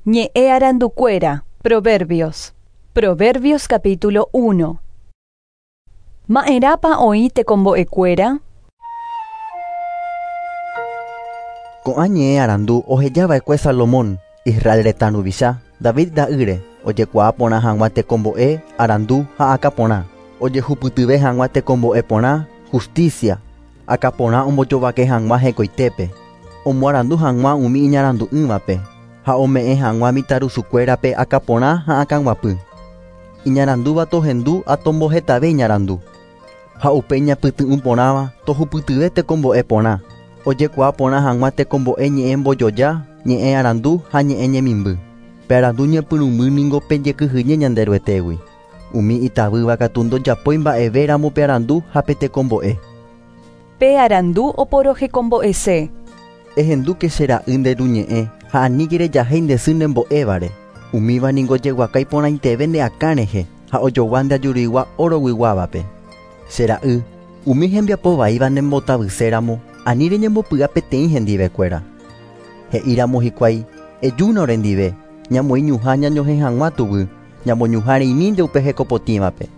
Ñe'e arandukuéra. Proverbios. Proverbios capítulo 1. Ma'érápa oĩ tekombo'ekuéra? Ko'ã ñe'ẽ arandu ohejava'ekue Salomón, Israel retãruvicha, David ra'ýre, ojekuaa porã hag̃ua tekombo'e, arandu ha akaporã. Ojehupytyve hag̃ua tekombo'e porã, justicia, akaporã ombojovake hag̃ua hekoitépe. Omoarandu hag̃ua umi iñarandu'ỹvape, ha ome'ẽ hag̃ua mitãrusukuérape akaporã ha akãguapy. Iñarandúva tohendu atombohetave iñarandu. Ha upe iñapyty'ũ porãva tohupytyve tekombo'e porã. Ojekuaa porã hag̃ua tekombo'e ñe'ẽ mbojoja, ñe'ẽ arandu ha ñe'ẽ ñemimby. Pe arandu ñepyrũmby niko pejekyhyje ñande ryguetégui. Umi itavýva katu ndojapói mba'evéramo pe arandu ha pe tekombo'e. Pe arandu oporohekombo'ese. Ehendúke che ra'y nde ruñe'ẽ ha aníke rejahéi nde sy nde mbo'évare. Umíva niko jeguakai porãiteve nde akã rehe ha ojogua nde ajurigua oroguiguávape. Che ra'y, umi hembiapo vaíva nde mbotavyséramo, ani reñembopy'a peteĩ hendivekuéra. He'íramo hikuái, ejúna orendive, ñamoiñuhã ñañohẽ hag̃ua tuvy, ñamoñuhã reimínte upe hekopotĩvape.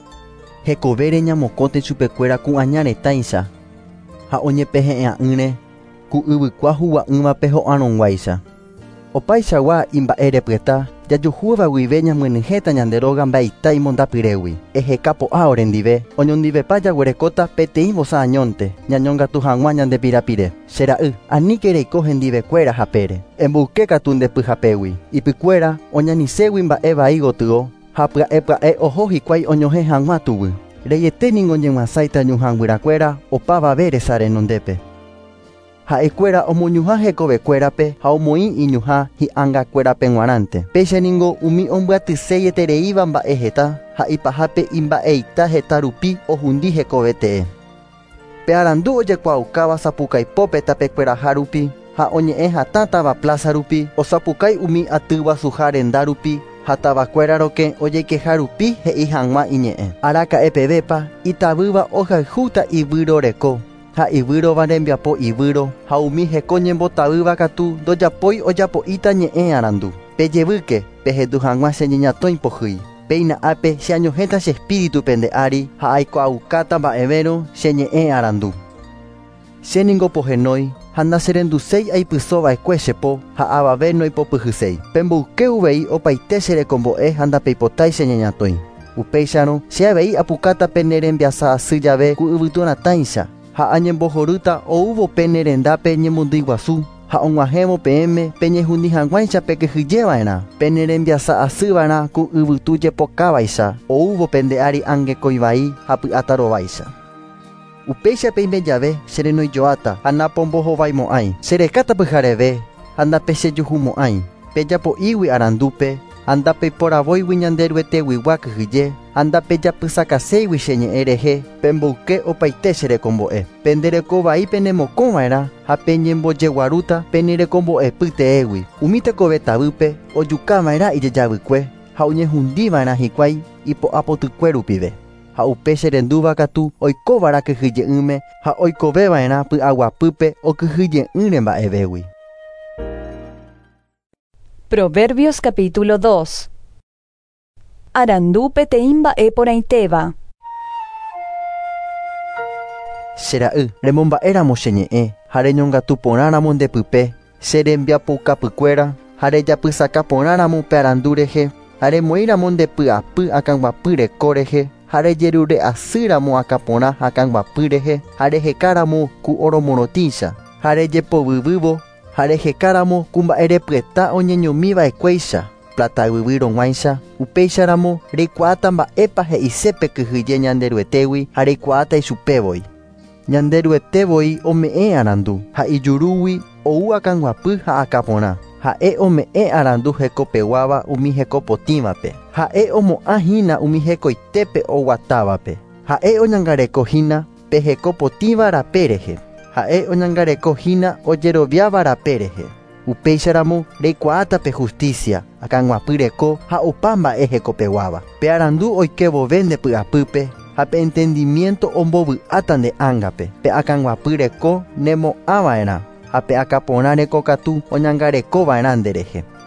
Hekovére ñamokõte chupekuéra ku añaretãicha, ha oñepehe'ã'ỹre ku yvykua hugua'ỹvape ho'arõguáicha. Opaichagua imba'e repyta jajuhúva guive ñamyenyhẽta ñande róga mba'eita imondapyrégui. Ehekapo'a orendive, oñondivepa jaguerekóta peteĩ vosa añónte, ñañongatu hag̃ua ñande pirapire. Che ra'y, aníke reiko hendivekuéra hapére. Embouke katu nde pyhapégui. Ipykuéra oñaniségui mba'e vai gotyo, ha pya'e oho hikuái oñohẽ hag̃ua tuvy. Reieténiko oñemyasáita ñuhãnguyrakuéra opavave resa renondépe. Ha'ekuéra omoñuhã hekovekuérape ha omoĩ iñuhã hi'ãngakuérape g̃uarãnte. Péichaniko umi ombyatyséietereíva mba'e heta ha ipahápe imba'eita heta rupi ohundi hekovete'e. Pe arandu ojekuaukáva sapukaipópe tapekueraha rupi ha oñe'ẽ hatãtava plaza rupi osapukái umi aty guasuha renda rupi ha tavakuéra roke ojeikeha rupi he'i hag̃ua iñe'ẽ. Araka'epevépa itavýva ohayhúta ivýro reko. Ha ivýrova rembiapo ivýro ha umi heko ñembotavýva katu ndojapói ojapo'íta ñe'ẽ arandu. Pejevýke pehendu hag̃ua cheñeñatõi pohýi. Peina'ápe cheañohẽta che espíritupe nde ári ha aikuaukáta mba'evérõ che ñe'ẽ arandu. Chéniko pohenói ha ndacherenduséi aipysóva'ekue chepo ha avave noipopyhyséi. Pembouke uvei opaite cherekombo'e ha ndapeipotái cheñeñatõi. Upéicharõ che avei apukáta pe nerembiasa asy jave ku yvyturatãicha. Ha añembohorýta oúvo pe nerendápe ñemondýiguasu ha og̃uahẽvo peẽme pe ñehundi hag̃uáicha pekehyjeva'erã pe nerembiasa asýva'erã ku yvytu jepokávaicha oúvo pe nde ári ãngekói vai ha py'atarovaicha. Upéichape imbejave cherenoijoáta ha napombohovaimo'ãi, cherekáta pyhareve ha ndapechejuhumo'ãi, pejapo'ígui arandúpe ha ndapeiporavóigui ñande rygueteguigua kyhyje ha ndapejapysakaséigui che ñe'ẽ rehe pembouke opaite cherekombo'e. Pe ndereko vai penemokõva'erã ha peñembojeguarúta penerekombo'e pyteégui. Umi tekove tavýpe ojukava'erã ijejavykue ha oñehundíva'erã hikuái ipo'apotykue rupive. Ha upe cherendúva katu oikóvara kyhyje'ỹme ha oikoveva'erã py'aguapýpe okyhyje'ỹre mba'evégui. Proverbios capítulo 2. Arandu peteĩ mba'e porãitéva. Che ra'y, remomba'éramo che ñe'ẽ ha reñongatu porãramo ndepype, che rembiapoukapykuéra ha rejapysaka porãramo pe arandu rehe ha remoĩramo ndepy'apy akãguapy reko rehe ha rejerure asýramo akaporã ha akãguapy rehe ha rehekáramo ku oromorotĩcha ha rejepovyvývo ha rehekáramo ku mba'e repyeta oñeñomiva'ekuéicha plata yvyvy rog̃uáicha. Upéicharamo reikuaáta mba'épa he'isépe kyhyje ñande ryguetégui ha reikuaáta ichupévoi. Ñande ryguetévoi ome'ẽ arandu ha ijurúgui ou akãguapy ha akaporã. Ha'e ome'ẽ arandu hekopeguáva umi hekopotĩvape. Ha'e omo'ãhína umi hekoitépe oguatávape. Ha'e oñangarekohína pe hekopotĩva rape rehe. Ha'e oñangarekohína ojeroviáva rape rehe. Upéicharamo reikuaáta pe justicia akãguapy reko ha opa mba'e hekopeguáva. Pe arandu oikevove ndepy'apýpe ha pe entendimiento ombovy'áta nde ángape. Pe akãguapy reko nemo'ãva'erã ha pe akaporã reko katu oñangarekova'erã nderehe.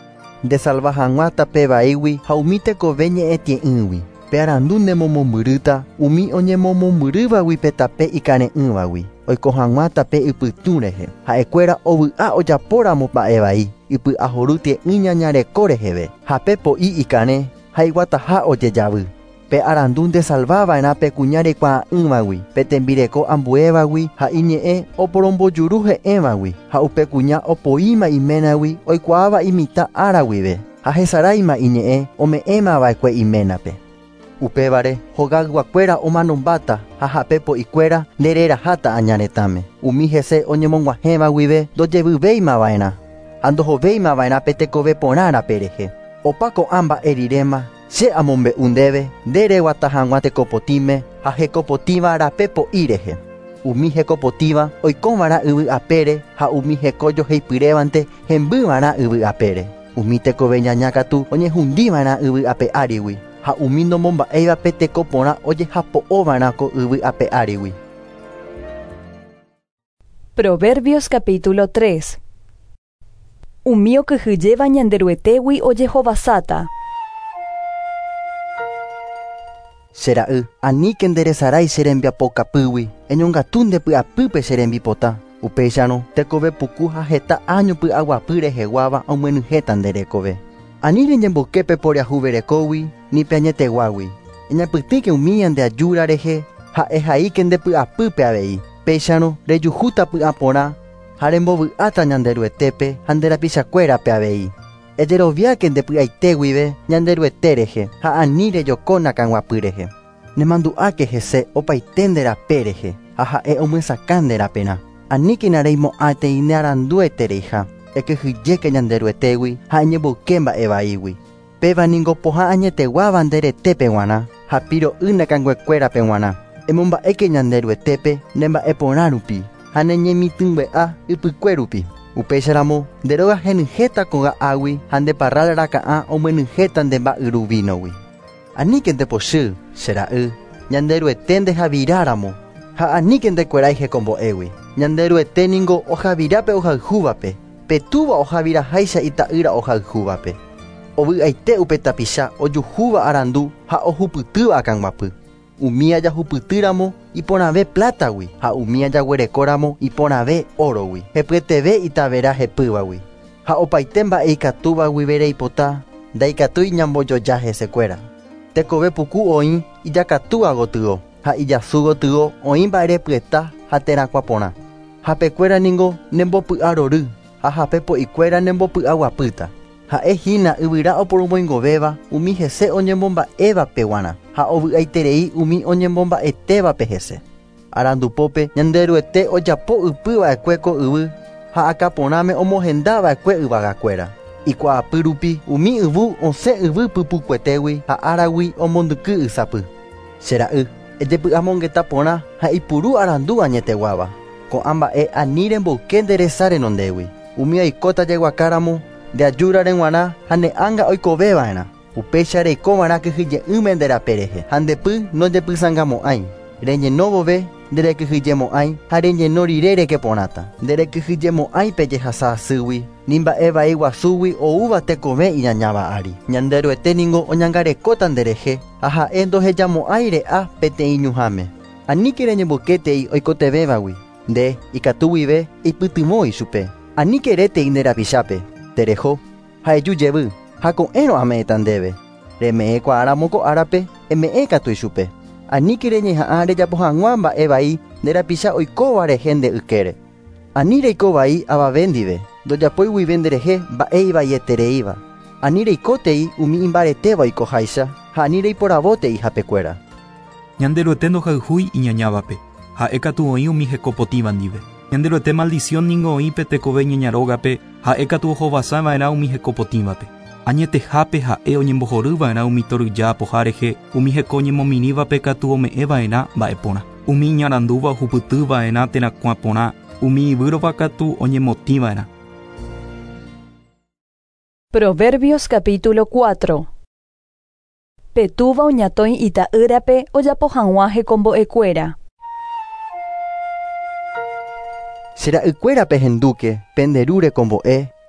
Ndesalva hag̃ua tape vaígui ha umi tekove ñe'ẽtie'ỹgui. Pe arandu ndemomombyryta umi oñemomombyryvagui pe tape ikare'ỹvagui. Oiko hag̃ua tape ipytũ rehe. Ha'ekuéra ovy'a ojapóramo mba'e vai ipy'a horutie'ỹ ñañareko reheve. Ha pe po'i ikarẽ ha iguataha ojejavy. Pe arandu ndesalvava'erã pe kuñarekuaa'ỹvagui, pe tembireko ambuevagui ha iñe'ẽ oporombojuru he'ẽvagui ha upe kuña opoíma iménagui oikuaáva imitã áraguive ha hesaráima iñe'ẽ ome'ẽmava'ekue iménape. Upévare hogayguakuéra omanombáta ha hape po'ikuéra ndereraháta añaretãme. Umi hese oñemog̃uahẽvaguive ndojevyvéimava'erã ha ndohovéimava'erã pe tekove porãrape rehe. Opa ko'ã mba'e riréma che amombe'u ndéve ndereguata hag̃ua tekopotíme ha hekopotĩva rape po'i rehe. Umi hekopotĩva oikova'erã yvy apére ha umi heko joheipyrévante hembýva'erã yvy apére. Umi tekove ñaña katu oñehundíva'erã yvy ape árigui ha umi nomomba'éiva pe teko porã ojehapo'óva'erã ko yvy ape árigui. Proverbios capítulo 3. Umi okyhyjéva ñanderuetégui ojehovasáta. Chera'y, aníke nderesarái che rembiapokapýgui, eñongatu ndepy'apýpe che rembipota. Upéicharõ tekove puku ha heta año py'aguapy reheguáva omyenyhẽta nderekove. Ani reñemboképe poriahuverekógui ni pe añeteguágui. Eñapytýke umi ñandeajúra rehe ha ehaíke ndepy'apýpe avei. Péicharõ rejuhúta py'ã porã ha rembovy'áta ñanderuetépe ha nderapichakuérape avei. Ejeroviáke ndepy'aiteguive ñanderuete rehe ha ani rejokóna kãguapy rehe. Nemandu'áke hese opaite nderape rehe ha ha'e omyasaka nderaperã. Aníkina reimo'ãitei nearanduetereiha ekyhyjéke ñanderuetégui ha eñemboyke mba'e vaígui. Péva ningo pohã añeteguáva nderetépe g̃uarã ha piro'y nekanguekuérape g̃uarã. Emomba'éke ñanderuetépe nemba'e porã rupi ha neñemitỹmbe'a ypykue rupi. Upéicharamo nderóga henyhẽta koga'águi ha ndeparráraka'ã omyenyhẽta ndemba'yru vínogui. Aníke ndepochy, chera'y, ñanderuete ndehaviráramo ha aníke ndekuerái hekombo'égui. Ñanderuete ningo ohavirápe ohayhúvape, petúva ohaviraháicha ita'ýra ohayhúvape. Ovy'aite upe tapicha ojuhúva arandu ha ohupytýva akãguapy. Umi ajahupytýramo iporãve plátagui ha umi ajaguerekóramo iporãve órogui. Hepyeteve itavera hepývagui. Ha opaite mba'e ikatúvaguive reipota ndaikatúi ñambojoja hesekuéra. Tekove puku oĩ ijakatúva gotyo ha ijasy gotyo oĩ mba'erepyeta ha terakuã porã. Hapekuéra ningo nembopy'a rory ha hape po'ikuéra nembopy'aguapýta. Ha'ehína yvyra oporõmoingovéva umi hese oñemomba'évape g̃uarã ha ovy'aiterei umi oñemomba'etévape hese. Arandupópe ñanderuete ojapo ypyva'ekue ko yvy ha akaporãme omohendava'ekue yvagakuéra. Ikuaapy rupi umi yvũ osẽ yvy pypukuetégui ha áragui omondyky ysapy. Chera'y, ejepy'amongeta porã ha ipuru arandu añeteguáva. Ko'ã mba'e ani remboyke nderesa renondégui. Umi oikóta jeguakáramo ndeajúrare g̃uarã ha ne'ãnga oikoveva'erã. Upéicha reikova'erã kyhyje'ỹme nderape rehe ha ndepy nojepysangamo'ãi. Reñenóvove nderekyhyjemo'ãi ha reñeno rire reke porãta. Nderekyhyjemo'ãi pejehasa asýgui ni mba'e vai guasúgui oúva tekove iñañáva ári. Ñanderuete ningo oñangarekóta nderehe ha ha'e ndohejamo'ãi re'a peteĩ ñuhãme. Aníke reñembokétei oikotevévagui. Nde ikatúguive ipytymói chupe. Aníke rétei nderapichápe. Tereho ha ejujevy ha ko'ẽrõ ame'ẽta ndéve. Reme'ẽ kua'áramo ko árape eme'ẽ katu chupe. Aníke reñeha'ã rejapo hag̃ua mba'e vai nderapicha oikóva rehe nde ykére. Ani reiko vai avave ndive ndojapóiguive nderehe mba'e ivaietereíva. Ani reikótei umi imbaretéva oikoháicha ha ani reiporavótei hapekuéra. Ñanderuete ndohayhúi iñañávape ha'e katu oĩ umi hekopotĩva ndive. Ñanderuete maldición ningo oĩ pe tekove ñeñarógape ha'e katu ohovasãva'erã umi hekopotĩvape. Añetehápe ha'e oñembohorýva'erã umi toryja pohã rehe umi heko ñemomirívape katu ome'ẽva'erã mba'e porã. Umi iñarandúva ohupytýva'erã terakuã porã umi yvýrova katu oñemotĩva'erã. Proverbios capítulo 4. Petúva oñatõi ita'ýrape ojapo hag̃ua hekombo'ekuéra. Chera'ykuérape hendúke penderu rekombo'e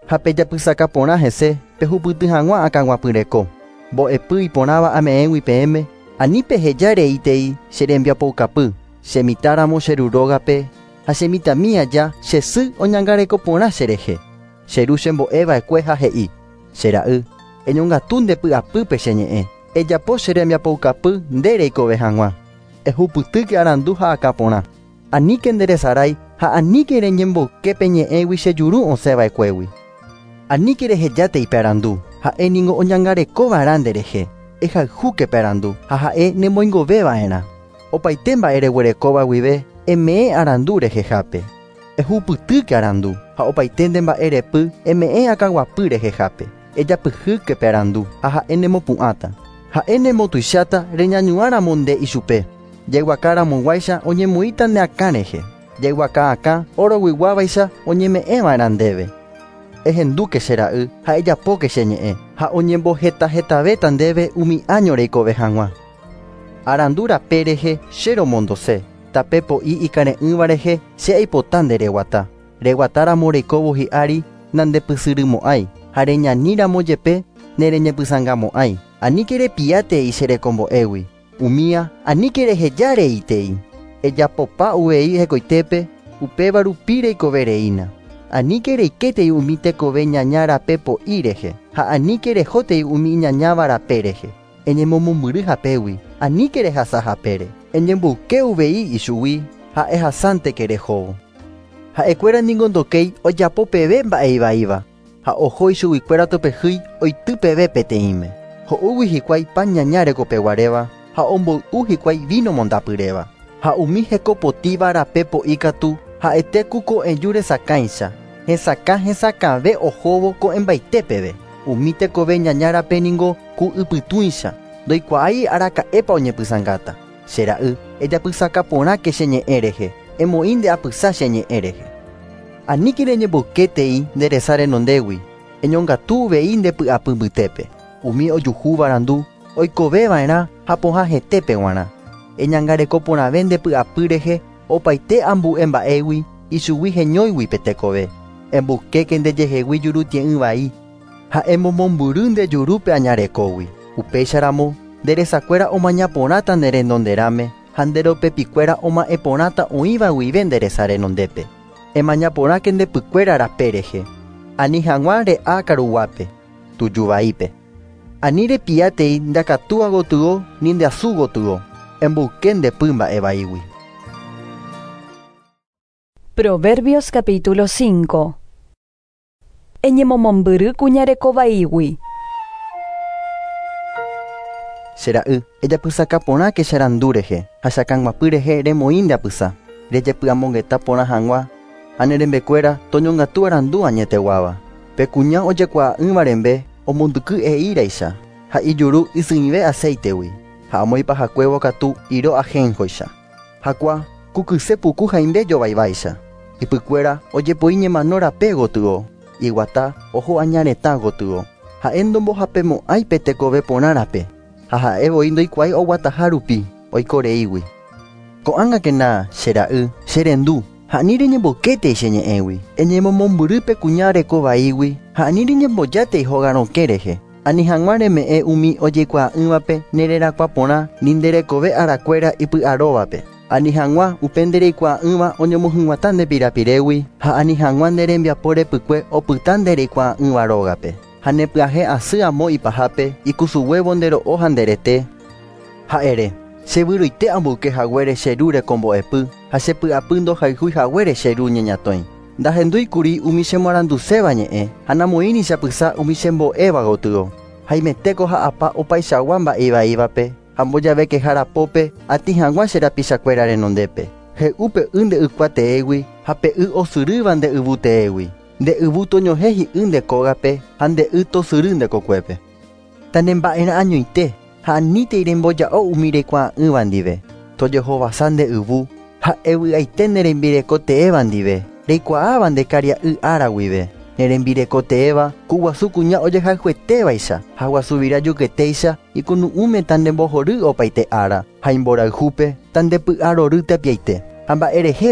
Hape japysaka porã hese pehupyty hag̃ua akãguapyreko. Mbo'epy iporãva ame'ẽgui peẽme, anípe hejareíntei che rembiapoukapy, chemitáramo cherurógape ha chemitãmi aja che sy oñangareko porã cherehe. Cheru chembo'eva'ekue ha he'i: chera'y, eñongatu nde py'apýpe cheñe'ẽ. Ejapo che rembiapoukapy nde reikove hag̃ua. Ehupytýke arandu ha akã porã. Aníke nderesarái ha aníke reñemboke peñe'ẽgui chejuru osẽva'ekuégui. Aníke rehejáteipe arandu, ha'éniko oñangarekova'erã nderehe. Ehayhúkepe arandu ha ha'e nemoingoveva'erã. Opaite mba'e reguerekóva guive eme'ẽ arandu rehehápe. Ehupytýke arandu ha opaite nde mba'e repy eme'ẽ akaguapy rehehápe. Ejapyhýkepe arandu ha ha'e nemopu'ãta. Ha'e nemotuicháta reñañu'ãramo nde ichupe. Jaiguakãramoguáicha oñemoĩta ne akã rehe. Jaiguaka akã oroguiguávaicha oñeme'ẽva'erã ndéve. Ehendúke che ra'y ha ejapóke cheñe'ẽ ha oñembohetahetavéta ndéve umi año reikove hag̃ua. Arandu rape rehe che romondose, tape po'i ikare'ỹva rehe che aipota nde reguata. Reguatáramo reikóvo hi'ári nandepysyrymo'ãi ha reñaníramo jepe nereñepysangamo'ãi. Aníke repiátei che rekombo'égui. Umía aníke rehejáreitei. Ejapopa uvei hekoitépe upéva rupi reikovereína. Aníke reikétei umi tekove ñaña rape po'i rehe ha aníke rehótei umi ñañáva rape rehe. Eñemomombyry hapégui, aníke rehasa hapére. Eñembo'uke uvei ichugui ha ehasánteke rehóvo. Ha'ekuéra niko ndokei ojapo peve mba'eivaíva ha oho ichuguikuéra topehýi oity peve peteĩme. Ho'úgui hikuái pan ñaña rekopeguaréva ha omboy'u hikuái vino mondapyréva. Ha umi hekopotíva rape po'i katu ha'ete ku ko'ẽju resakãicha. Hesakãve ohóvo ko'ẽmbaitépeve. Umi tekove ñaña rape ningo ku ypytũicha. Ndoikuaái araka'épa oñepysangáta. Che ra'y ejapysaka porãke cheñe'ẽ rehe. Emoĩ nde apysa cheñe'ẽ rehe. Aníke reñembokétei nderesa renondégui. Eñongatu uvei nde py'apy mbytépe. Umi ojuhúva arandu oikoveva'erã ha pohã hetépe g̃uarã. Eñangareko porãve nde py'apy rehe opaite ambu'e mba'égui ichugui heñóigui pe tekove. Embokéke ndejehegui juruti'ỹ vai ha emomombyry nde jurúpe añarekógui. Upéicharamo nderesakuéra omaña porãta nde renonderãme ha nderopepikuéra oma'ẽ porãta oĩva guive nderesa renondépe. Emaña porãke nde pykuéra rape rehe. Ani hag̃ua re'a karuguápe, tujuvaípe. Ani repiátei ndakatúva gotyo ni ndeasu gotyo. Embouke ndepy mba'evaígui. Proverbios capítulo 5. Eñemomombyry kuñarekovaígui. Che ra'y ejapysaka porãke che arandu rehe ha chakãguapy rehe remoĩ nde apysa. Rejepy'amongeta porã hag̃ua ha nerembekuéra toñongatu arandu añeteguáva. Pekuña ojekuaa'ỹva rembe omondyky'e'íraicha ha ijuru isyĩve aceitegui ha omoipahakuévo katu iro ahẽngoicha. Hakua kukyse puku haimbe jovaivaicha. Ipykuéra ojepoi ñemano rape gotyo. Iguata oho añaretã gotyo. Ha'e ndombohapemo'ãi pe tekove porã rape. Ha ha'evoi ndoikuaái oguataha rupi oikoreígui. Ko'ág̃akena che ra'y che rendu ha ani reñembokétei cheñe'ẽgui. Eñemomombyry pekuña rekovaígui ha ani reñembojátai hogarõke rehe. Ani hag̃ua reme'ẽ umi ojekuaa'ỹvape nererakua porã ni nderekove arakuéra ipy'aróvape. Ani hag̃ua upe ndereikuaa'ỹva oñemohyg̃uatã nde pirapirégui ha ani hag̃ua nderembiapo repykue opyta ndereikuaa'ỹva rógape. Ha nepyahe asy amo ipahápe ikusuguévo ndero'o ha nderete. Ha'ére chevyruite ambuke haguére cheru rekombo'epy ha chepy'apy ndohayhúi haguére cheru ñeñatõi. Ndahendúikuri umi chemoaranduséva ñe'ẽ ha namoĩri chapysa umi chembo'éva gotyo. Haimetéko ha apa opaichagua mba'eivaívape ha mbojaveke harapópe ati hag̃ua cherapichakuéra renondépe. He'úpe y nde ykuateégui ha pe y osyrýva nde yvuteégui. Nde yvu toñohẽ hi'y nde kógape ha nde y tosyry nde kokuépe. Ta nde mba'erã añoite ha anítei remboja'o umi reikuaa'ỹva ndive. Tojehovasa nde yvu ha evy'aite nerembirekote'ẽva ndive. Reikuaáva nde karia'y ára guive. Nerembirekote'ẽva ku guasu kuña ojehayhuetévaicha ha guasuvira juketéicha ikunu'ũme ta nde mbohory opaite ára ha imborayhúpe ta nde py'arory tapiaite. Ha mba'erehépa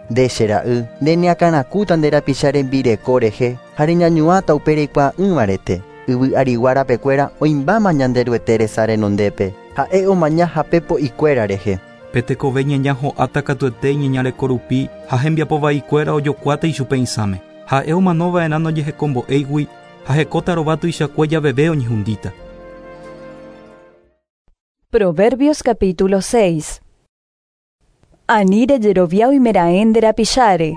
De chera'y nde neakãrakúta nde rapicha rembireko rehe ha reñañuãta upe reikuaa ymárete. Yvy ariguarapekuéra oimbáma ñanderuete resa renondépe ha'e omaña hapepo ikuéra rehe. Petekove ñeña ho'áta katuete iñeñareko rupi ha hembiapovaikuéra ojokuáta ichupe isãme. Ha'e omanova'erã nojehekombo'égui ha hekóta rova tuichakue javeve oñehundíta. Proverbios capítulo 6. Ani rejeroviao imeraẽ nde rapicháre.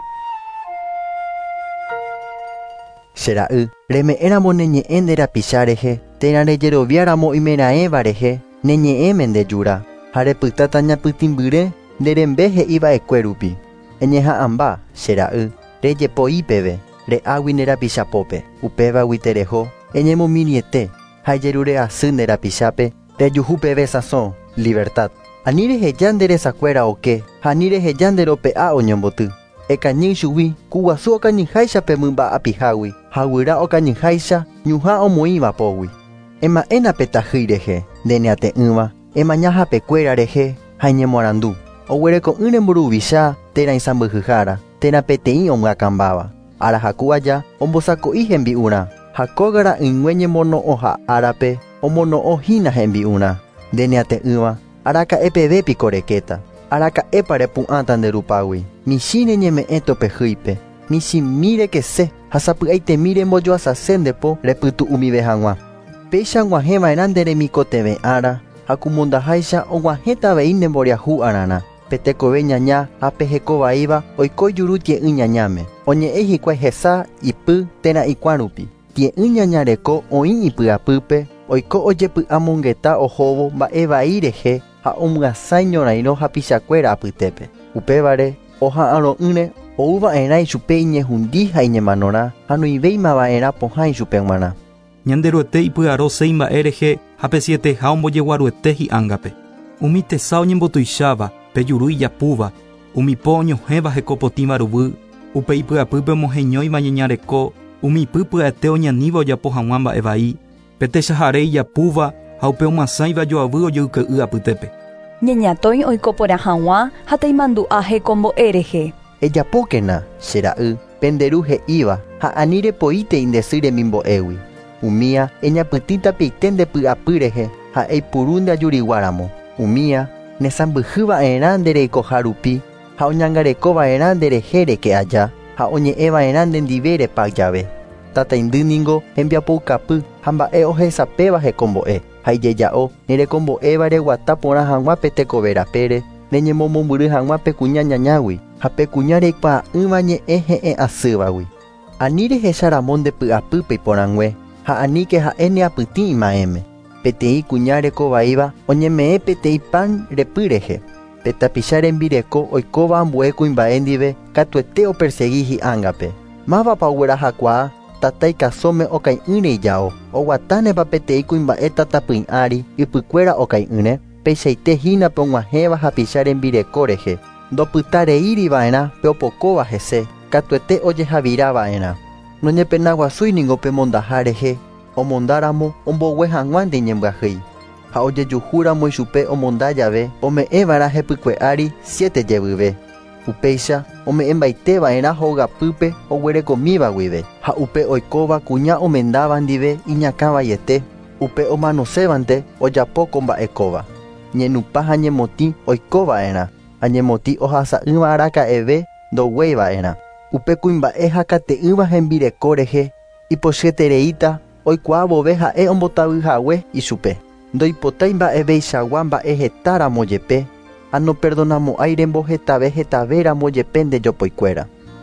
Chera'y reme'éramo neñe'ẽ nde rapicha rehe térã rejeroviáramo imeraẽva rehe neñe'ẽme nde jura ha repytáta ñapytĩmbyre nde rembe he'iva'ekue rupi. Eñeha'ãmba chera'y rejepo'ípeve re'águi nde rapichapópe upévagui tereho eñemomiriete ha ejerure asy nde rapichápe rejuhúpeve sazón libertad. Ani reheja nde resakuéra oke ha ani reheja nde rope'a oñomboty. Ekañy chugui kuguasu okañyháichape mymba apihágui ha guyra okañyháicha ñuhã omoĩvapógui. Ema'ẽna petahýi rehe nde neate'ỹva emaña hapekuéra rehe ha iñemoarandu. Oguereko remburuvicha térã isãmbyhyhára térã peteĩ omyakãmbáva. Arahaku aja ombosako'i hembi'urã ha kógara yngüe ñemono'õ ha árape omono'õhína hembi'urã. Nde neate'ỹva araka'epevépi rekéta. Araka'épa repu'ãta nde rupágui. Michĩre ñeme'ẽ topehýipe. Michĩmíre kese ha sapy'aitemíre mbojoasase ndepo repytu'umive hag̃ua. Péicha g̃uahẽva'erã nde remikotevẽ ára ha kumondaháicha og̃uahẽtavei nde mboriahu ararã. Petekove ñaña ha pehekovaíva oiko juru tie'ỹ ñañáme. Oñe'ẽ hikuái hesa ipy térã ikuã rupi. Tie'ỹ ñañareko oĩ ipy'apýpe oiko ojepy'amongeta ohóvo mba'e rehe ha omyasãi ñorairõ hapichakuéra apytépe. Upévare oha'ãro'ỹre oúva'erã ichupe iñehundi ha iñemanórã ha noĩvéimava'erã pohã ichupe g̃uarã. Ñanderuete ipy'aro sei mba'e rehe ha pesieteha ombojeguaruete hi'ángape. Umi tesa oñembotuicháva pe juru ijapúva, umi po oñohẽva hekopotĩva ruvyy, upe ipy'apýpe moheñóiva ñeñareko, umi ipy pya'ete oñaníva ojapo hag̃ua mba'e vai, petechahare ijapúva ha upe omasãiva joavy ojoyky'y apytépe. Ñeñatói oiko porã hag̃ua ha taimandu'a hekombo'e rehe. Ejapókena chera'y penderu he'íva ha ani repoíte indesy remimbo'égui. Umia eñapytĩta peite nde py'apy rehe ha eipuru nde ajuriguáramo. Umia nesãmbyhyva'erã nde reikoha rupi ha oñangarekova'erã nde rehe reke aja ha oñe'ẽva'erã nde ndive repa jave. Tataindy niko hembiapoukapy ha mba'e ohesapéva hekombo'e ha ijeja'o nerekombo'éva reguata porã hag̃ua pe tekove rapére reñemomombyry hag̃ua pe kuña ñañágui ha pe kuña reikuaa'ỹva ñe'ẽ he'ẽ asývagui. Ani rehecharamo nde py'apýpe iporãngue ha aníke ha'e neapytĩ ima'ẽme. Peteĩ kuña rekovaíva oñeme'ẽ peteĩ pan repy rehe. Petapicha rembireko oikóva ambue kuimba'e ndive katuete opersegui hi'ángape. Mávapa oguerahakuaa tata ikasóme okai'ỹre ijao. Oguatánepa peteĩ kuimba'e tatapỹi ári ypykuéra okai'ỹre peichaite hína pe og̃uahẽva hapicha rembireko rehe. Ndopytareíriva'erã pe opokóva hese katuete ojehavírava'erã. Noñepenaguasúi niko pe mondaha rehe omondáramo ombogue hag̃ua nde iñembyahýi. Ha ojejuhúramo ichupe omonda jave ome'ẽva'erã hepykue ári 7 jevyve. Upéicha ome'ẽmbaiteva'erã hogapýpe oguerekomíva guive. Ha upe oikóva kuña omendáva ndive iñakãvaiete. Upe omanosévante ojapóko mba'ekóva. Ñenupa ha ñemotĩ oikóva'erã. Ha ñemotĩ ohasa'ỹva araka'eve ndoguéiva'erã. Upe kuimba'e ha kate'ỹva hembireko rehe ipochyetereíta oikuaa vove ha'e ombotavyhague ichupe. Ndoipotái mba'eveichagua mba'e hetáramo jepe ha noperdónamo'ãi rembohetave hetavéramo jepe nde jopoikuéra.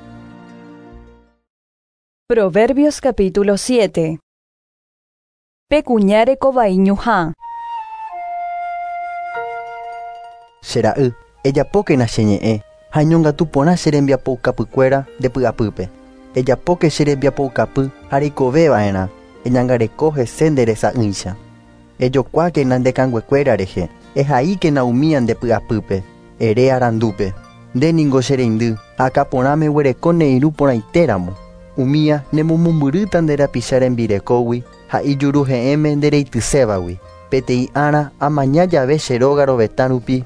Proverbios capítulo 7. Pe kuña rekovai ñuhã. Chera'y ejapókena cheñe'ẽ ha ñongatu porã che rembiapoukapykuéra nde py'apýpe. Ejapóke che rembiapoukapy ha reikovéva'erã eñangareko hese nde resa'ỹicha. Ejokuákena nde kanguekuéra rehe. Ehaíkena umíã nde py'apýpe. Ere arandúpe. Ndéniko che reindy ha akaporãme guereko ne'írũ porãitéramo. Umíã nemomombyryta nde rapicha rembirekógui ha ijuru he'ẽme nde reitysévagui. Peteĩ ára amaña jave che róga rovetã rupi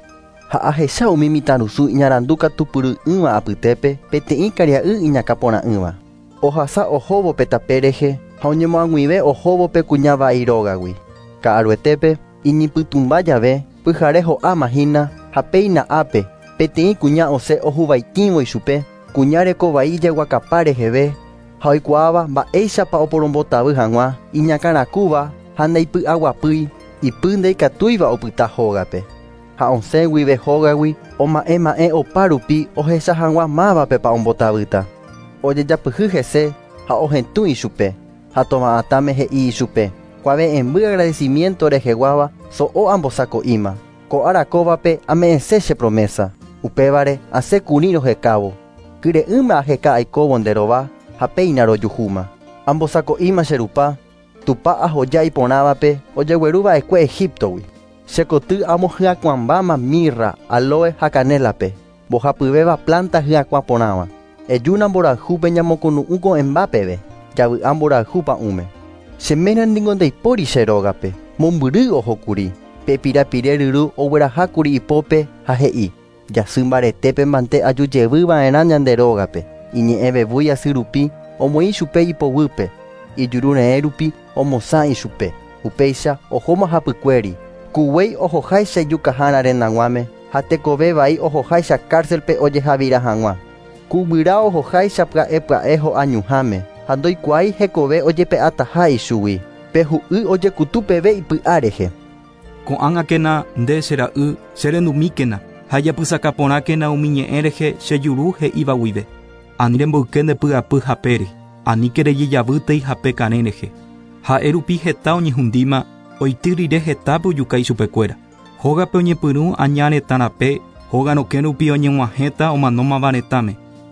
ha ahecha umi mitarusu iñaranduka tupyry ýva apytépe peteĩ karia'y iñakãporã'ỹva. Ohasa ohóvo pe tape rehe ha oñemoãguive ohóvo pe kuña vai rógagui. Ka'aruetépe iñipytũmba jave pyhare ho'amahína ha peina'ápe peteĩ kuña osẽ ohuvaitĩvo ichupe kuña rekovai jeguakapa reheve ha oikuaáva mba'éichapa oporombotavy hag̃ua iñakãrakúva ha ndaipy'aguapýi ipy ndaikatúiva opyta hógape. Ha osẽ guive hógagui oma'ẽ opa rupi ohecha hag̃ua mávapepa ombotavýta. Ojejapyhy hese ha ohetũ ichupe ha tova'atáme he'i ichupe kuave'ẽmby agradecimiento reheguáva so'o ambosako'íma. Ko arakóvape ame'ẽse che promesa. Upévare asẽkuri rohekávo. Kyre'ỹme aheka aikóvo nde rova ha péina rojuhúma. Ambosako'íma che rupa. Tupa ahoja iporãvape ojegueruva'ekue Egiptogui. Chekoty amo hyakuãmbáma mirra, aloe ha canélape. Mbohapyvéva planta hyakuã porãva. Ejúna mborayhúpe ñamokunu'ũ ko'ẽmbápeve. Javy'a mborayhúpa ume. Cheména niko ndaipóri che rógape. Mombyry ohókuri. Pe pirapire ryru oguerahákuri ipópe ha he'i. Jasy mbaretépe mante ajujevýva'erã ñande rógape. Iñe'ẽvevúi asy rupi omoĩ chupe ipovýpe. Ijururẽe rupi omosã ichupe. Upéicha ohóma hapykuéri. Kuguéi ohoháicha ijukahára rendaguáme ha tekove vai ohoháicha cárcelpe ojehavira hag̃ua. Kugyra ohoháicha pya'e ho'añuháme ha ndoikuaái hekove ojepe'ataha ichugui. Pehu'y ojekutupeve ipy'a rehe. Ko'ãngakena nde che ra'y cherendumíkena ha japysakaporãkena umi ñe'ẽ rehe chejuru he'íva guive. Ani remboyke nde py'apy hapére. Aníke rejejavýtei hape karẽ rehe. Ha'e rupi heta oñehundíma oity rire hetápe ojukai chupekuéra. Hógape oñepyrũ aña retãrape, hóga rokẽ rupi oñeg̃uahẽta omanómava retãme.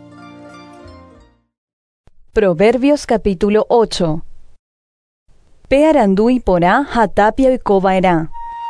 Proverbios capítulo 8. Pe arandu iporã ha tápia oikova'erã.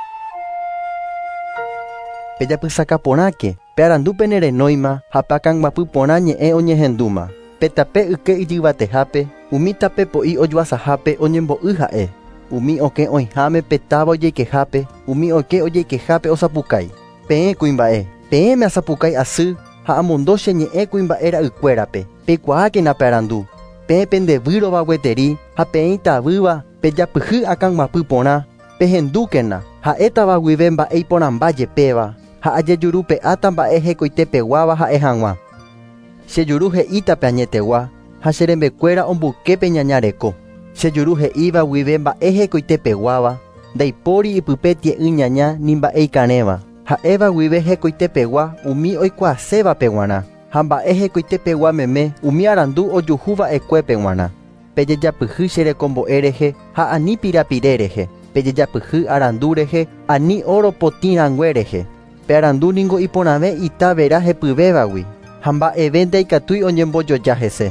Pejapysakaporãke, pe arandúpe nerenóima ha pe akãnguapy porã ñe'ẽ oñehendúma. Pe tape yke ijyvatehápe, umi tape po'i ojuasahápe oñembo'y ha'e. Umi okẽ oĩháme pe táva ojeikehápe, umi oke ojeikehápe osapukái. Peẽ kuimba'e, peẽme asapukái asy ha amondo che ñe'ẽ kuimba'e ra'ykuérape. Peikuaákena pe arandu. Peẽ pendevýrova gueteri ha peẽ itavýva pejapyhy akãnguapy porã. Pehendúkena ha'étava guive mba'e iporãmba jepéva ha ajejuru pe'áta mba'e hekoitepeguáva ha'e hag̃ua. Chejuru he'ítape añetegua ha che rembekuéra omboképe ñañareko. Chejuru he'íva guive mba'e hekoitepeguáva ndaipóri ipypetie'ỹ ñaña ni mba'e ikarẽva. Ha'éva guive hekoitepegua umi oikuaasévape g̃uarã ha mba'e hekoitepegua meme umi arandu ojuhuva'ekuépe g̃uarã. Pejejapyhy che rekombo'e rehe ha ani pirapire rehe. Pejejapyhy arandu rehe ani oro potĩrangue rehe. Pe arandu ningo iporãve itavera hepyvévagui. Ha mba'eve ndaikatúi oñembojoja hese.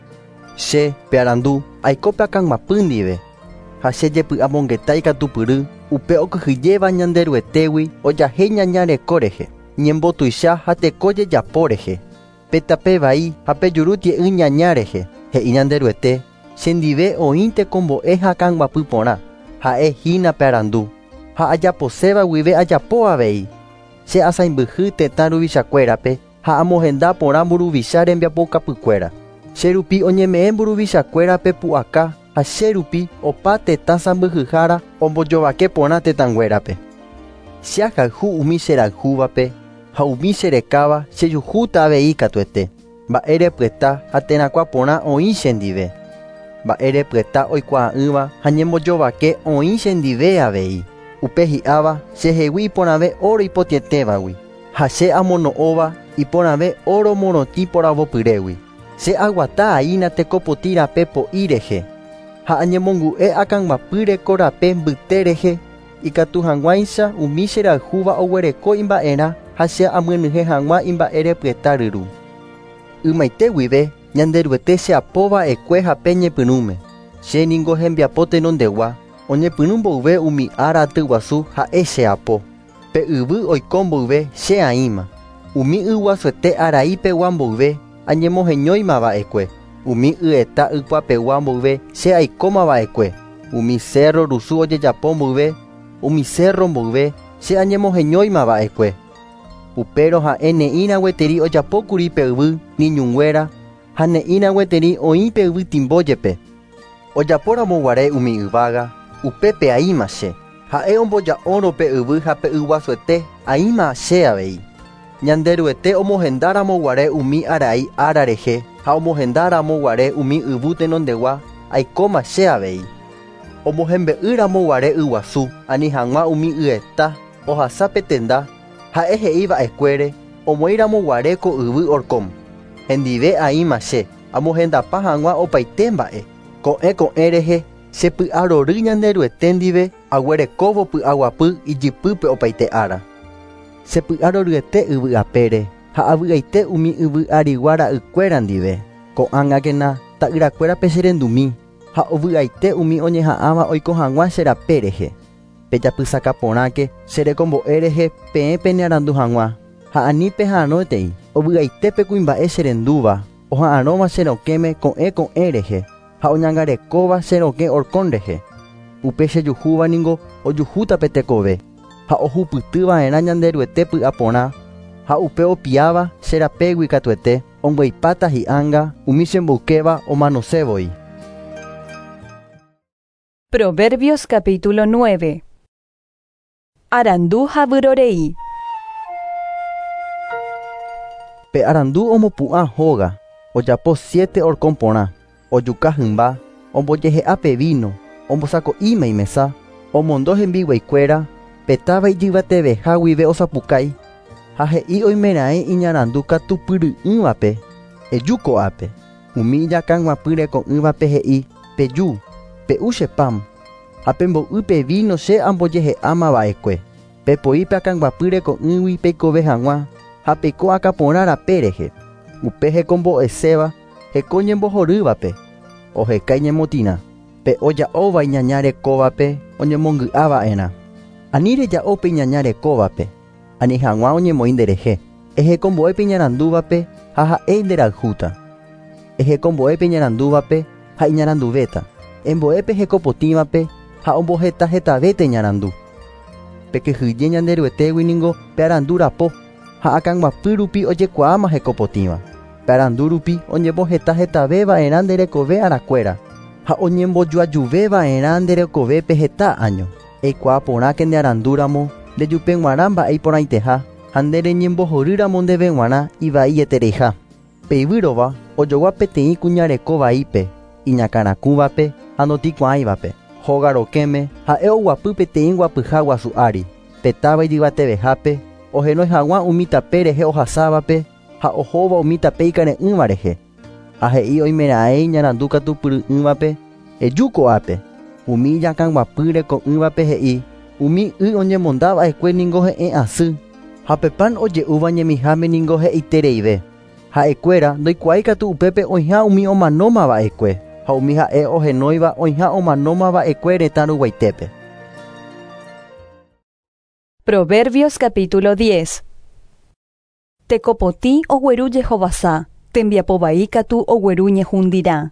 Che pe arandu aiko pe akãnguapy ndive. Ha chejepy'a mongeta ikatupyry upe okyhyjéva ñanderuetégui ojahéi ñañareko rehe. Ñembotuicha ha teko jejapo rehe. Pe tape vai ha pejuru tie'ỹ ñaña rehe. He'i ñanderuete. Chendive oĩnte kombo'e ha akãnguapy porã. Ha'ehína pe arandu. Ha ajaposéva guive ajapo avei. Che asãimbyhy tetã ruvichakuérape ha amohenda porã mburuvicha rembiapokapykuéra. Che rupi oñeme'ẽ mburuvichakuérape pu'aka ha che rupi opa tetã sãmbyhyhára ombojovake porã tetãnguérape. Che ahayhu umi che rayhúvape ha umi che rekáva chejuhúta avei katuete. Mba'e repyeta ha térãkua porã oĩ chendive. Mba'e repyeta oikuaa'ỹva ha ñembojovake oĩ chendive avei. Upe hi'áva chehegui iporãve oro ipotĩetévagui. Ha che amono'óva iporãve oro morotĩ poravopyrégui. Che aguata aína tekopotĩ rape po'i rehe. Ha añemongu'e akãnguapýre korape mbyte rehe. Ikatu hag̃uáicha umi che rayhúva oguereko imba'erã ha che amynyhẽ hag̃ua imba'e repyeta ryru. Ymaite guive ñanderuete che apova'ekue hape ñepyrũme. Che ningo hembiapo tenondegua oñepyrũ mboyve umi ára atyguasu ha'e che apo. Pe yvy oiko mboyve che aĩma. Umi yguasuete araípegua mboyve añemoheñóimava'ekue. Umi yeta ykuapegua mboyve che aikómava'ekue. Umi cerro rusu ojejapo mboyve. Umi cerro mboyve che añemoheñóimava'ekue. Upero ha'e ne'írã gueteri ojapókuri pe yvy niñunguéra ha ne'írã gueteri oĩ pe yvy timbójepe. Ojapóramo guare umi yvága, upépe aíma che. Ha'e omboja'órõ pe yvy ha pe yguasuete aíma che avei. Ñanderuete omohendáramo guare umi arai ára rehe ha omohendáramo guare umi yvy tenondegua aikóma che avei. Omohembe'ýramo guare yguasu ani hag̃ua umi yeta ohasa pe tenda ha'e he'i va'ekuére omoíramo guare ko yvy orcom. Hendive aíma che amohendapa hag̃ua opaite mba'e. Ko'ẽ rehe chepy'arory ñanderuete ndive aguerekóvo py'aguapy ijypýpe opaite ára. Chepy'aroryete yvy apére ha avy'aite umi yvy arigua ra'ykuéra ndive. Ko'ág̃akena ta'yrakuérape che rendumi ha ovy'aite umi oñeha'ãva oiko hag̃ua che rape rehe. Pejapysaka porãke che rekombo'e rehe peẽ pe nearandu hag̃ua ha ani pehãrõtei ovy'aite pe kuimba'e che rendúva oha'ãrõva che rokẽme ko'ẽ rehe ha oñangarekóva che rokẽ orkón rehe. Upe chejuhúva ningo ojuhúta pe tekove ha ohupytyva'erã ñanderuete py'a porã ha upe opiáva che rapégui katuete omboipáta hi'ãnga umi chemboukéva omanosẽvoi. Proverbios capítulo 9. Arandu ha vyrorei. Pe arandu omopu'ã hóga, ojapo 7 orkón porã, ojuka hymba, ombojehe'a pe vino, ombosako'íma imesa, omondo hembiguaikuéra, petáva ijyvateveha guive osapukái, ha he'i oimeraẽ iñarandu katupyry'ỹvape, ejuko'ápe, umi ijakãguapy reko'ỹvape he'i, peju, pe'u che pam, ha pembo'y pe vino che ambojehe'áma va'ekue, pepoi pe akãguapy reko'ỹgui peikove hag̃ua, ha peiko akaporã rape rehe, upe hekombo'eséva, heko ñembohorývape, ohekái ñemotĩrã, pe oja'óva iñaña rekóvape oñemongy'ãva'erã. Ani reja'o pe iñaña rekóvape, ani hag̃ua oñemoĩ nderehe, ehekombo'e pe iñarandúvape ha ha'e nderayhúta. Ehekombo'e pe iñarandúvape ha iñaranduvéta. Embo'e pe hekopotĩvape ha ombohetahetavete ñarandu. Pekehyje ñanderuetégui ningo pe arandu rapo ha akãguapy rupi ojekuaáma hekopotĩva. Pe arandu rupi oñembohetahetaveva'erã nderekove arakuéra ha oñembojuajuveva'erã nderekovépe heta año. Eikuaa porãke ndearandúramo ndejupe g̃uarã mba'e iporãiteha ha ndereñembohorýramo ndeve g̃uarã ivai etereiha. Pe yvýrova ojogua peteĩ kuñareko vaípe, iñakãrakũvape ha notikuãaivape, hóga rokẽme ha'e oguapy peteĩ guapyha guasu ári, petáva ijyvatevehápe, ohenói hag̃ua umi tape rehe ohasávape ha ohóva umi tape ikare'ỹva rehe. Ha he'i oimeraẽ iñarandu katupyry'ỹvape, ejuko'ápe, umi ijakãguapy reko'ỹvape he'i, umi y oñemondava'ekue ningo he'ẽ asy, ha pepan oje'úva ñemiháme ningo he'itereive. Ha'ekuéra ndoikuaái katu upépe oĩha umi omanóma va'ekue, ha umi ha'e ohenóiva oĩha omanóma va'ekue retãruguaitépe. Proverbios capítulo 10. Tekopotĩ ogueru Jehovasa, tembiapovai katu ogueru ñehundirã.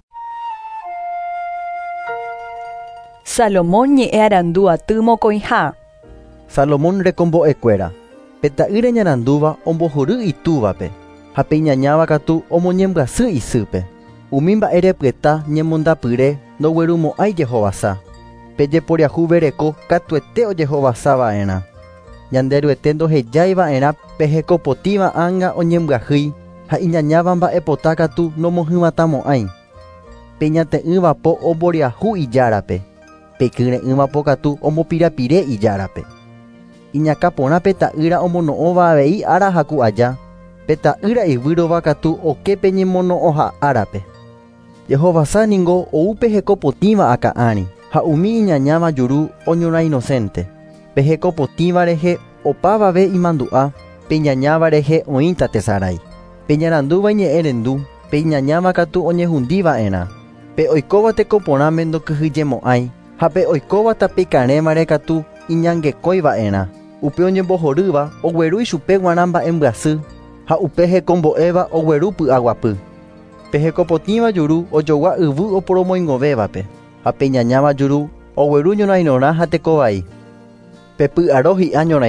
Salomón ñe'ẽ arandu aty mokõiha. Salomón rekombo'ekuéra, peta'ýre ñarandúva ombohory itúvape, ha pe iñañáva katu omoñembyasy isýpe. Umi mba'e repyeta ñemondapyre ndoguerumo'ãi Jehovasa. Pejeporiahuvereko katuete ojehovasava'erã. Ñanderuete ndohejáiva'erã pe hekopotĩva'ãnga oñembyahýi ha iñañáva mba'epota katu nomohymatamo'ãi. Pe ñate'ỹvapo omboriahu ijárape. Pe kyre'ỹvapo katu ombopirapire ijárape. Iñakãporã peta'ýra omono'õva avei ára haku aja. Peta'ýra yvýrova katu oke pe ñemono'õha árape. Jehovasa ningo oúpe hekopotĩva aka'ãri ha umi iñañáva juru oñorã inocente. Pe hekopotĩva rehe opávave imandu'a, pe iñañáva rehe oĩta tesarái. Pe ñarandúva ñe'ẽ rendu, pe iñañáva katu oñehundíva'erã. Pe oikóva tekoporãme ndokyhyjemo'ãi ha pe oikóva tape ikarẽvare katu iñangekóiva'erã. Upe oñembohorýva oguerúi chupe g̃uarã mba'embyasy ha upe hekombo'éva ogueru py'aguapy. Pe hekopotĩva juru ojogua yvy oporomoingovévape ha pe iñañáva juru ogueru ñorairõrã ha tekovai. Pe py'aro hi'a ñorairõ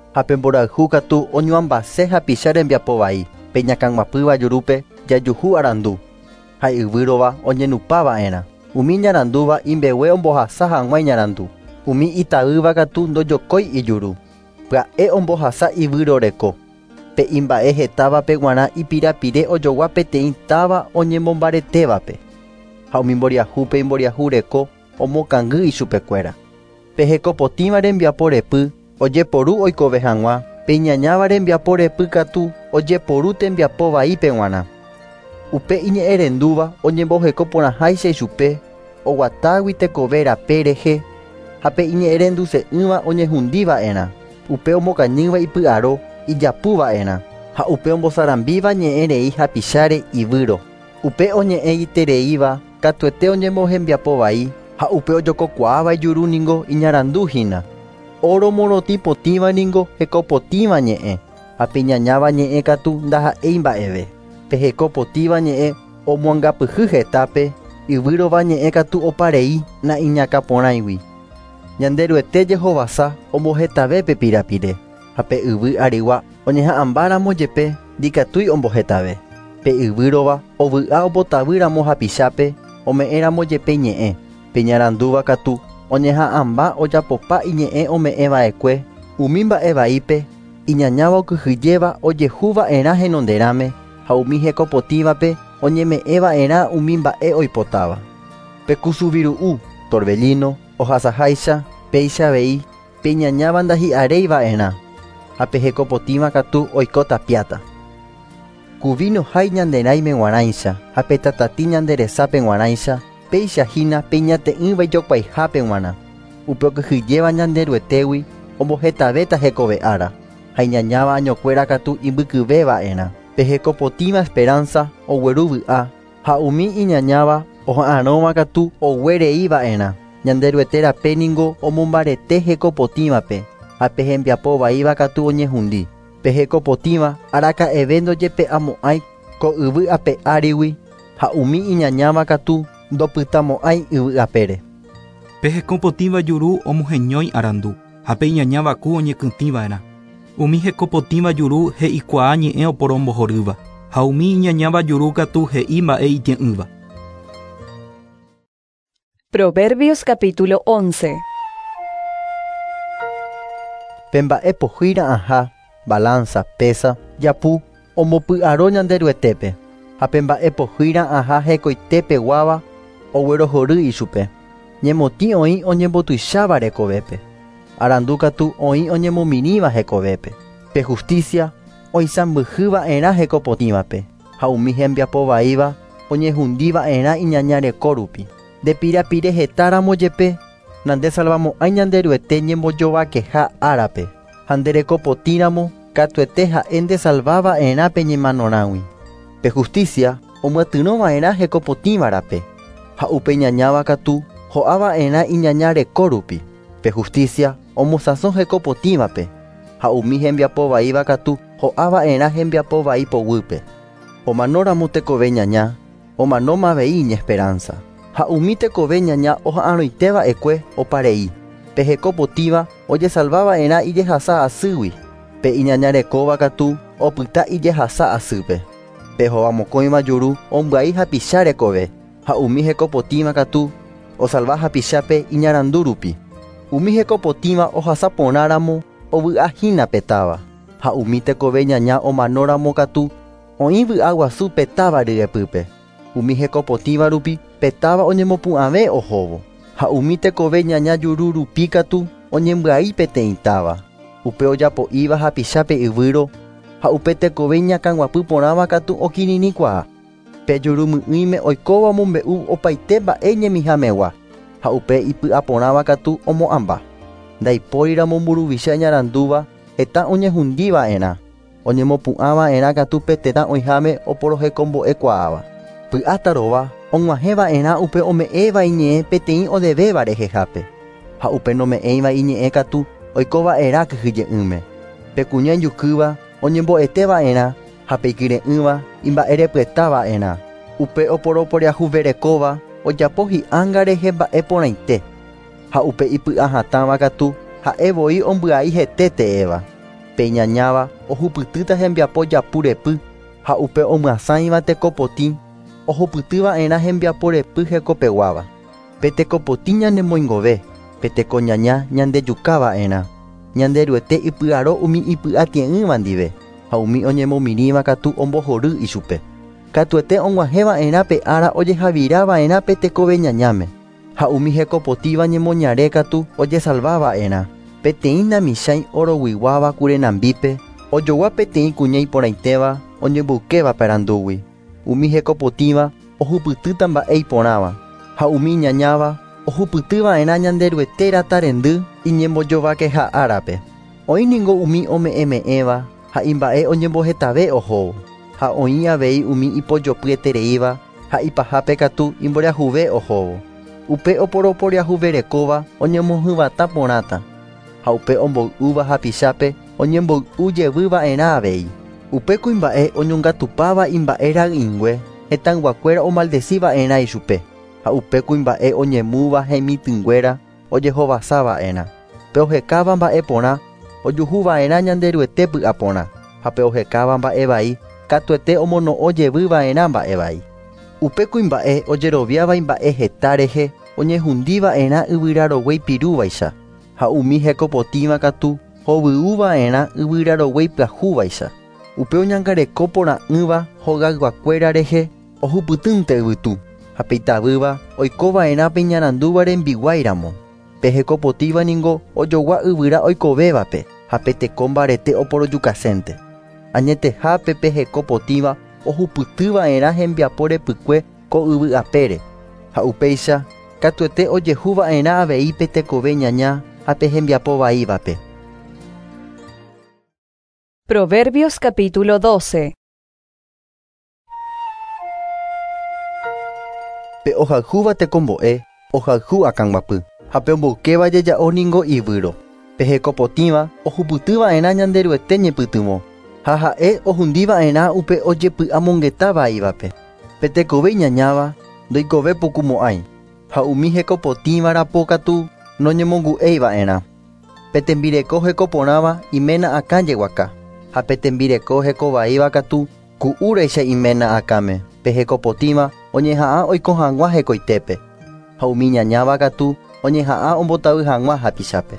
ha pemborayhu katu oñoambase hapicha rembiapo vai peñakãguapýva jurúpe jajuhu arandu ha yvýrova oñenupáva'erã umi ñarandúva imbegue ombohasa hag̃uái ñarandu umi ita'ýva katu ndojokói ijuru pya'e ombohasa yvýroreko pe imba'e hetávape g̃uarã ipirapire ojogua peteĩ táva oñemombaretévape ha umi mboriahúpe imboriahureko omokãngy ichupekuéra pe hekopotĩva rembiapo repy ojeporu oikove hag̃ua pe iñañáva rembiapo repy katu ojeporu tembiapo vaípe g̃uarã upe iñe'ẽrendúva oñembohekoporãháicha ichupe oguatágui tekove rape rehe ha pe iñe'ẽrenduse'ỹva oñehundíva'erã upe omokañýva ipy'aro ijapúva'erã ha upe ombosarambíva ñe'ẽrei hapicháre yvýro upe oñe'ẽ itereíva katuete oñembohembiapo vai ha upe ojokokuaáva ijuru ningo iñarandúhína oromorotĩ potĩva ningo hekopotĩva ñe'ẽ ha pe iñañáva ñe'ẽ katu ndaha'éi mba'eve pe hekopotĩva ñe'ẽ omoangapyhy hetápe yvýrova ñe'ẽ katu oparei na'iñakaporãigui ñande ryete jehovasa ombohetave pe pirapire ha pe yvy arygua oñeha'ãmbáramo jepe ndikatúi ombohetave pe yvýrova ovy'a ombotavýramo hapichápe ome'ẽramo jepe ñe'ẽ pe ñarandúva katu oñeha'ãmba ojapopa iñe'ẽ ome'ẽva'ekue umi mba'e vaípe iñañáva okyhyjéva ojehuva'erã henonderãme ha umi hekopotĩvape oñeme'ẽva'erã umi mba'e oipotáva pe kusuviru'u torbellino ohasaháicha péicha avei pe iñañáva ndahi'areiva'erã ha pe hekopotĩva katu oiko tapiáta kuvi nohái ñanderaime g̃uarãicha ha pe tatatĩ ñanderesápe g̃uarãicha péichahína pe iñate'ỹva ijokõihápe g̃uarã upe okyhyjéva ñande ryetégui ombojetavéta hekove ára ha iñañáva añokuéra katu imbykyvéva'erã pe hekopotĩva Esperanza ogueruvy'a ha umi iñañáva oha'ãrõva katu oguereíva'erã ñande ryete rape ningo omombarete hekopotĩvape ha pe hembiapo vaíva katu oñehundi pe hekopotĩva araka'eve ndojepe'amo'ãi ko yvy ape árigui ha umi iñañáva katu ndopytamo'ãi yvy apére pe hekopotĩva juru omoheñói arandu ha pe iñañávaku oñekytĩva'erã umi hekopotĩva juru he'ikuaa ñe'ẽ oporombohorýva ha umi iñañáva juru katu he'i mba'e iti'ỹva. Proverbios capítulo 11. Pe mba'e pohýra aha balanza pesa japu ombopy'aro ñande ryetépe ha pe mba'e pohýra aha hekoitépe guáva oguerohory ichupe ñemotĩ oĩ oñembotyicháva rekovépe arandu katu oĩ oñemomirĩva hekovépe pe justicia oisãmbyhýva'erã hekopotĩvape ha umi hembiapo vaíva oñehundíva'erã iñañareko rupi ndepirapire hetáramo jepe nande salvamo'ãi ñande ryete ñembojovakeha árape ha nderekopotĩramo katuete ha'e ndesalváva'erã pe ñemanorãgui pe justicia omyatyrõva'erã hekopotĩva rape ha upe iñañáva katu ho'ava'erã iñañareko rupi pe justicia omosãso hekopotĩvape ha umi hembiapo vaíva katu ho'ava'erã hembiapo vai poguýpe omanóramo tekove ñaña omanóma avei ñe Esperanza ha umi tekove ñaña oha'ãroiteva'ekue oparei pe hekopotĩva ojesalváva'erã ijehasa asýgui pe iñañarekóva katu opyta ijehasa asýpe pe hova mokõiva juru ombyaí hapicha rekove ha umi hekopotĩva katu osalva hapichápe iñarandu rupi umi hekopotĩva ohasa porãramo ovy'ahína petáva ha umi tekove ñaña omanóramo katu oĩ vy'a guasu petáva ryepýpe umi hekopotĩva rupi petáva oñemopu'ãve ohóvo ha umi tekove ñaña juru rupi katu oñembyai peteĩ táva upe ojapo'íva hapichápe yvýro ha upe tekove ñakãguapy porãva katu okirirĩkuaa pe jurumy'ỹime oikóva omombe'u opaite mba'e ñemihamegua ha upe ipy'a porãva katu omo'ãmba ndaipóríramo mburuvicha ñarandúva heta oñehundíva'erã oñemopu'ãva'erã katu pe tetã oĩháme oporohekombo'ekuaáva py'atarova og̃uahẽva'erã upe ome'ẽva iñe'ẽ peteĩ odevéva rehehápe ha upe nome'ẽiva iñe'ẽ katu oikova'erã kyhyje'ỹme pe kuñaijukýva oñembo'eteva'erã ha pe ikyre'ỹva imba'erepyetava'erã upe oporoporeahuverekóva ojapo hi'ãnga rehe mba'e porãite ha upe ipy'a hatãva katu ha'evoi ombyai hete te'ẽva pe ñañáva ohupytýta hembiapo japurepy ha upe omyasãiva tekopotĩ ohupytýva'erã hembiaporepy hekopeguáva. Pe tekopotĩ ñanemoingove, pe tekoñaña ñandejukava'erã. Ñande ryete ipy'aro umi ipy'atie'ỹva ndive ha umi oñemomirĩva katu ombohory ichupe. Katuete og̃uahẽva'erã pe ára ojehavirava'erã pe tekove ñañáme. Ha umi hekopotíva ñemoñare katu ojesalvava'erã. Peteĩ namichãi oroguiguáva kurenambípe, ojogua peteĩ kuña iporãitéva oñemboukéva perandúgui. Umi hekopotíva ohupytýta mba'e iporãva. Ha umi ñañáva ohupytýva'erã ñande ryetérata rendy iñembojovakeha árape. Oĩniko umi ome'ẽme'ẽva ha imba'e oñembohetave ohóvo. Ha oĩ avei umi ipojopyetereíva ha ipahápe katu imboriahuve ohóvo. Upe oporoporiahuverekóva oñemohyvata porãta. Ha upe omboy'úva hapichápe oñemboy'ujevýva'erã avei. Upe kuimba'e oñongatupáva imba'e ra'ỹingue hetãnguakuéra omaldecíva'erã ichupe. Ha upe kuimba'e oñemúva hemitỹnguéra ojehovasáva'erã. Pe ohekáva mba'e porã ojuhuva'erã ñande ryete py'a porã. Ha pe ohekáva mba'e vai katuete omono'õjevýva'erã mba'e vai. Upe kuimba'e ojeroviáva imba'e heta rehe oñehundíva'erã yvyrarogue ipirúvaicha. Ha umi hekopotíva katu hovyũva'erã yvyrarogue ipyahúvaicha. Upe oñangareko porã'ỹva hogayguakuéra rehe ohupytýnte yvytu. Ha pe itavýva oikova'erã pe ñarandúva rembiguairamo. Pe hekopotíva ningo ojogua yvyra oikovévape ha pe teko mbarete oporojukasénte. Añetehápe pe hekopotíva ohupytýva'erã hembiapo repykue ko yvy apére. Ha upéicha katuete ojehuva'erã avei pe tekove ñaña ha pe hembiapo vaívape. Proverbios capítulo 12. Pe ohayhúva tekombo'e, ohayhu akãnguapy, ha pe omboukéva jeja'o ningo yvýro. Pe hekopotíva ohupytýva'erã ñande ryete ñepytyvõ. Ha ha'e ohundíva'erã upe ojepy'amongeta vaívape. Pe tekove ñañáva ndoikove pukumo'ãi. Ha umi hekopotíva rapo katu noñemongu'éiva'erã. Pe tembireko hekoporãva iména akã jeguaka. Ha pe tembireko hekovaíva katu ku'úraicha iména akáme. Pe hekopotíva oñeha'ã oiko hag̃ua hekoitépe. Ha umi ñañáva katu oñeha'ã ombotavy hag̃ua hapichápe.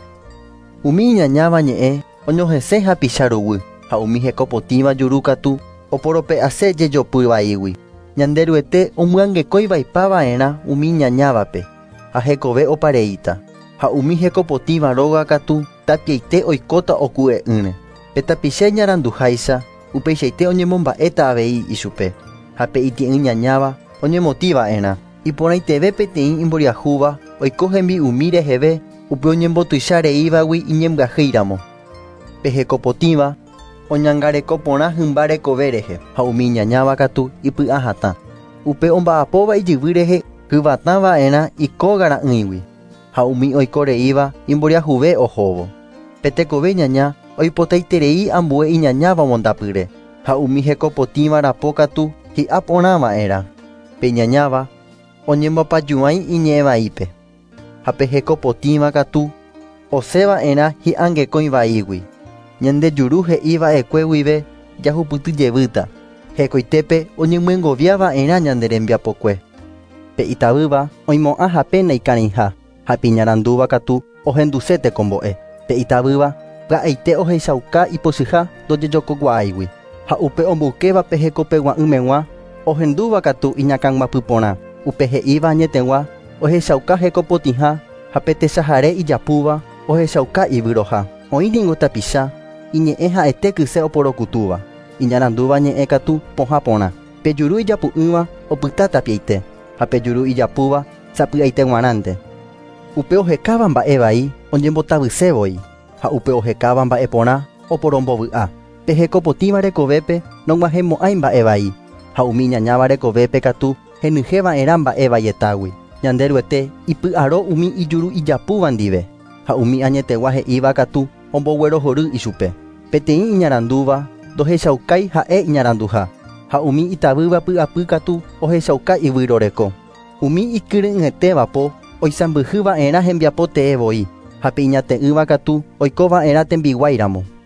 Umi ñañáva ñe'ẽ oñohesẽ hapicha roguy. Ha umi hekopotíva juru katu oporope'ase jejopy vaígui. Ñande ryete omyangekói vaipava'erã umi ñañávape ha hekove opareíta. Ha umi hekopotíva róga katu tapiaite oikóta oku'e'ỹre. Pe tapiche ñaranduháicha upeichaite oñemomba'éta avei ichupe. Ha pe iti'ỹ ñañáva oñemotĩva'erã. Iporãiteve peteĩ imboriahúva oiko hembi'umi reheve upe oñembotuichareívagui iñembyahýiramo. Pe hekopotíva oñangareko porã hymba rekove rehe ha umi ñañáva katu ipy'a hatã. Upe omba'apóva ijyvy rehe hyvatãva'erã ikóga ra'ỹigui. Ha umi oikoreíva imboriahuve ohóvo. Pe tekove ñaña oipotaiterei ambue iñañáva omondapyre. Ha umi hekopotíva rapo katu hi'a porãva'erã. Pe ñañáva oñembopajuãi iñe'ẽ vaípe. Ha pe hekopotíva katu osẽva'erã hi'ãngekói vaígui. Ñande juru he'íva'ekue guive jahupytyjevýta. Hekoitépe oñemyengoviava'erã ñande rembiapokue. Pe itavýva oimo'ã hapéna ikarĩha ha pe ñarandúva katu ohenduse tekombo'e. Pe itavýva pya'aite ohechauka ipochyha ndojejokogua'aigui. Ha upe omboukéva pe hekopegua'ỹmeg̃uã ohendúva katu iñakãnguapy porã. Upe he'íva añetegua ohechauka hekopotĩha ha pe techahare ijapúva ohechauka yvyroha. Oĩniko tapicha iñe'ẽ ha'ete kyse oporokutúva. Iñarandúva ñe'ẽ katu pohã porã. Pe juru ijapu'ỹva opyta tapiaite ha pe juru ijapúva sapy'aite g̃uarãnte. Upe ohekáva mba'e vai oñembotavysevoi ha upe ohekáva mba'e porã oporombovy'a. Pe hekopotíva rekovépe nog̃uahẽmo'ãi mba'e vai ha umi ñañáva rekovépe katu henyhẽva'erã mba'e vaietágui. Ñande ryete ipy'aro umi ijuru ijapúva ndive ha umi añetegua he'íva katu omboguerohory ichupe. Peteĩ iñarandúva ndohechaukái ha'e iñaranduha ha umi itavýva py'apy katu ohechauka yvyroreko. Umi ikyry'yẽtévapo oisãmbyhýva'erã hembiapo te'ẽvoi ha pe iñate'ỹva katu oikova'erã tembiguairamo.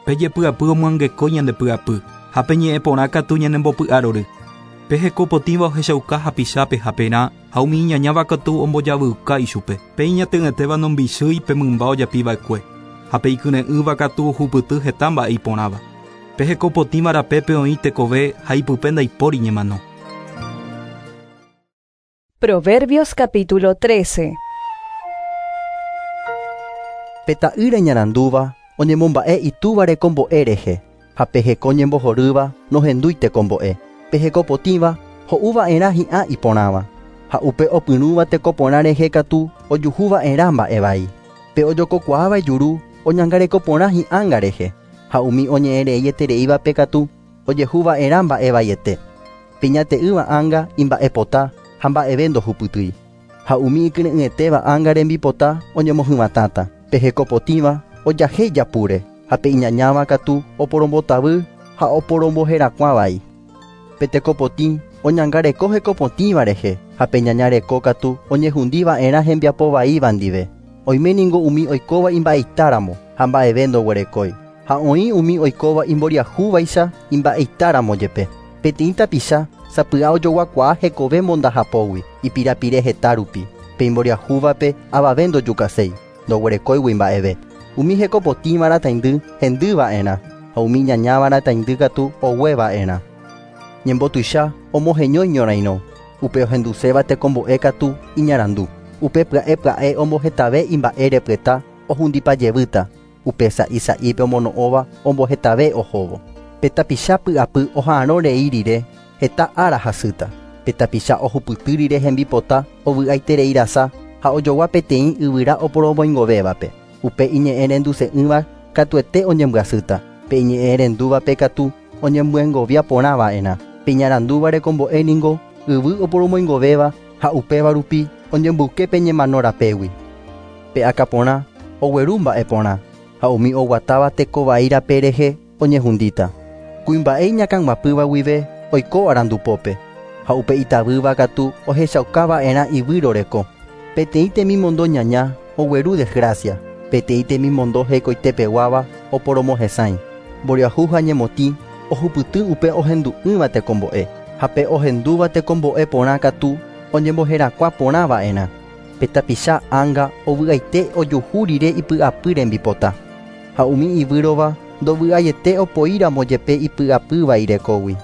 Pejepy'apy omoangeko ñandepy'apy, ha peñe'ẽ porã katu ñanembopy'arory. Pehekopotĩva ohechauka hapichápe ha perã, ha umi iñañáva katu ombojavyka ichupe. Pe iñaty'ỹetéva nombichy pe mymba ojapiva'ekue, ha pe ikyre'ỹva katu ohupyty heta mba'e iporãva. Pehekopotĩva rapépe oĩ tekove ha ipype ndaipóri ñemano. Proverbios capítulo 13. Peta'ýre ñarandúva oñemomba'e itúvare ko mbo'e rehe, ha peheko ñembohorýva nohendúinte ko mbo'e. Pehekopotĩva ho'uva'erã hi'ã iporãva, ha upe opyrũva tekoporã rehe katu ojuhuva'erã mba'e vai. Pe ojokokuaáva juru oñangareko porã hi'ãnga rehe, ha umi oñe'ẽrei etereívape katu ojehuva'erã mba'e vaiete. Pe ñate'ỹva ãnga imba'epota ha mba'eve ndohupytýi, ha umi ikyre'ỹetéva ãnga rembipota oñemohymbatáta. Pehekopotĩva ojahéi japúre, ha pe iñañáva katu oporombotavy ha oporomboherakuã vai. Petekopotĩ oñangareko hekopotĩva rehe, ha pe ñañareko katu oñehundíva'erã hembiapo vaíva ndive. Oiméningo umi oikóva imba'eitáramo ha mba'eve ndoguerekói, ha oĩ umi oikóva imboriahúvaicha imba'eitáramo jepe. Peteĩ tapicha sapy'a ojoguakuaa hekove mondahapógui ipirapire heta rupi. Pe imboriahúvape avave ndojukaséi, ndoguerekóigui mba'eve. Umi hekopotĩva rataindy hendýva'erã, ha umi ñañáva rataindy katu ogueva'erã. Ñembotycha omoheñói ñorairõ, upe ohenduséva tekombo'e katu iñarandu. Upe pya'e ombohetave imba'e repyta ohundipajevýta, upe sa'i omono'õva ombohetave ohóvo. Pe tapicha py'apy oha'ãrõ rei rire heta ára hasýta. Pe tapicha ohupyty rire hembipota ovy'aiterei rasa ha ojogua peteĩ yvyra oporomboingovévape. Upe iñe'ẽ renduse'ỹva katuete oñembyasýta. Pe iñe'ẽ rendúvape katu oñemyengovia porãva'erã. Pe ñarandúva rekombo'éningo yvy oporomboingovéva ha upéva rupi oñembyke peñemano rapégui. Pe akaporã ogueru mba'e porã, ha umi oguatáva tekovai rape rehe oñehundíta. Kuimba'e iñakãguapýva guive oiko arandupópe, ha upe itavýva katu ohechaukava'erã ivýro reko. Peteĩ temimondo ñaña ogueru desgracia, peteĩ temimondo hekoitepeguáva oporomohesãi. Mboriahu ha ñemotĩ ohupyty upe ohendu'ỹva tekombo'e, ha pe ohendúva tekombo'e porã katu oñemboherakuã porãva'erã. Pe tapicha ãnga ovy'aite ojuhu rire ipy'apy rembipota, ha umi ivýrova ndovy'aiete opoíramo jepe ipy'apy vai rekógui.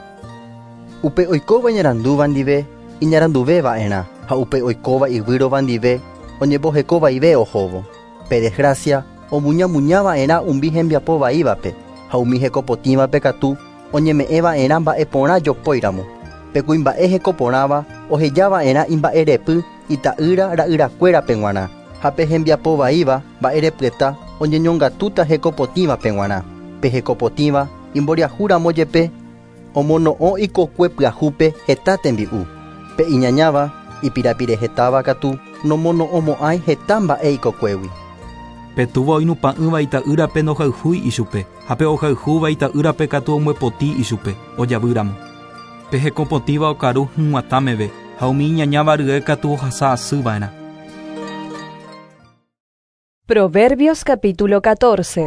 Upe oikóva ñarandúva ndive iñaranduvéva'erã, ha upe oikóva ivýrova ndive oñemboheko vaive ohóvo. Pe desgracia omuñamuñava'erã umbi hembiapo vaívape, ha umi hekopotĩvape katu oñeme'ẽva'erã mba'e porã jopóiramo. Pe kuimba'e hekoporãva ohejava'erã imba'erepy ita'ýra ra'yrakuérape g̃uarã, ha pe hembiapo vaíva mba'erepyeta oñeñongatúta hekopotĩvape g̃uarã. Pe hekopotĩva imboriahúramo jepe omono'õ ikokue pyahúpe heta tembi'u. Pe iñañáva ipirapire hetáva katu nomono'õmo'ãi heta mba'e ikokuégui. Petúva oinupa'ỹva ita'ýrape ndohayhúi ichupe, ha pe ohayhúva ita'ýrape katu omyepotĩ ichupe ojavýramo. Pe hekopotĩva okaru hũguatámeve, ha umi iñañáva rye katu ohasa asýva'erã. Proverbios capítulo 14.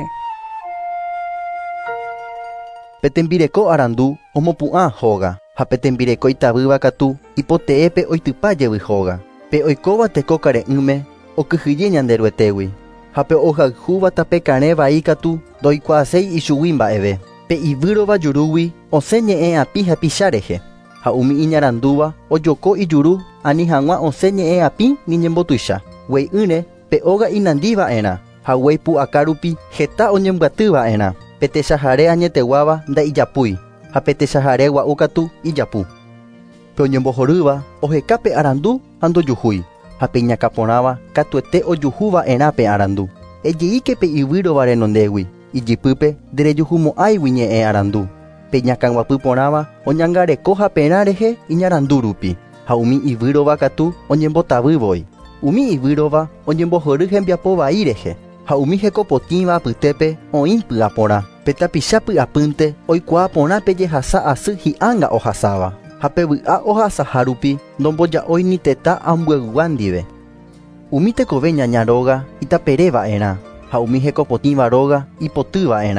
Petembireko arandu omopu'ã hóga, ha petembireko itavýva katu ipote'épe oitypájevy hóga. Pe oikóva teko kare'ỹme okyhyje ñanderuetégui, ha pe ohayhúva tape karẽ vai katu ndoikuaaséi ichugui mba'eve. Pe ivýrova jurúgui osẽ ñe'ẽ api hapicha rehe, ha umi iñarandúva ojoko ijuru ani hag̃ua osẽ ñe'ẽ api ni ñembotycha. Guéi ýre pe óga inandíva'erã, ha guéi pu'aka rupi heta oñembyatýva'erã. Pe techahare añeteguáva nda'ijapúi, ha pe techahare gua'u katu ijapu. Pe oñembohorýva oheka pe arandu ha ndojuhúi, ha pe iñakaporãva katuete ojuhúva'erã pe arandu. Ejeíke pe ivýrova renondégui, ijipýpe nderejuhumo'ãigui ñe'ẽ arandu. Pe iñakãguapy porãva oñangareko haperã rehe iñarandu rupi, ha umi ivýrova katu oñembotavývoi. Umi ivýrova oñembohory hembiapo vai rehe, ha umi hekopotĩva apytépe oĩ py'aporã. Pe tapicha py'apýnte oikuaa porãpe jehasa asy hi'ãnga ohasáva, ha pe vy'a ohasaha rupi ndomboja'ói ni tetã ambyayguá ndive. Umi tekove ñaña róga itaperéva'erã, ha umi hekopotĩva róga ipotýva'erã.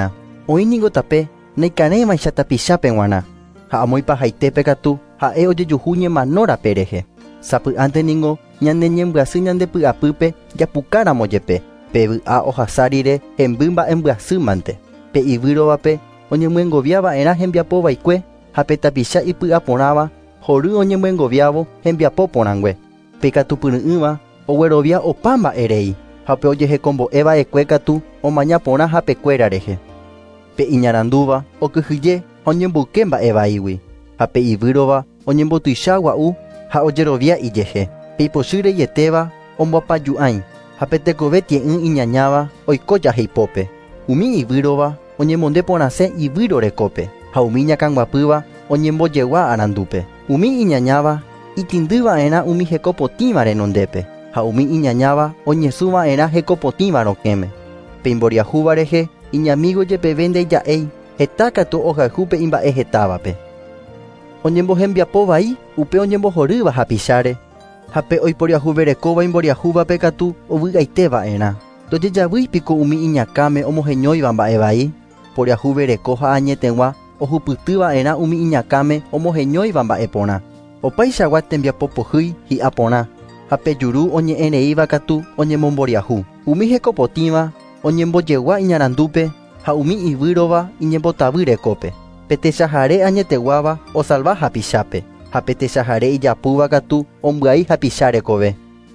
oíningo tape naikane maicha tapicha peguana ha amoipa haitepe katu ha ojejuhu ñemanóra perehe sapy'ánte ningo ñande ñembyasy ñande py'apýpe japukáramo jepe pe vy'a ohasa rire hemby mba'embyasýmante pe yvýrovape oñemyengoviava'erã hembiapovaikue ha pe tapicha ipy'aporãva hory oñemyengoviávo hembiapo porãngue pe katupyry'ỹva oguerovia opa mba'erei ha pe ojehekombo'eva'ekue katu omaña porã hapekuéra rehe pe iñarandúva okyhyje oñemboyke mba'evaígui ha pe yvýrova oñembotycha gua'u ha ojerovia ijehe pe ipochy rejetéva omboapaju'ãi ha pe tekove tie'ỹ iñañáva oiko jaheipópe umi yvýrova oñemonde porãse yvýro rekópe ha umi ñakãnguapýva oñembojegua arandúpe umi iñañáva itindyva'erã umi hekopotĩva renondépe ha umi iñañáva oñesũva'erã hekopotĩva rokẽme pe imboriahúva rehe iñamígo jepeve ndeja'éi heta katu ohayhu pe imba'e hetávape oñembohembiapo vai upe oñembohorýva hapicháre ha pe oiporiahuverekóva imboriahúvape katu ovy'aitéva'erã tojejavýipiko umi iñakáme omoheñóiva mba'e vai poriahuvereko ha añetegua ohupytyva'erã umi iñakáme omoheñóiva mba'e porã opaichagua tembiapo pohýi hi'a porã ha pe juru oñe'ẽreíva katu oñemomboriahu umi hekopotĩva oñembojegua iñarandúpe ha umi yvýrova iñembotavy rekópe pe techahare añeteguáva osalva hapichápe ha pe techahare ijapýva katu ombyai hapicha rekove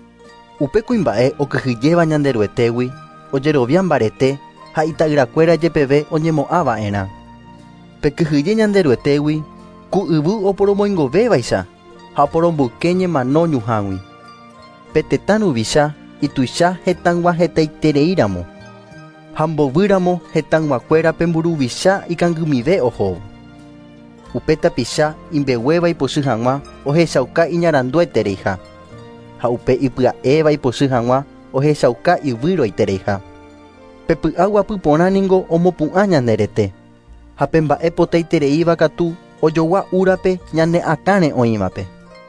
upe kuimba'e okyhyjéva ñande ryetégui ojerovia mbarete ha ita'yrakuéra jepeve oñemo'ãva'erã pe kyhyje ñande ryetégui ku yvy oporomoingovevaicha ha oporomboyke ñemano ñuhãgui pe tetã ruvicha ituicha hetãngua hetaitereíramo ha mbovýramo hetãnguakuéra pe mburuvicha ikangymive ohóvo upe tapicha imbeguéva ipochy hag̃ua ohechauka iñaranduaitereiha ha upe ipya'éva ipochy hag̃ua ohechauka yvýroaitereiha pe py'a guapy porã ningo omopu'ã ñande rete ha pe mba'e potaitereíva katu ojogua úrape ñane akãre oĩvape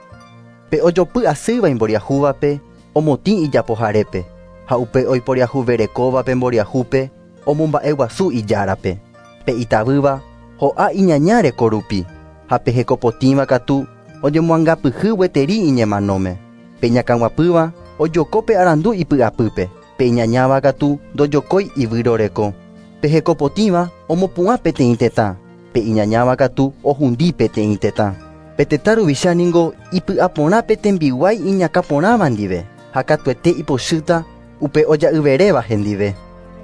pe ojopy'asýva imboriahúvape omotĩ ijapoharépe ha upe oiporiahuverekóva pe mboriahúpe omomba'e guasu ijárape pe itavýva ho'a iñaña rekorupi ha pe hekopotĩva katu ojemoangapyhy gueteri iñemanóme pe ñakãguapýva ojoko pe arandu ipy'apýpe pe iñañáva katu ndojokói yvýro reko pe hekopotĩva omopu'ã peteĩ tetã pe iñañáva katu ohundi peteĩ tetã pe tetã ruvicha ningo ipy'aporã pe tembiguái iñakãporãva ndive ha katuete ipochýta upe oja'yveréva hendive.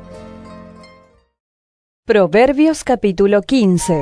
Proverbios capítulo 15.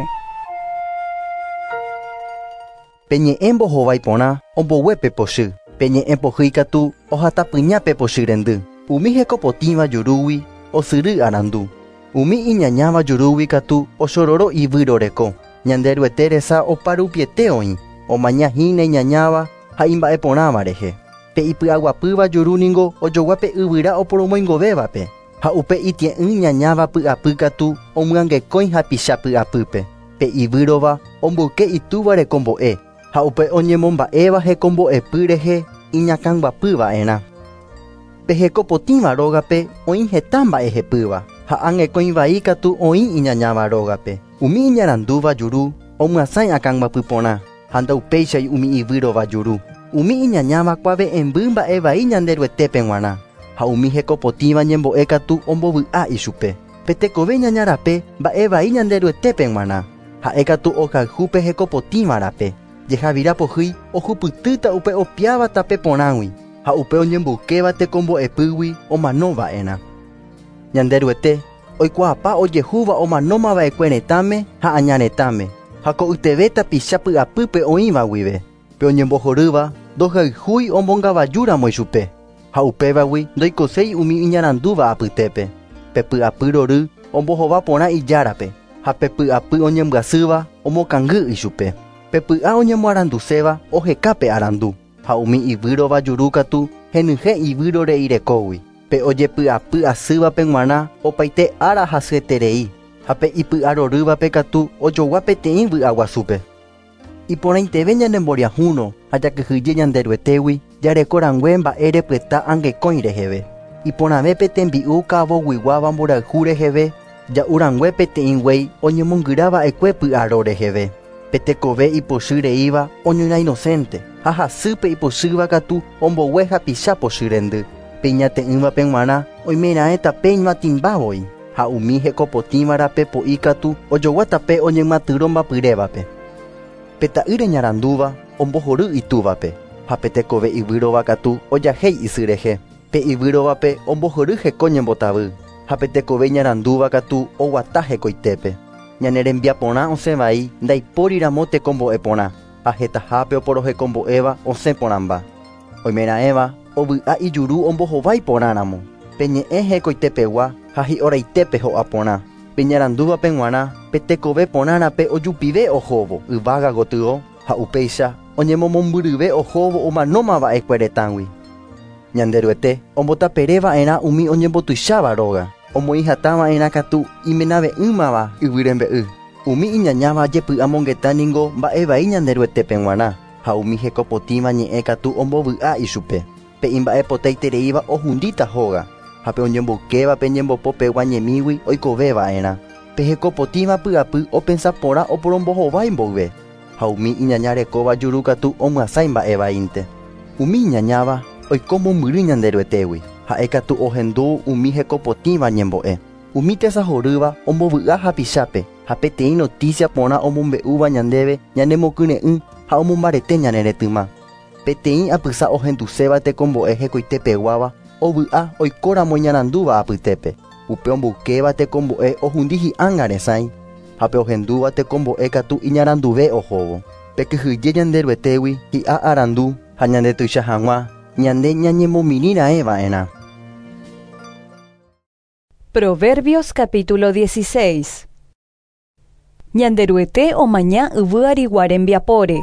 Pe ñe'ẽ mbohovái porã omboguépe pochy pe ñe'ẽ pohýi katu ohatapyña pe pochy rendy umi hekopotĩva jurúgui osyry arandu umi iñañáva jurúgui katu osororo yvýro reko ñande ryete resa oparupiete oĩ omaña hína iñañáva ha imba'e porãva rehe pe ipy'aguapýva juru ningo ojogua pe yvyra oporomoingovévape ha upe itie'ỹ ñañáva py'apy katu omyangekói hapicha py'apýpe pe yvýrova omboyke itúva rekombo'e ha upe oñemomba'éva hekombo'epy rehe iñakãnguapyva'erã pe hekopotĩva rógape oĩ heta mba'ehepýva ha ángekói vai katu oĩ iñañáva rógape umi iñarandúva juru omyasãi akãnguapy porã ha ndaupéichai umi yvýrova juru umi iñañáva kuave emby mba'e vai ñande ryetépe g̃uarã ha umi hekopotĩva ñembo'e katu ombovy'a ichupe pe tekove ñañarape mba'e vai ñande ryetépe g̃uarã ha'e katu ohayhu pe hekopotĩva rape jehavira pohýi ohupytýta upe opiáva tape porãgui ha upe oñemboykéva tekombo'epýgui omanova'erã ñande ryete oikuaapa ojehúva omanómava'ekue retãme ha añaretãme ha ko yteve tapicha py'apýpe oĩva guive pe oñembohorýva ndohayhúi ombongavajúramo ichupe ha upévagui ndoikoséi umi iñarandúva apytépe pe py'apy rory ombohova porã ijárape ha pe py'apy oñembyasýva omokangy ichupe pe py'a oñemoaranduséva ohekápe arandu ha umi yvýrova juru katu henyhẽ yvýro reirekógui pe ojepy'apy'asýva pe g̃uarã opaite ára hasyeterei ha pe ipy'a rorývape katu ojogua peteĩ vy'a guasúpe iporãiteve ñanemboriahúrõ ha jakyhyje ñande ryetégui jarekorangue mba'e repyta angekói reheve iporãvépe tembi'u ka'avoguiguáva mborayhu reheve Ja'urangue peteĩnguéi oñemongyráva'ekue py'aro reheve. Petekove ipochyreíva oñoina inocente, ha hasýpe ipochýva katu ombogue hapicha pochyrendy. Pe iñate'ỹvape g̃uarã oimeraẽ tape ñatimávoi, ha umi hekopotĩvarape po'i katu ojogua tape oñemyatyro mbapyrévape. Peta'ýre ñarandúva ombohory itúvape, ha petekove yvýrova katu ojahéi isy rehe. Pe yvýrovape ombohory heko ñembotavy, ha petekove ñarandúva katu oguata hekoitépe. Ñane rembiaporã osẽvai ndaipóriramo tekombo'e porã, ha hetahápe oporohekombo'éva osẽ porãmba. Oimeraẽva ovy'a ijuru ombohovái porãramo. Peñe'ẽ hekoitépegua ha hi'oraitépe ho'a porã. Pe ñarandúvape g̃uarã petekove porãrape ojupive ohóvo yvága gotyo ha upéicha oñemomombyryve ohóvo omanómava'ekue retãgui. Ñande ryete ombotapereva'erã umi oñembotuicháva róga. Omoĩhatãva'erã katu imenave'ỹmava yvy rembe'y. Umi iñañáva jepy'a mongeta ningo mba'e vai ñande ryetépe g̃uarã, ha umi hekopotĩva ñe'ẽ katu ombovy'a ichupe. Pe imba'epotaitereíva ohundíta hóga, ha pe oñembokéva pe ñembopopegua ñemígui oikoveva'erã. Pe hekopotĩva py'apy opensa porã oporombohovái mboyve, ha umi iñañarekóva juru katu omyasãi mba'evaínte. Umi iñañáva oiko mombyry ñande ryetégui, ha'e katu ohendu umi hekopotĩva ñembo'e. Umi tesahorýva ombovy'a hapichápe, ha peteĩ noticia porã omombe'úva ñandéve ñanemokyre'ỹ ha omombarete ñane retýma. Peteĩ apysa ohenduséva tekombo'e hekoitepeguáva ovy'a oikóramo ñarandúva apytépe. Upe ombokéva tekombo'e ohundi hi'ãnga resãi, ha pe ohendúva tekombo'e katu iñaranduve ohóvo. Pekyhyje ñande ryetégui hi'a arandu ha ñande tuicha hag̃ua ñande ñañemomirirãeva'erã. Proverbios capítulo 16. Ñanderuete omaña yvy arigua rembiapóre.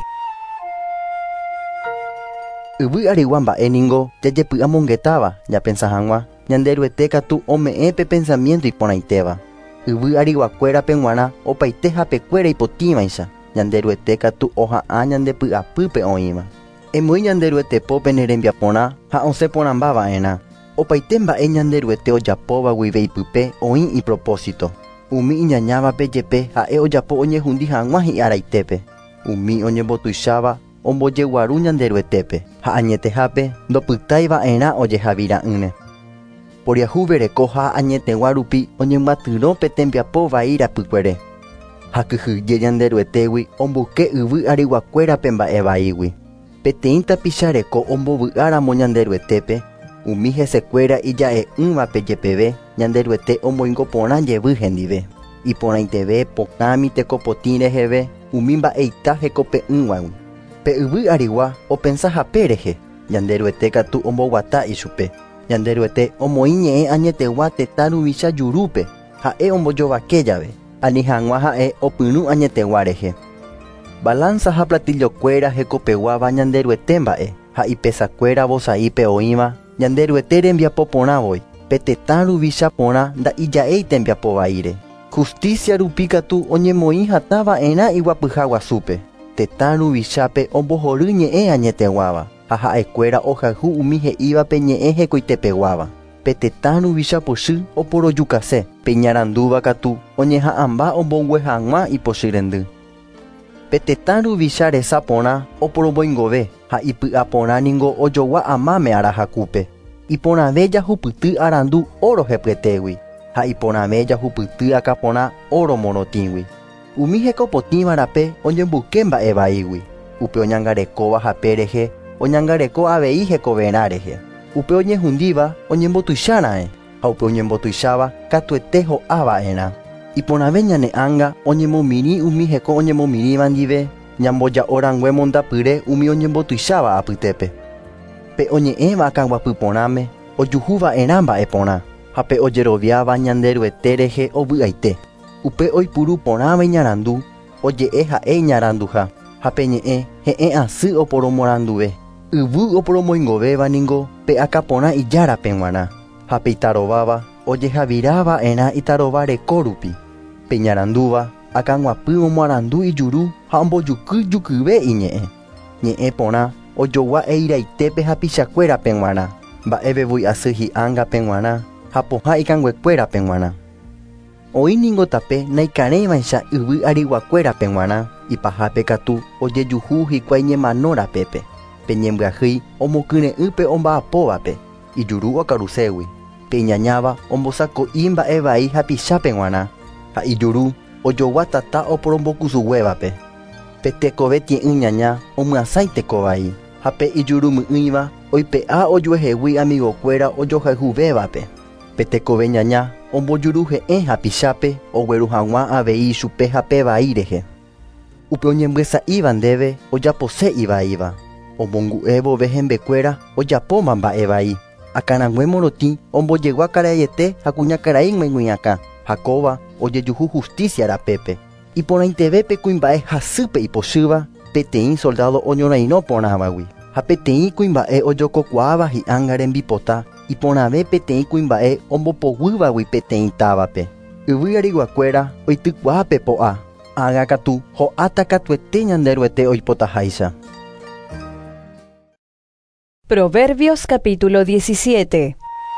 Yvy arigua mba'e ningo jajepy'a mongetáva japensa hag̃ua. Ñanderuete katu ome'ẽ pe pensamiento iporãitéva. Yvy ariguakuérape g̃uarã opaite hapekuéra ipotĩvaicha. Ñanderuete katu oha'ã ñandepy'apýpe oĩva. Emyĩ ñanderuetepópe ne rembiaporã ha osẽporãmbava'erã. Opaite mba'e ñanderuete ojapóva guive ipype oĩ ipropósito. Umi iñañávape jepe ha'e ojapo oñehundi hag̃ua hi'araitépe. Umi oñembotuicháva ombojeguaru ñanderuetépe ha añetehápe ndopytáiva'erã ojehavira'ỹre. Poriahuvereko ha añetegua rupi oñemyatyro pe tembiapo vaírapykuere. Ha kyhyje ñanderuetégui omboke yvy ariguakuérape mba'e vaígui. Peteĩ tapichareko ombovy'áramo ñanderuetépe. Umi hesekuéra ija'e'ỹvape jepeve ñanderuete omoingo porã jevy hendive. Iporãiteve pokämi tekopotĩ reheve umi mba'eita hekope'ỹvagui. Pe yvy arigua opensa hape rehe, ñanderuete katu omboguata ichupe. Ñanderuete omoĩ ñe'ẽ añetegua tetã ruvicha jurúpe, ha'e ombojovake jave, ani hag̃ua ha'e opyrũ añetegua rehe. Balanza ha platillokuéra hekopeguáva ñanderuete mba'e, ha ipesakuéra vosaípe oĩva ñanderuete rembiapo porãvoi, pe tetã ruvicha porã nda'ija'éi tembiapo vaíre. Justicia rupi katu oñemoĩ hatãva'erã iguapyha guasúpe. Tetã ruvichápe ombohory ñe'ẽ añeteguáva, ha ha'ekuéra ohayhu umi he'ívape ñe'ẽ hekoitepeguáva. Pe tetã ruvicha pochy oporojukase, pe ñarandúva katu oñeha'ãmba ombongue hag̃ua ipochyrendy. Pe tetã ruvicha resa porã oporomboingove ha ipy'a porã ningo ojogua amáme arahakúpe. Iporãve jahupyty arandu oro hepyetégui ha iporãve jahupyty akaporã oro morotĩgui. Umi hekopotĩvarape oñemboke mba'e vaígui. Upe oñangarekóva hape rehe oñangareko avei hekoverã rehe. Upe oñehundíva oñembotuichara'e ha upe oñembotuicháva katuete ho'ava'erã. Iporãve ñane ãnga oñemomiri umi heko oñemomiríva ndive ñamboja'orangue mondapyre umi oñembotuicháva apytépe. Pe oñe'ẽva akãguapy porãme ojuhuva'erã mba'e porã ha pe ojeroviáva ñanderuete rehe ovy'aite. Upe oipuru porãva iñarandu oje'e ha'e iñaranduha ha pe ñe'ẽ he'ẽ asy oporomoranduve. Yvy oporomoingovéva ningo pe akaporã ijárape g̃uarã ha pe itarováva ojehavirava'erã itarovareko rupi. Pe ñarandúva akãguapy omoarandu ijuru ha ombojuky jukyve iñe'ẽ. Ñe'ẽ porã ojogua eiraitépe hapichakuérape g̃uarã, mba'evevoi asy hi'ángape g̃uarã ha pohã ikanguekuérape g̃uarã. oíningo tape naikarẽvaicha yvy ariguakuéra peguara ipahápe katu ojejuhu hikuái ñemanóra pépe peñembyahýi omokyrẽ'y pe omba'apóvape ijuru okaruségui pe iñañáva ombosako'i mba'e vai hapicha peguara ha ijuru ojogua tata oporombokusuguévape pe tekove tie'ỹ ñaña omyasãi tekovai ha pe ijuru my'ỹiva oipe'a ojuehegui amigokuéra ojohayhuvévape pe tekove ñaña ombojuruhe'ẽ hapichápe ogueru hag̃ua avei chupe ha pe vai rehe upe oñembyasa'íva ndéve ojaposé'i vaíva omongu'e vove hembekuéra ojapóma mba'e vai akarãngue morotĩ ombojegua karaiete ha kuñakaraígui g̃ui'akã ha kóva ojejuhu justicia rapépe iporãitevépe kuimba'e hasýpe ipochýva peteĩ soldado oñorairõ porãvagui ha peteĩ kuimba'e ojokokuaáva hi'ãnga rembipota iporãve peteĩ kuimba'e ombopoguývagui peteĩ távape yvy ariguakuéra oitykuápe po'a ágakatu ho'áta katuete ñande ruete oipotaháicha. Proverbios capítulo 17.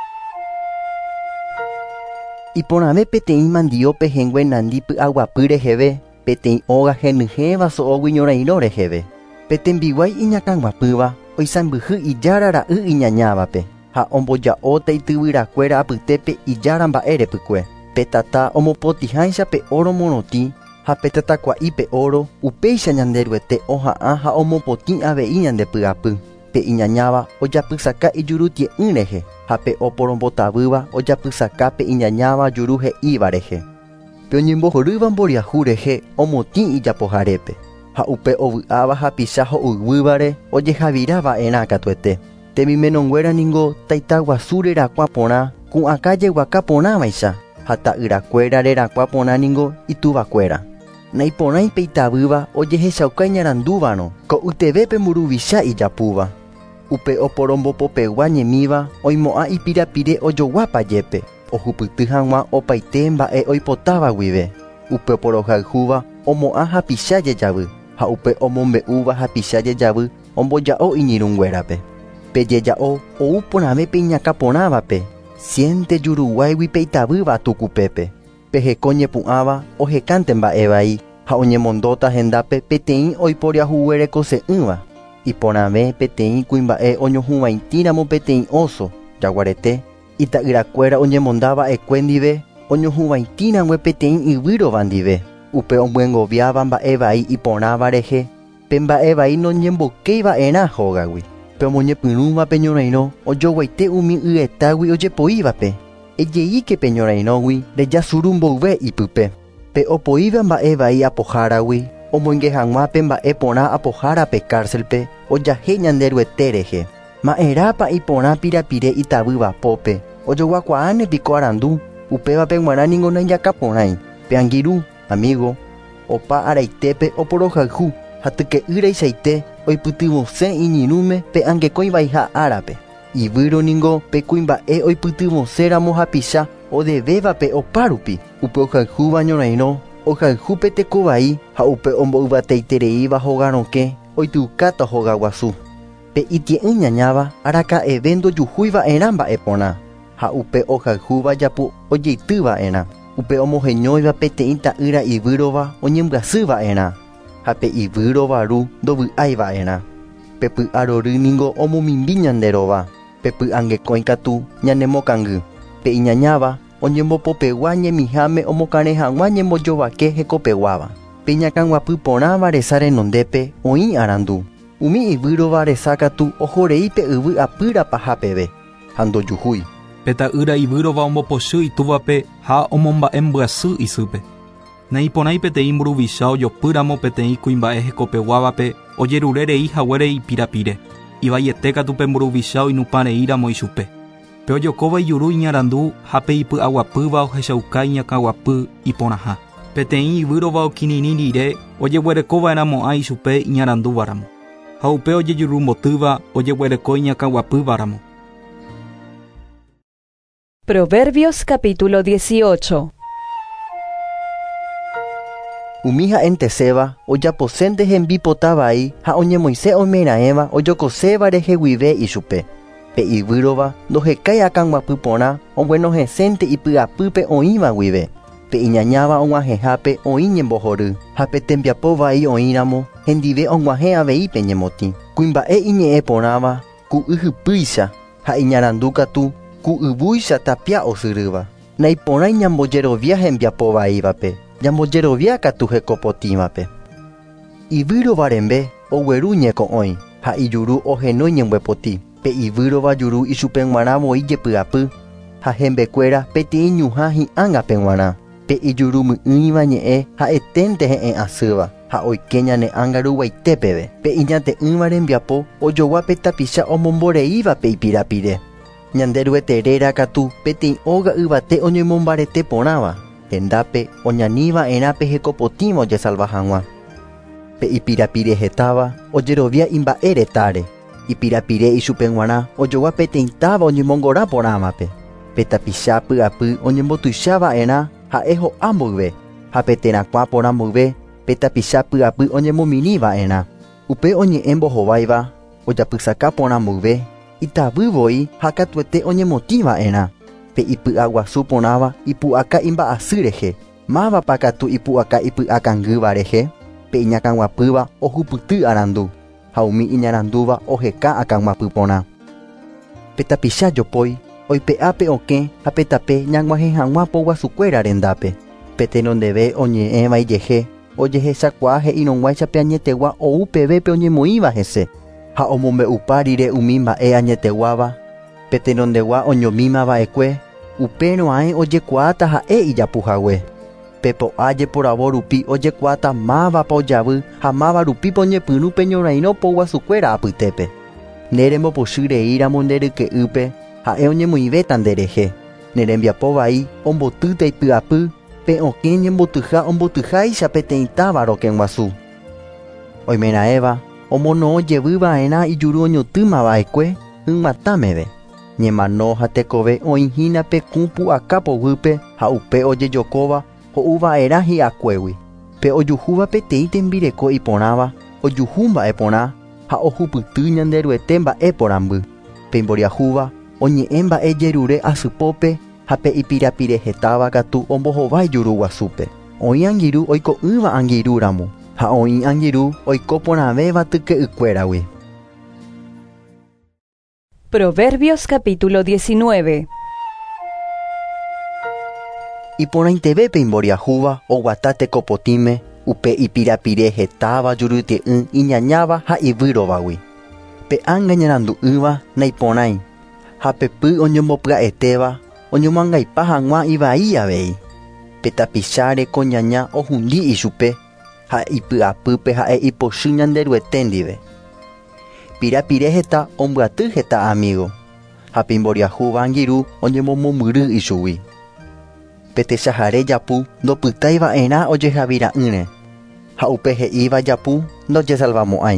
Iporãve peteĩ mandio pehẽngue nandi py'aguapy reheve peteĩ óga henyhẽva so'ógui ñorairõ reheve petembiguái iñakãguapýva oisãmbyhy ijára ra'y iñañávape ha omboja'óta ityvyrakuéra apytépe ijára mba'e repykue pe tata omopotĩháicha pe oro morotĩ ha pe tatakua'i pe oro upéicha ñande ruete oha'ã ha omopotĩ avei ñande py'apy pe iñañáva ojapysaka ijuru tie'ỹ rehe ha pe oporombotavýva ojapysaka pe iñañáva juru he'íva rehe pe oñembohorýva mboriahu rehe omotĩ ijapoharépe ha upe ovy'áva hapicha ho'yvývare ojehavira va'erã katuete temimenonguéra ningo taitaguasu rerakua porã ku'ãka jeguaka porãvaicha ha ta'yrakuéra rerakua porã ningo ituvakuéra naiporãi peitavýva ojehechaukái ñarandúvarõ ko ytevépe mburuvicha ijapúva upe oporombopopegua ñemíva oimo'ã ipirapire ojoguápa jépe ohupyty hag̃ua opaite mba'e oipotáva guive upe oporohayhúva omo'ã hapicha jejavy ha upe omombe'úva hapicha jejavy omboja'o iñirũnguérape pe jeja'o ou porãve pe iñakã porãvape siente juruguáigui peitavýva tukupépe peheko ñepu'ãva ohekánte mba'e vai ha oñemondóta hendápe peteĩ oiporiahuguerekose'ỹva iporãve peteĩ kuimba'e oñohũvaitĩramo peteĩ oso jaguarete ita'yrakuéra oñemondava'ekue ndive oñohũvaitĩrangue peteĩ yvýrova ndive upe omyengoviáva mba'e vai iporãva rehe pe mba'e vai noñembokéiva'erã hógagui pe omoñepyrũva pe ñorairõ ojoguaite umi y'etágui ojepoívape ejeíke pe ñorairõgui rejasuru mboyve ipype pe opoíva mba'e vai apoháragui omoinge hag̃ua pe mba'e porã apohára pe cárcelpe ojahe ñande ruete rehe ma'erápa iporã pirapire itavýva pópe ojoguakuaánepiko arandu upéva peguara ningo naijakaporãi pe angirũ amigo opa araitépe oporohayhu ha tyke'ýraichaite oipytyvosẽ iñirũme pe angekóivaiha árape yvýro ningo pe kuimba'e oipytyvosẽramo hapicha odevévape opárupi upe ohayhúva ñorairõ ohayhu pe tekovai ha upe ombo'yvateitereíva hogarõke oityukáta hogaguasu pe itie'ỹ ñañáva araka'eve ndojuhúiva'erã mba'e porã ha upe ohayhúva japu ojeitýva'erã upe omoheñóiva peteĩ ta'ýra yvýrova oñembyasýva'erã ha pe yvýrovaru ndovy'áiva'erã pe py'arory ningo omomimbi ñande rova pe py'angekói katu ñanemokangy pe iñañáva oñembopopegua ñemiháme omokarẽ hag̃ua ñembojovake hekopeguáva pe iñakãguapy porãva resa renondépe oĩ arandu umi yvýrova resa katu ohorei pe yvy apýra paha peve ha ndojuhúi pe ta'ýra yvýrova ombopochy itúvape ha omomba'embyasy isýpe naiporãi peteĩ mburuvicha ojopýramo peteĩ kuimba'e hekopeguávape ojerurerei haguére ipirapire ivaiete katu pe mburuvicha oinupãreíramo ichupe pe ojokóva ijuru iñarandu ha pe ipy'aguapýva ohechauka iñakãguapy iporãha peteĩ yvýrova okirirĩ rire ojeguerekova'eramo'ã ichupe iñarandúvaramo ha upe ojejurumbotýva ojeguereko iñakãguapývaramo. Proverbios capítulo 18. Umi ha'entecéva ojaposénte hembipota vai ha oñemoise omera'ẽva ojokoséva rehe guive ichupe pe yvýrova ndohekái akãguapy porã ombuenohẽsénte ipy'apýpe oĩva guive pe iñañáva og̃uahẽhápe oĩ ñembohory ha pe tembiapo vai oĩramo hendive og̃uahẽ avei pe ñemotĩ kuimba'e iñe'ẽ porãva ku yhypýicha ha iñarandu katu ku yvúicha tapia osyrýva naiporãi ñambojerovia hembiapo vaívape ñambojerovia katu hekopotĩvape. Ivýrova rembe ogueru ñeko'õi ha ijuru ohenói ñembyepotĩ pe ivýrova juru ichupeg̃uarã voi jepy'apy ha hembekuéra peteĩ ñuhã hi'ãngape g̃uarã pe ijuru my'ỹiva ñe'ẽ ha eténte he'ẽ asýva ha oike ñane ãngaruguaitépeve pe iñate'ỹva rembiapo ojogua pe tapicha omomboreíva pe ipirapire ñande rygueteréra katu peteĩ óga yvate oñoimombarete porãva hendápe oñaníva pe hekopotĩva ojesalva hag̃ua pe ipirapire hetáva ojerovia imba'e retáre ipirapire ichupe g̃uarã ojogua peteĩ táva oñemongorã porãvape pe tapicha py'apy oñembotuichava'erã ha'e ho'a mboyve ha pe terakuã porã mboyve pe tapicha py'apy oñemomirĩva'erã upe oñe'ẽ mbohováiva ojapysaka porã mboyve itavývoi ha katuete oñemotĩva'erã pe ipy'a guasu porãva ipu'aka imba'asy rehe mávapa katu ipu'aka ipy'akangýva rehe pe iñakãguapýva ohupyty arandu ha umi iñarandúva oheka akãguapy porã pe tapicha jopói oipe'a pe okẽ ha pe tape ñag̃uahẽ hag̃ua po guasukuéra rendápe pe tenondeve oñe'ẽvaijehe ojehechakuaa he'irõguáicha pe añetegua ou pevépe oñemoĩva hese ha omombe'upa rire umi mba'e añeteguáva pe tenondegua oñomímava'ekue upérõae ojekuaáta ha'e ijapuhague pe po'a jeporavo rupi ojekuaáta mávapa ojavy ha máva rupípa oñepyrũ pe ñorairõ po guasukuéra apytépe nerembopochy reíramo nderyke'ýpe ha'e oñemoĩvéta nderehe nerembiapo vai ombotýta ipy'apy pe okẽ ñembotyha ombotyháicha peteĩ táva rokẽ guasu oimeraẽva omono'õjevýva'erã ijuru oñotýmava'ekue ymatámeve ñemano ha tekove oĩhína pe kũ pu'aka povýpe ha upe ojejokóva ho'uva'erã hi'akuégui pe ojuhúva peteĩ tembireko iporãva ojuhu mba'e porã ha ohupyty ñande ryete mba'e poramby pe imboriahúva oñe'ẽ mba'e jerure asypópe ha pe ipirapire hetáva katu ombohovái juru guasúpe oĩ angirũ oiko'ỹva angirũramo ha oĩ angirũ oiko porãvéva tyke'ykuéragui. Proverbios capítulo 19. Iporãitevépe imboriahúva oguata tekopotĩme upe ipirapire hetáva jurute'ỹ iñañáva ha ivýrovagui pe anga ñarandu'ýva naiporãi ha pepy oñombopya'etéva oñomongaipa hag̃ua ivai avei pe tapicha reko ñaña ohundi ichupe ha ipy'apýpe ha'e ipochy ñande ryete ndive pirapire heta ombyaty heta amigo ha pe imboriahúva angirũ oñemomomyry ichugui pe techahare japu ndopytaiva'erã ojehavira'ỹre ha upe he'íva japu ndojesalvamo'ãi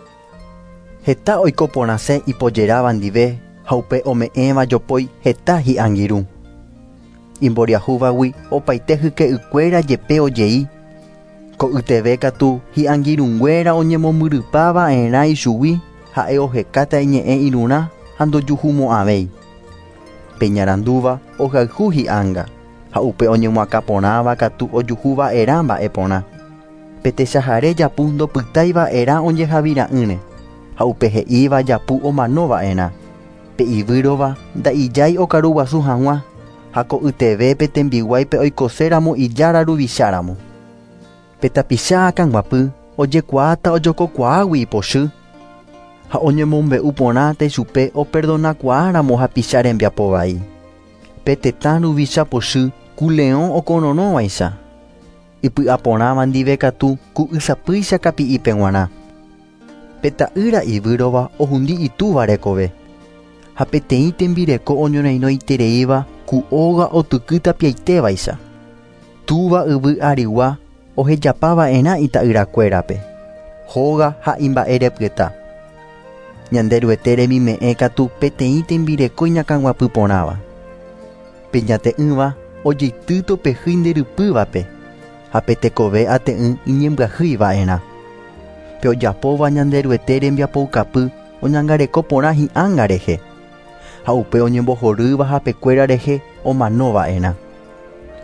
heta oiko porãse ipojeráva ndive ha upe ome'ẽva jopói heta hi'angirũ imboriahúvagui opaite hyke'ykuéra jepe ojei ko yteve katu hi'angirũnguéra oñemomyrypava'erã ichugui ha'e ohekáta iñe'ẽ irũrã ha ndojuhumo'ãvéi pe ñarandúva ohayhu hi'anga ha upe oñemuaka porãva katu ojuhuva'erã mba'e porã pe techahare japu ndopytaiva'erã onjehavira'ỹre ha upe he'íva japu omanova'erã pe ivýrova nda'ijái okaru guasu hag̃ua ha ko ytevépe tembiguáipe oikoséramo ijára ruvicharamo pe tapicha akãguapy ojekuaáta ojokokuaágui ipochy ha oñemombe'u porãta ichupe operdonakuaáramo hapicha rembiapo vai pe tetã ruvicha pochy ku leõ okorõrovaicha ipy'a porãva ndive katu ku ysapýicha kapi'ipe g̃uarã pe ta'ýra ivýrova ohundi itúva rekove ha peteĩ tembireko oñorairõ itereíva ku óga otyky tapiaitévaicha túva yvy arigua ohejapava'erã ita'yrakuérape hóga ha imba'e repyta ñande ryete remime'ẽ katu peteĩ tembireko iñakãguapy porãva pe ñate'ỹva ojeity topehy nderypývape ha pe tekove ate'ỹ iñembyahýiva'erã pe ojapóva ñande ryete rembiapoukapy oñangareko porã hi'ãnga rehe ha upe oñembohorýva hapekuéra rehe omanova'erã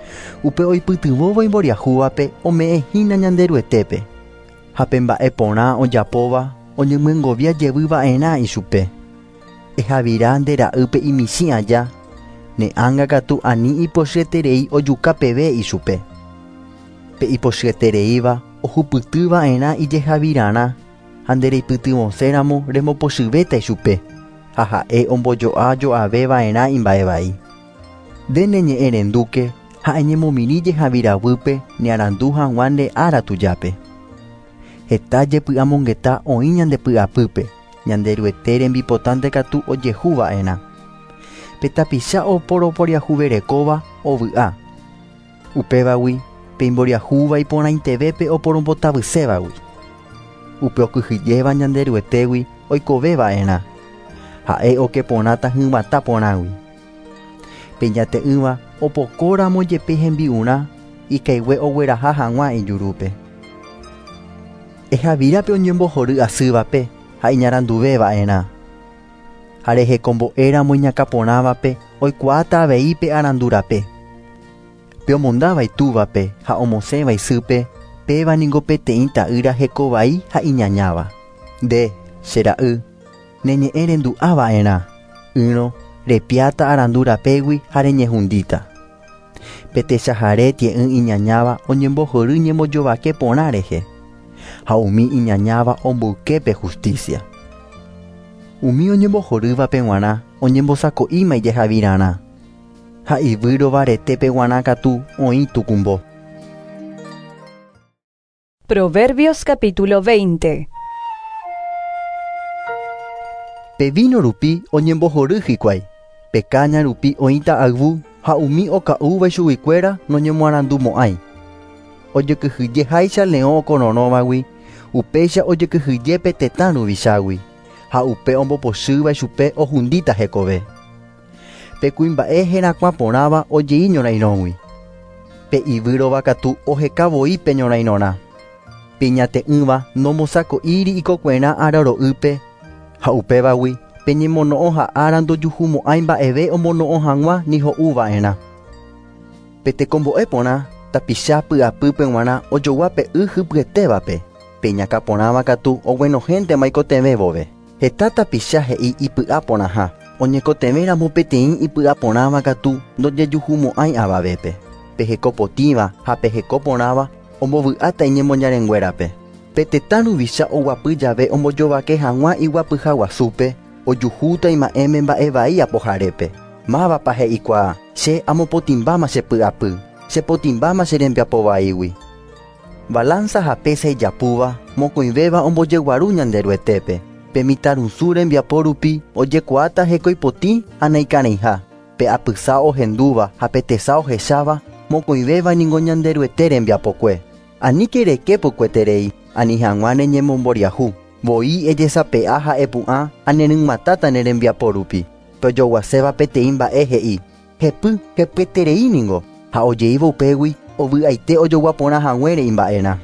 upe oipytyvóva imboriahúvape ome'ẽhína ñande ryguetépe. Ha pe mba'e porã ojapóva oñemyengovia jevýva'erã ichupe. Ehavira nde ra'ýpe imichĩ aja, ne'ãnga katu ani ipochyeterei ojuka peve ichupe. Pe ipochyetereíva ohupytyva'erã ijehavirãrã ha nde reipytyvosẽramo remopochyvéta ichupe, ha ha'e ombojo'ajo'aveva'erã imba'evai. Nde neñe'ẽrendúke ha eñemomiri jehaviravýpe nearandu hag̃ua nde ára tujápe. Heta jepy'amongeta oĩ ñande py'apýpe, ñande ryguete rembipotãnte katu ojehuva'erã. Pe tapicha oporoporiahuverekóva ovy'a. Upévagui pe imboriahúva iporãitevépe oporombotavysévagui. Upe okyhyjéva ñande ryguetégui oikoveva'erã, ha'e okeporãta hymata porãgui. Pe ñate'ỹva opokóramo jepe hembi'urã ikaigue ogueraha hag̃ua ijurúpe. Ehavírape oñembohory asývape ha iñaranduveva'erã. Ha rehekombo'éramo iñakaporãvape oikuaáta avei pe arandurape. Pe omondávai túvape ha omosẽvai sýpe péva niko peteĩ ta'ýra hekovai ha iñañáva. Nde, che ra'y, neñe'ẽrendu'ava'erã, yrõ repiáta arandurapégui ha reñehundíta. Petechaháre tie'ỹ iñañáva oñembohory ñembojovake porã rehe. Ha umi iñañáva ombyképe justicia. Umi oñembohorývape g̃uarã oñembosako'íma ijehavirãrã. Ha ivýrova retépe g̃uarã katu oĩ tukumbo. Proverbios capítulo 20. Pe vino rupi oñembohory hikuái, pe káña rupi oĩta ayvu ha umi oka'úva ichuguikuéra noñemoarandumo'ãi. Ojekyhyjeháicha leõ okorõróvagui, upéicha ojekyhyje pe tetã ruvichágui, ha upe ombopochýva ichupe ohundíta hekove. Pe kuimba'e herakuã porãva ojei ñorairõgui. Pe ivýrova katu ohekavoi pe ñorairõrã. Pe ñate'ỹva nomosako'íri ikokuẽrã aroro'ýpe, ha upévagui pe ñemono'õ ha ára ndojuhumo'ãi mba'eve omono'õ hag̃ua ni ho'úva'erã. Pe tekombo'e porã tapicha py'apýpe g̃uarã ojogua pe y hypyetévape, pe ñakaporãva katu oguenohéntema ikotevẽvove. Heta tapicha he'i ipy'a porãha, oñekotevẽramo peteĩ ipy'a porãva katu ndojejuhumo'ãi avavépe. Pe hekopotĩva ha pe hekoporãva ombovy'áta iñemoñarenguérape. Pe tetã ruvicha oguapy jave ombojovake hag̃ua iguapyha guasúpe, ojuhúta ima'ẽme mba'evai apoharépe. Mávapa he'ikuaa, che amopotĩmbáma che py'apy, chepotĩmbáma che rembiapovaígui. Balanza ha péicha ijapúva mokõivéva ombojeguaru ñande ryguetépe. Pe mitãrusũ rembiapo rupi ojekuaáta hekoipotĩ ha naikarãiha. Pe apysa ohendúva ha pe tesa ohecháva mokõivéva ningo ñande ryguete rembiapokue. Aníke reképykueterei ani hag̃ua reñemomboriahu. Voi ejesape'a ha epu'ã anerýmatáta ne rembiapo rupi. Pe ojoguaséva peteĩ mba'e he'i. Hepy hepyeterei ningo. Ha ojeívo upégui ovy'aite ojoguaporã hag̃uére imba'erã.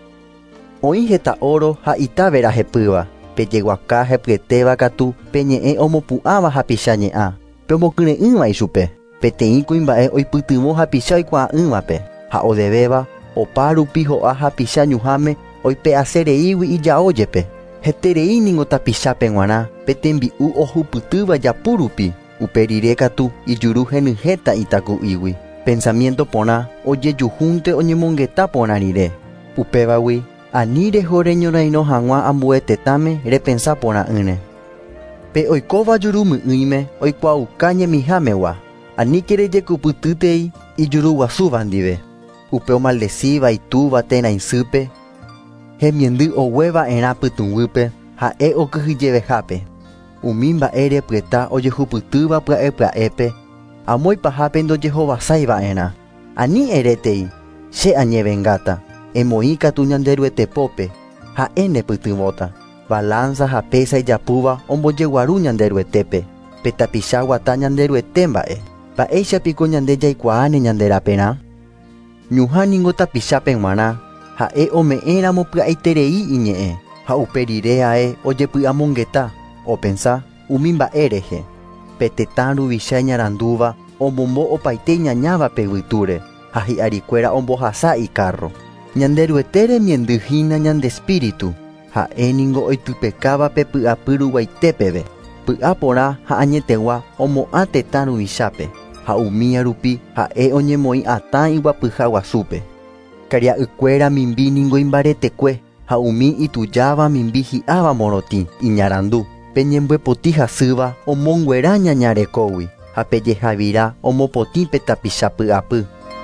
Oĩ heta oro ha itávera hepýva. Pe jeguaka hepyetéva katu pe ñe'ẽ omopu'ãva hapicha ñe'ã. Pe omokyrẽ'ỹva ichupe. Peteĩ kuimba'e oipytyvõ hapicha oikuaa'ỹvape. Ha odevéva opa rupi ho'a hapicha ñuhãme oipe'asereígui ija'ójepe. Heterei ningo tapichápe g̃uarã pe tembi'u ohupytýva japu rupi. Uperire katu ijuru henyhẽta itaku'ígui. Pensamiento porã ojejuhúnte oñemongeta porã rire. Upévagui ani reho reñorairõ hag̃ua ambue tetãme repensa porã'ỹre. Pe oikóva jurumy'ỹime oikuauka ñemihãmegua. Aníke rejekupytýtei ijuru guasúva ndive. Upe omaldecíva itúva térã isýpe. Hemiendy ogueva'erã pytũnguýpe ha'e okyhyjevehápe. Umi mba'e repyeta ojehupytýva pya'épya'épe. Amóipahápe ndojehovasáiva'erã. Ani erétei, che añevengáta, emoĩ katu ñande ryguetepópe, ha'e nepytyvõta. Balanza ha péicha ijapúva ombojeguaru ñande ryguetépe. Pe tapicha guata ñande ryguete mba'e. Mba'éichapiko ñande jaikuaa ne ñande raperã. Ñuhã ningo tapichápe g̃uarã ha'e ome'ẽramo pya'aiterei iñe'ẽ. Ha uperire ae ojepy'amongeta, opensa umi mba'e rehe. Pe tetã ruvicha iñarandúva omombo opaite iñañáva pe yvýtúre. ha hi'arikuéra ombohasa ikarro. Ñanderuetere miendyhína ñande espíritu, ha'éningo oitypekáva pe py'apy ruguaitépeve. Py'a porã ha añetegua omo'ã tetã ruvichápe, ha umi rupi ha'e oñemoĩ atã iguapyha guasúpe. Karia'ykuéra mimbi ningo imbaretekue, ha umi itujáva mimbi hi'áva morotĩ iñarandu. Pe ñembyepotĩ hasýva omonguera ñañarekógui, ha pejehavira omopotĩ pe tapicha py'apy.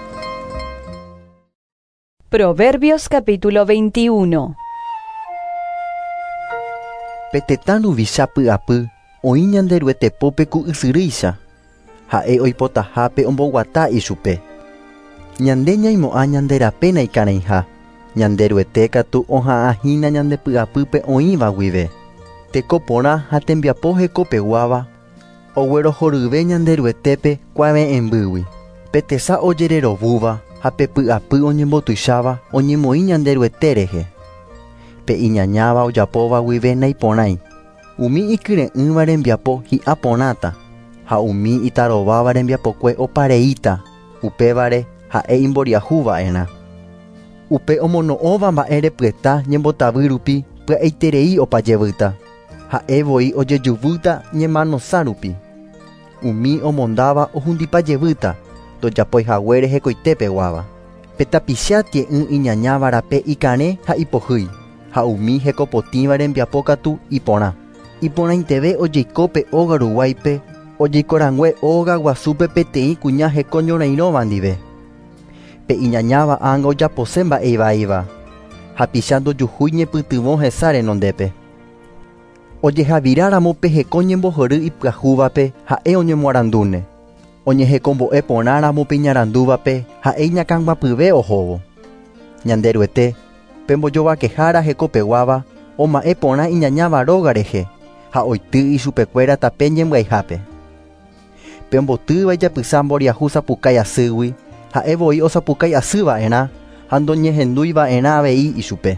Proverbios capítulo 21. Pe tetã ruvicha py'apy oĩ ñanderuetepópe ku ysyrýicha, ha'e oipotahápe omboguata ichupe. Ñande ñaimo'ã ñanderapéna ikarãiha, ñanderuete katu oha'ãhína ñande py'apýpe oĩva guive. Tekoporã ha tembiapo hekopeguáva oguerohoryve ñanderuetépe kuave'embýgui. Pe tesa ojererovúva ha pe py'apy oñembotuicháva oñemoĩ ñanderuete rehe. Pe iñañáva ojapóva guive naiporãi. Umi ikyre'ỹva rembiapo hi'a porãta, ha umi itarováva rembiapokue opareíta, upévare ha'e imboriahuva'erã. Upe omono'õva mba'e repyeta ñembotavy rupi pya'eiterei opajevýta, ha'evoi ojejuvýta ñemanosã rupi. Umi omondáva ohundipajevýta, tojapoihaguére hekoitépeguáva. Pe tapicha tie'ỹ iñañáva rape ikarẽ ha ipohýi, ha umi hekopotĩva rembiapo katu iporã. Iporãinteve ojeiko pe óga Uruguáipe, ojeikorangue óga guasúpe peteĩ kuña heko ñorairõva ndive. Pe iñañáva ánga ojapose mba'eivaíva, ha picha ndojuhúi ñepytyvõ hesa renondépe. Ojehavíraramo pe heko ñembohory ipyahúvape ha'e oñemoarandúne. Oñehekombo'e porãramo pe iñarandúvape ha'e iñakãguapyve ohóvo. Ñanderuete, pe mbojovakehára hekopeguáva, oma'e porã iñañáva róga rehe, ha oity ichupekuéra tape ñembyaihápe. Pe ombotýva ijapysa mboriahu sapukái asýgui, ha'evoi osapukái asýva'erã ha ndoñehendúiva'erã avei ichupe.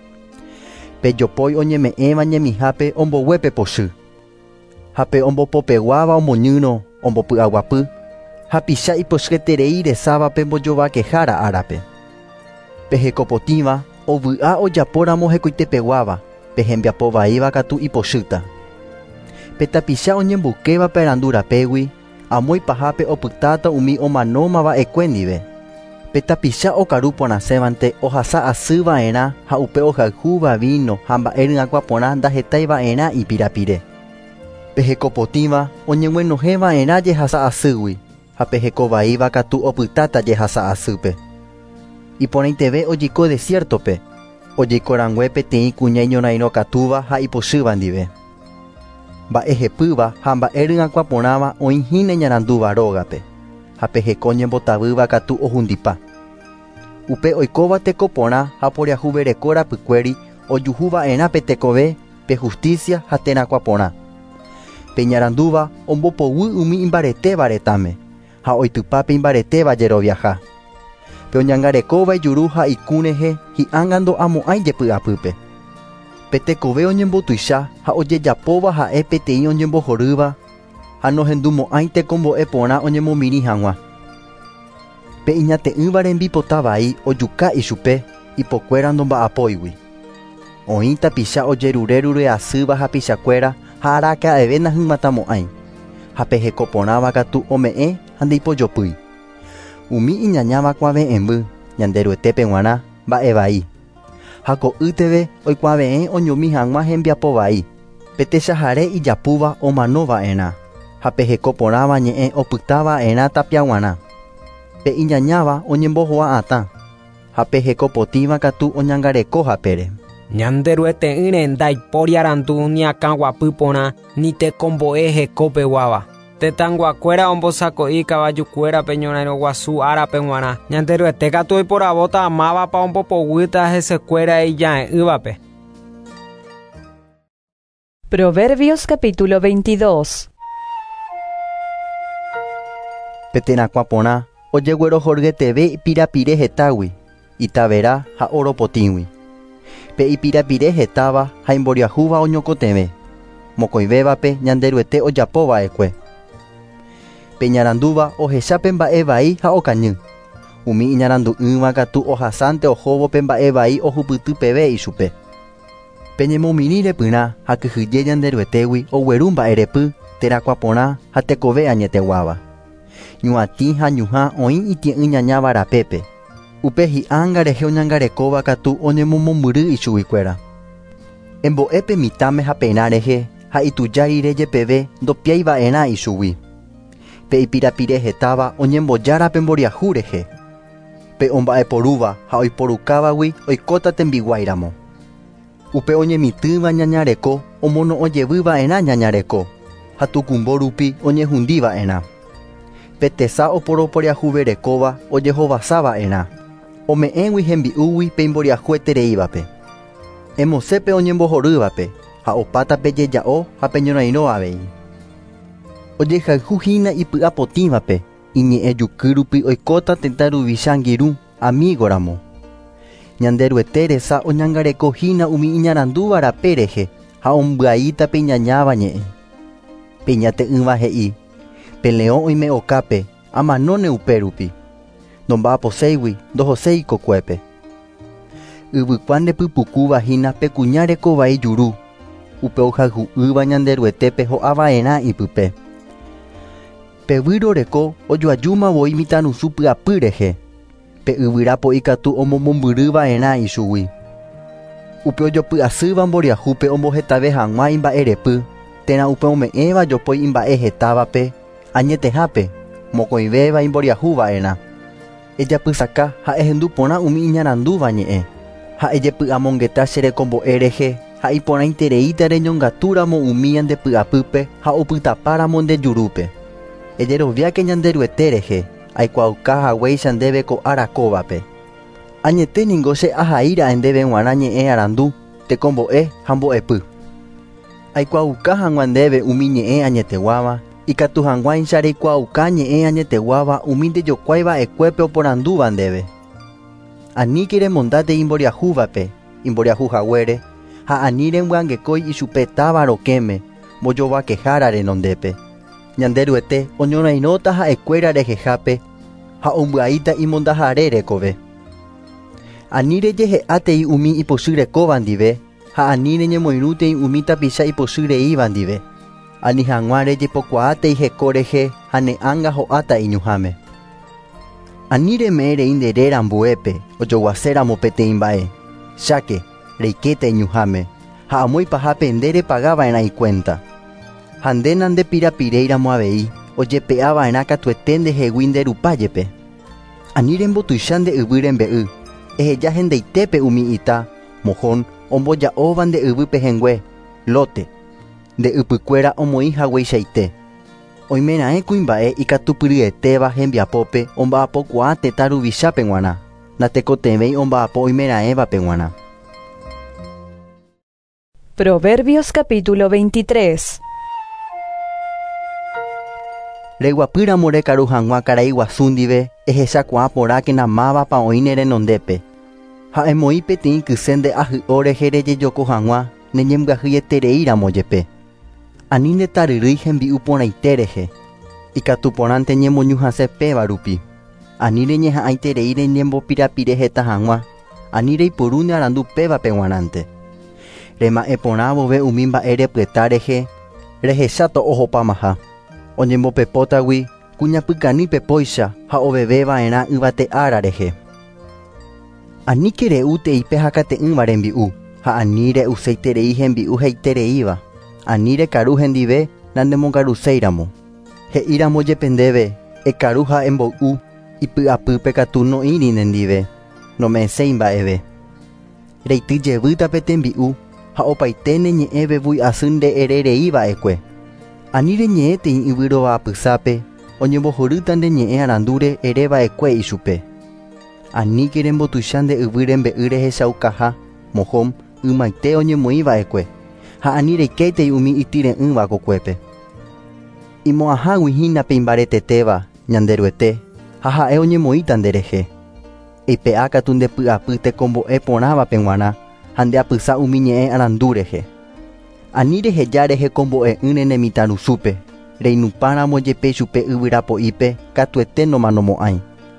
Pe jopói oñeme'ẽva ñemihápe omboguépe pochy. Ha pe ombopopeguáva omoñyrõ ombopy'aguapy, ha picha ipochyterei resáva pe mbojovakehára árape. Pe hekopotĩva ovy'a ojapóramo hekoitepeguáva, pe hembiapo vaíva katu ipochýta. Pe tapicha oñembokéva pe randu rapégui, amo ipahápe opytáta umi omanómava'ekue ndive. Pe tapicha okaru porãsévante ohasa asýva'erã ha upe ohayhúva vino ha mba'e ry'akua porã ndahetáiva'erã ipirapire. Pe hekopotĩva oñeguenohéva'erã jehasa asýgui, ha pe heko vaíva katu opytáta jehasa asýpe. Iporãiteve ojiko desiertope, ojeikorangue peteĩ kuña iñorairõ katúva ha ipochýva ndive. Mba'ehepýva ha mba'e ry'akua porãva oĩhína iñarandúva rógape, ha pe heko ñembotavýva katu ohundipa. Upe oikóva tekoporã ha poriahuvereko rapykuéri ojuhuva'erã pe tekove, pe justicia ha terakua porã. Pe iñarandúva ombopoguy umi imbaretéva retãme, ha oitypa pe imbaretéva jeroviaha. Pe oñangarekóva ijuru ha ikũ rehe hi'ángando amo'ãi jepy'apýpe. Pe tekove oñembotuicha ha ojejapóva ha'e peteĩ oñembohorýva, ha nohendumo'ãi tekombo'e porã oñemomiri hag̃ua. Pe iñate'ỹva rembipota vai ojuka ichupe ipokuéra ndomba'apóigui. Oĩ tapicha ojerurerure asýva ha pichakuéra ha araka'eve nahymatamo'ãi, ha pe heko porãva katu ome'ẽ ha ndeipojopýi. Umi iñañáva kuave'ẽmby ñanderuetépe g̃uarã mba'e vai. Ha ko ýteve oikuaave'ẽ oñomi hag̃ua hembiapo vai. Pe techahare ijapúva omanova'erã, ha pe heko porãva ñe'ẽ opytava'erã tapiaguarã. Pe iñañáva oñembohoa'atã, ha pe hekopotĩva katu oñangareko hapére. Ñanderuete'ỹre ndaipóriarandu ñakãguapy porã ni tekombo'e hekopeguáva. Tetãnguakuéra ombosako'i kavajukuérape ñorairõ guasu árape g̃uarã. Ñanderuete katu oiporavóta mávapa ombopogýta hesekuéra ijae'ỹvape. Proverbios capítulo 22. Pe terakua porã ojeguerohorgeteve ipirapire hetágui, itavera ha oropotĩgui. Pe ipirapire hetáva ha imboriahúva oñokotevẽ. Mokõivévape ñanderuete ojapova'ekue. Pe ñarandúva ohechápe mba'e vai ha okañy. Umi iñarandu ýva katu ohasánte ohóvo pe mba'e vai ohupyty peve ichupe. Peñemomiri repyrã ha kyhyje ñanderuetégui ogueru mba'erepy, terakua porã ha tekove añeteguáva. Ñuatĩ ha ñuhã oĩ itie'ỹ ñaña varapépe. Upe hi'ãnga rehe oñangarekóva katu oñemomombyry ichuguikuéra. Embo'épe mitãme ha perã rehe ha ituja rire jepeve ndopiaiva'erã ichugui. Pe ipirapire hetáva oñembojára pe mboriahu rehe. Pe omba'eporúva ha oiporukávagui oikóta tembiguairamo. Upe oñemitỹva ñañareko omono'õjevýva'erã ñañareko ha tukumbo rupi oñehundíva'erã. Pe tesa oporoporeahuverekóva ojehovasáva'erã. Ome'ẽgui hembi'úgui pe imboriahuetereívape. Emosẽpe oñembohorývape ha opáta pe jeja'o ha pe ñorairõ avei. Ojehayhuhína ipy'apotĩvape iñe'ẽ juky rupi oikóta tenda ruvicha angirũ amígoramo. Ñanderuete resa oñangarekohína umi iñarandúva rape rehe ha ombyaíta pe iñañáva ñe'ẽ. Pe iñate'ỹva he'i. Pe leõ oime okápe amanóne upérupi. Ndomba'aposéigui ndohoséi kokuépe. Yvykua ndepypukúvahína pe kuñarekovai juru. Upe ohayhu'ýva ñanderuetépe ho'ava'erã ipype. Pe vyroreko ojoajúmavoi mitãrusu py'apy rehe. Pe yvyrápo ikatu omomombyryva'erã ichugui. Upe ojopy'asýva mboriahúpe ombohetave hag̃ua imba'erepy, térã upe ome'ẽva jopói imba'e hetávape, añetehápe, mokõivéva imboriahúva'erã. Ejapysaka ha ehendu porã umi iñarandúva ñe'ẽ, ha ejepy'amongeta che rekombo'e rehe ha iporãitereíta reñongatúramo umi ñandepy'apýpe ha opytapáramo ndejurúpe. Ejeroviáke ñanderuete rehe aikuaukahag̃uéicha ndéve ko arakóvape. Añeténiko che ahaíra ndéve g̃uarã ñe'ẽ arandu, tekombo'e ha mbo'epy. Aikuauka hag̃ua ndéve umi ñe'ẽ añeteguáva, ikatu hag̃uáicha reikuauka ñe'ẽ añeteguáva umi ndejokuaiva'ekuépe oporandúva ndéve. Aníke remondáte imboriahúvape, imboriahuhaguére, ha ani rembyangekói ichupe táva rokẽme, mbojovakehára renondépe. Ñanderuete oñorairõta ha'ekuéra rehehápe ha ombyaíta imondaháre rekove. Ani rejehe'áte'i umi ipochyrekóva ndive ha ani reñemoirũtei umi tapicha ipochyreíva ndive. Ani hag̃ua rejepokuaáte'i heko rehe ha ne'ãnga ho'áta iñuháme. Ani reme'ẽrei nderére ambuépe ojoguaséramo peteĩ mba'e. Cháke, reikéta iñuháme ha amoipaha pende repagava'erã ikuenta. Ha ndéna ndepirapireíramo avei ojepe'ava'erã katuete ndehegui nderupájepe. Ani rembotuicha ndeyvy rembe'y, eheja hendaitépe umi ita, mohón omboja'óva ndeyvy pehengue, lote. Ndeypykuéra omoĩhagueichaite. Oimeraẽ kuimba'e ikatupyryetéva hembiapópe omba'apokuaa tetã ruvichápe g̃uarã, natekotevẽi omba'apo oimeraẽvape g̃uarã. Proverbios capítulo 23. Reguapýramo rekaru hag̃ua karai guasu ndive ehechakuaa porãkena mávapa oĩne renondépe. Ha emoĩ peteĩ kyse nde ahy'o rehe rejejoko hag̃ua neñembyahyetereíramo jepe. Ani ndetaryrýi hembi'u porãite rehe. Ikatu porãnte ñemoñuhãse péva rupi. Ani reñeha'ãiterei reñembopirapire heta hag̃ua. Ani reiporu nearandu pévape g̃uarãnte. Rema'e porã vove umi mba'e repyeta rehe rehecháta ohopamaha. Oñembopepótagui kuñapykaní pepóicha ha oveveva'erã yvate ára rehe. Aníke re'úteipe hakate'ỹva rembi'u ha ani re'uséiterei hembi'u heitereíva. Ani rekaru hendive nandemongaruséiramo. He'íramo jepe ndéve ekaru ha embo'u ipy'apýpe katu no'íri nendive, nome'ẽséi mba'eve. Reityjevýta pe tembi'u ha opaiténe ñe'ẽve vui'asy nde'erereíva'ekue. Ani reñe'ẽteĩ yvyrova apysápe oñembohorýta ndeñe'ẽ arandúre ereva'ekue ichupe. Aníke rembotuicha ndeyvy rembe'y rehechaukaha, mohóm ymaite oñemoĩva'ekue. Ha ani reikéitei umi ityre'ỹva kokuépe. Imo'ãháguihína pe imbaretetéva ñanderuete ha ha'e oñemoĩta nderehe. Eipe'a katu ndepy'apy tekombo'e porãvape g̃uarã ha ndeapysa umi ñe'ẽ arandu rehe. Ani reheja rehekombo'e'ỹ renemitãrusúpe, reinupáramo jepe chupe yvyrapo'ípe katuete nomanomo'ãi.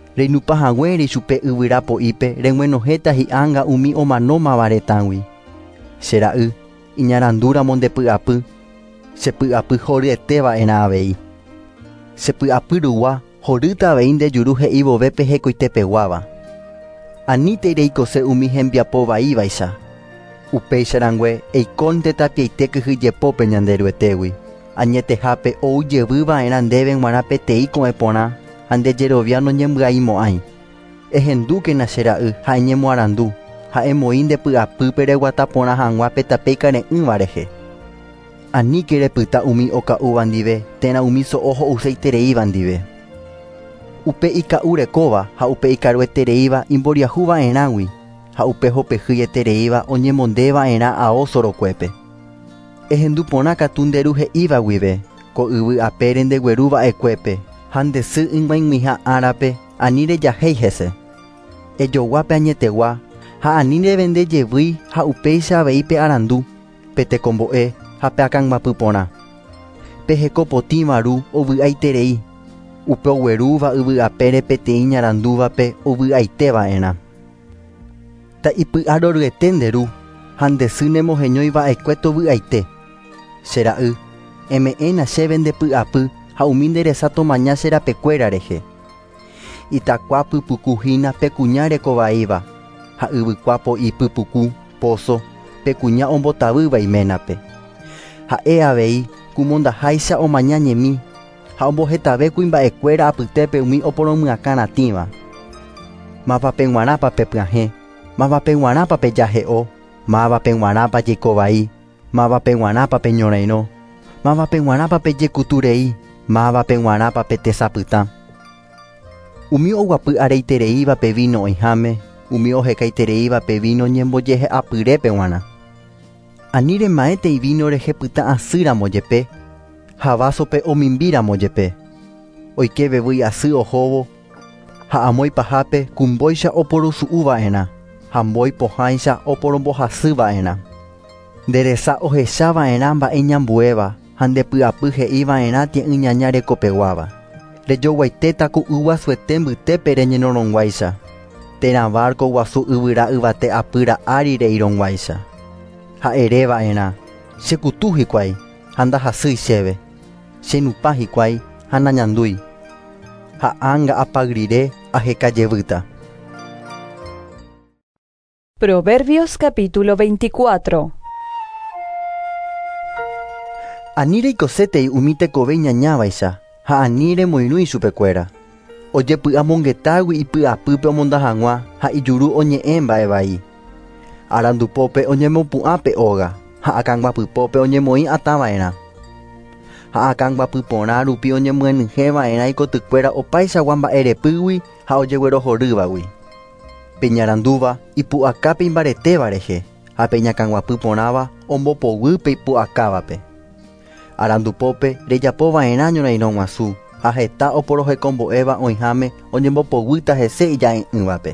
Reinupahag̃uére chupe yvyra po'ípe reg̃uenohéta hi'ãnga umi omanómava retãgui. Che ra'y iñarandúramo ndepy'apy. Chepy'apy horyeteva'erã avei. Chepy'apy rugua horýta avei ndejuru he'i vovépe hekoitepeguáva. Aníte reikose umi hembiapo vaívaicha. Upéicharangue eikónte tapiaite kyhyjepópe ñande ryguetégui. Añetehápe oujevýva'erã ndéve g̃uarã peteĩ ko'ẽ porã ha ndejerovia noñembya'imo'ãi. Ehendúkena che ra'y ha eñemoarandu ha emoi ndepy'apýpe reguata porã hag̃ua pe tape ikare'ỹva rehe. Aníke repyta umi oka'úva ndive térã umi so'o ho'useitereíva ndive. Upe ika'u rekóva ha upe ikaruetereíva imboriahuva'erãgui ha upe hopehýietereíva oñemondeva'erã ao sorokuépe. Ehendu porã katu nderuhe'íva guive ko yvy apére ndegueruva'ekuépe ha ndesy yg̃uaig̃uĩha árape ani rejahéi hese. Ejoguápe añetegua ha ani revendejevýi ha upéicha aveípe arandu, pe tekombo'e ha pe akãnguapy porã. Pe hekopotĩvaru ovy'aiterei, upe oguerúva yvy apére peteĩ ñarandúvape ovy'aiteva'erã. Ta ipy'a roryete nderu ha ndesy nemoheñóiva'ekue tovy'aite. Che ra'y eme'ẽna chéve ndepy'apy ha umi nderesa tomaña cherapekuéra rehe. Itakua pypukuhína pekuña rekovaíva ha yvykua po'i pypuku pozo pekuña ombotavýva iménape. Ha'e avei kumondaháicha omaña ñemi ha ombohetave kuimba'ekuéra apytépe umi oporomyakãratĩva. Mavape g̃uarãpa pepyahẽ, mavape g̃uarãpa pejahe'o, mavape g̃uarãpa jeikovai, mavape g̃uarãpa peñorairõ, mavape g̃uarãpa pejekuturei, mavape g̃uarãpa petesapytã. Umi oguapy areitereíva pe vino oĩháme, umi ohekaitereíva pe vino ñembojehe'apyrépe g̃uarã. Ani remaẽtei vino rehepytã asýramo jepe ha vasope omimbíramo jepe. Oikevevýi asy ohóvo ha amói pahápe kumbóicha oporusu'úva'erã ha mbói pohãicha oporombohasýva'erã. Nderesa ohechava'erã mba'e ñambuéva ha ndepy'apy he'íva'erã ti'yñaña rekopeguáva. Rejoguaitéta ku yguasuete mbytépe reñenorõguáicha. Térã barco guasu yvyra yvate apýra ári reirõguáicha. Ha ereva'erã chekutu hikuái ha ndahasýi chéve, chenupa hikuái ha nañandúi. Ha anga apag̃uire ahekajevýta. Proverbios capítulo 24. Ani reikosétei umi tekove ñañávaicha ha ani remoirũi chupekuéra. Ojepy'amongetágui ipy'apýpe omonda hag̃ua ha ijuru oñe'ẽ mba'e Arandupópe oñemopu'ãpe óga ha akãnguapypópe oñemoĩ atãva'erã. Ha akãnguapy porã rupi oñemyenyhẽva'erã ikotykuéra opaichagua mba'erepýgui ha ojeguerohorývagui. Pe ñarandúva ipu'akápe imbaretéva rehe ha pe ñakãnguapy porãva ombopoguy pe ipu'akávape. Arandupópe rejapova'erã ñorairõ guasu ha heta oporohekombo'éva oĩháme oñembopoguýta hese ija'e'ỹvape.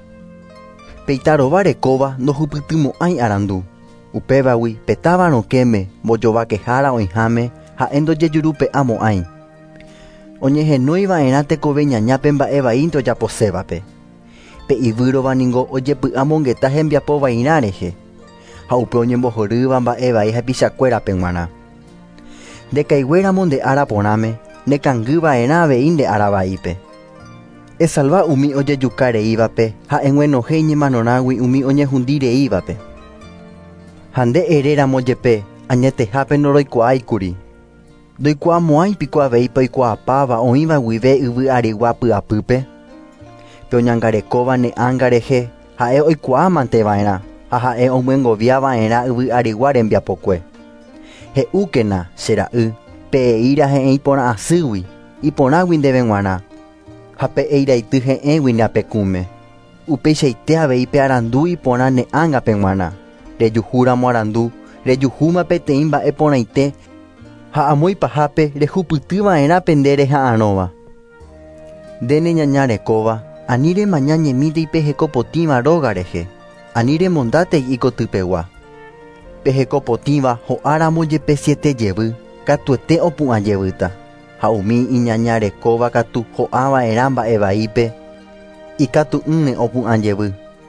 Peitarova rekóva ndohupytymo'ãi arandu. Upévagui petavarokéme mbojovakehára oĩháme ha'e ndojejurupe'amo'ãi. Oñehenóiva'erã tekove ñañápe mba'eva'ínte ojaposévape. Pe yvýrova ningo ojepy'amongeta hembiapovairã rehe ha upe oñembohorýva mba'evai hepichakuérape g̃uarã. Ndekaiguéramo nde ára porãme nekangyva'erã avei nde ára vaípe. Esalva umi ojejukareívape ha engüenohéi ñemanorãgui umi oñehundireívape. Ha nde eréramo jepe añetehápe noroikuaáikuri. Ndoikuaamo'ãipiko aveípe oikuaapáva oĩva guive yvy arigua py'apýpe. Pe oñangarekóva ne ãnga rehe ha'e oikuaamanteva'erã ha ha'e omyengoviava'erã yvy arigua rembiapokue. He'úkena che ra'y pe'eíra he'ẽ iporã asýgui, iporãgui ndéve g̃uarã. Ha pe'eiraity he'ẽgui neapekũme. Upeichaite aveípe arandu iporã ne ãngape g̃uarã. Rejuhúramo arandu, rejuhúma peteĩ mba'e porãite ha amói pahápe rehupytyva'erã pende reha'ãrõva. Ndéne ñañarekóva ani remaña ñemíntei pehekopotĩva róga rehe, ani remondátei ikotypegua. Pehekopotĩva ho'áramo jepe 7 jevy, katuete opu'ãjevýta. Ha umi iñañarekóva katu ho'ãva'erã mba'e vaípe ikatu ne opu'ãjevy.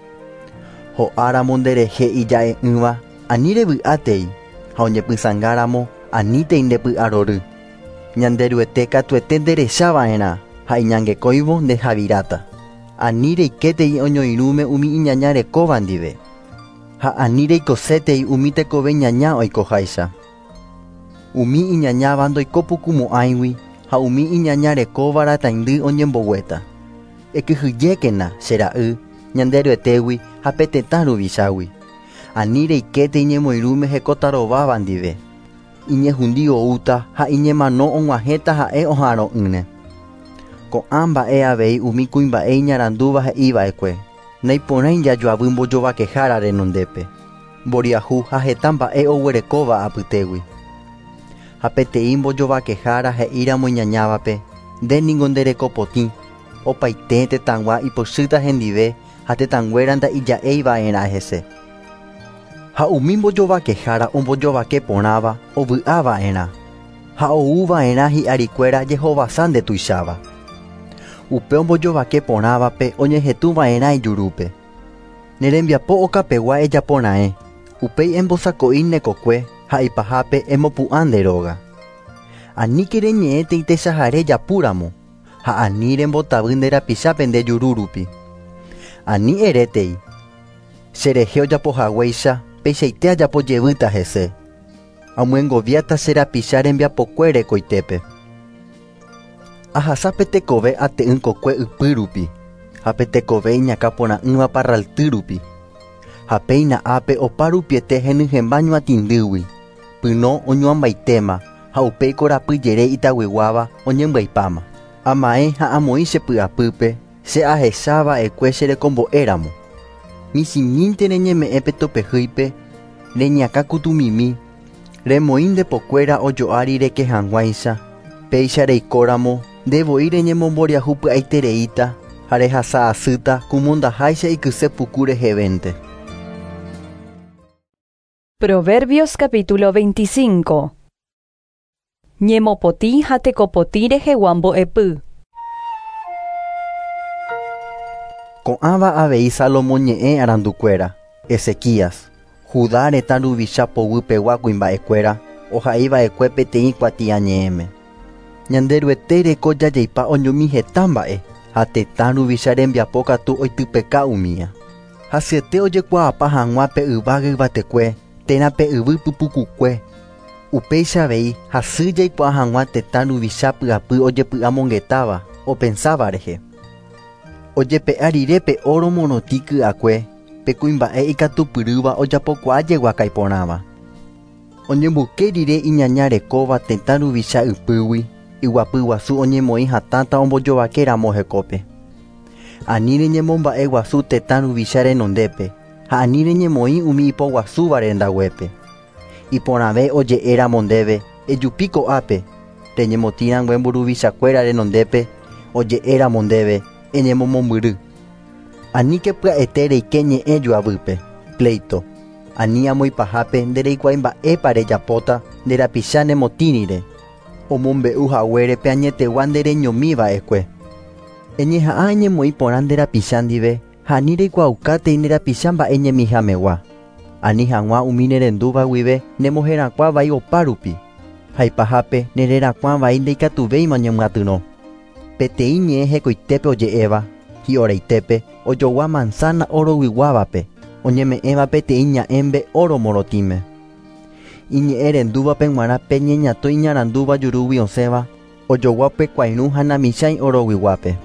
Ho'áramo nderehe ija'e'ỹva ani revy'átei ha oñepysãngáramo anítei ndepy'arory. Ñande ryete katuete nderechava'erã ha iñangekóivo ndehavíráta. Ani reikétei oñoirũme umi iñaña rekóva ndive. Ha ani reikosétei umi tekove ñaña oikoháicha. Umi iñañáva ndoikopukumo'ãigui ha umi iñaña rekóvara taindy oñembogueta. Ekyhyjékena che ra'y ñande ryetégui ha pe tetã ruvichágui. Ani reikétei ñemoirũme hekotarováva ndive. Iñehundivoúta ha iñemano og̃uahẽta ha'e oha'ãro'ỹne. Ko'ã mba'e avei umi kuimba'e iñarandúva he'íva'ekue. Naiporãi jajoavy mbojovakehára renondépe. Mboriahu ha heta mba'e oguerekóva apytégui. Ha peteĩ mbojovakehára he'íramo iñañávape ndéniko nderekopotĩ. Opaite tetãgua ipochýta hendive ha tetãnguéra nda'ija'éiva'erã hese. Ha umi mbojovakehára ombojovake porãva ovy'ava'erã ha oúva'erã hi'arikuéra jehovasa ndetuicháva. Upe ombojovake porãvape oñehetũva'erã ijurúpe. Nerembiapo okapegua ejaporãe. Upéi embosako'i nekokue ha ipahápe emopu'ã nde róga. Aníke reñe'ẽte itechahare japúramo ha ani rembotavy nde rapichápe nde jurúrupi. Ani erétei. Cherehe ojapohaguéicha peichaite ajapojevýta hese. Amyengoviáta che rapicha rembiapokuére koitépe. Ahasa petekove ate'ỹkokue ypy rupi ha petekove iñakãporã'ỹva parralty rupi. Ha peina'ápe opa rupiete henyhẽmba ñuatĩndýgui. Pyno oñuãmbaitéma ha upéi korapyjere itaguyguáva oñembyaipáma. Amae ha amoĩ chepy'apýpe che ahechava'ekue cherekombo'éramo. Michĩmínte reñeme'ẽ petopehýipe reñakã kutumimi. Remoĩ ndepokuéra ojoári reke hag̃uáicha. Péicha reikóramo ndevoi reñemomboriahu py'aitereíta ha rehasa asýta kumondaháicha ikyse puku rehevénte. Proverbios capítulo 25. Ñemopotĩ ha tekopotĩ rehegua mbo'epy. Ko'ãva avei Salomón ñe'ẽ arandukuéra, Ezequías, Judá retã ruvicha povypegua kuimba'ekuéra oha'iva'ekue peteĩ kuatia ñe'ẽme. Ñande ryete reko jajeipa oñomi heta mba'e ha tetã ruvicha rembiapo katu oitypeka umíva. Hasyete ojekuaapa hag̃ua pe yva gyvatekue térã pe yvy pypukukue. Upéichavei hasy jaikuaa hag̃ua tetã ruvicha py'apy ojepy'amongetáva opensáva rehe. Ojepe'a rire pe oro morotĩ ky'akue pe kuimba'e ikatupyrýva ojapokuaajegua kaiporãva. Oñemboke rire iñaña rekóva tetã ruvicha ypýgui iguapy guasu oñemoĩ hatáta ombojovakéramo hekópe. Ani reñemomba'e guasu tetã ruvicha renondépe ha ani reñemoĩ umi ipoguasúva rendaguépe. Iporãve oje'éramo ndéve ejupi ko'ápe reñemotĩrãngue mburuvichakuéra renondépe oje'éramo ndéve eñemomombyry. Aníke pya'ete reike ñe'ẽ joavýpe, pleito. Ani amoipahápe ndereikuaái mba'épa rejapóta nderapicha nemotĩrire. Omombe'u haguére pe añetegua ndereñomíva'ekue. Eñeha'ã eñemoĩ porã nderapicha ndive ha ani reikuaukátei nderapicha mba'e ñemihamegua. Ani hag̃ua umi nerendúva guive nemoherakuã vai opa rupi. Ha ipahápe nererakuã vai ndeikatuvéima oñemyatyrõ. Peteĩ ñe'ẽ hekoitépe oje'éva hi'oraitépe ojogua manzana oroguiguávape oñeme'ẽva peteĩ ña'ẽmbe oro morotĩme. Iñe'ẽ rendúvape g̃uarã pe ñeñatõ iñarandúva jurúgui osẽva ojogua pe kuairũ ha namichãi oroguiguápe.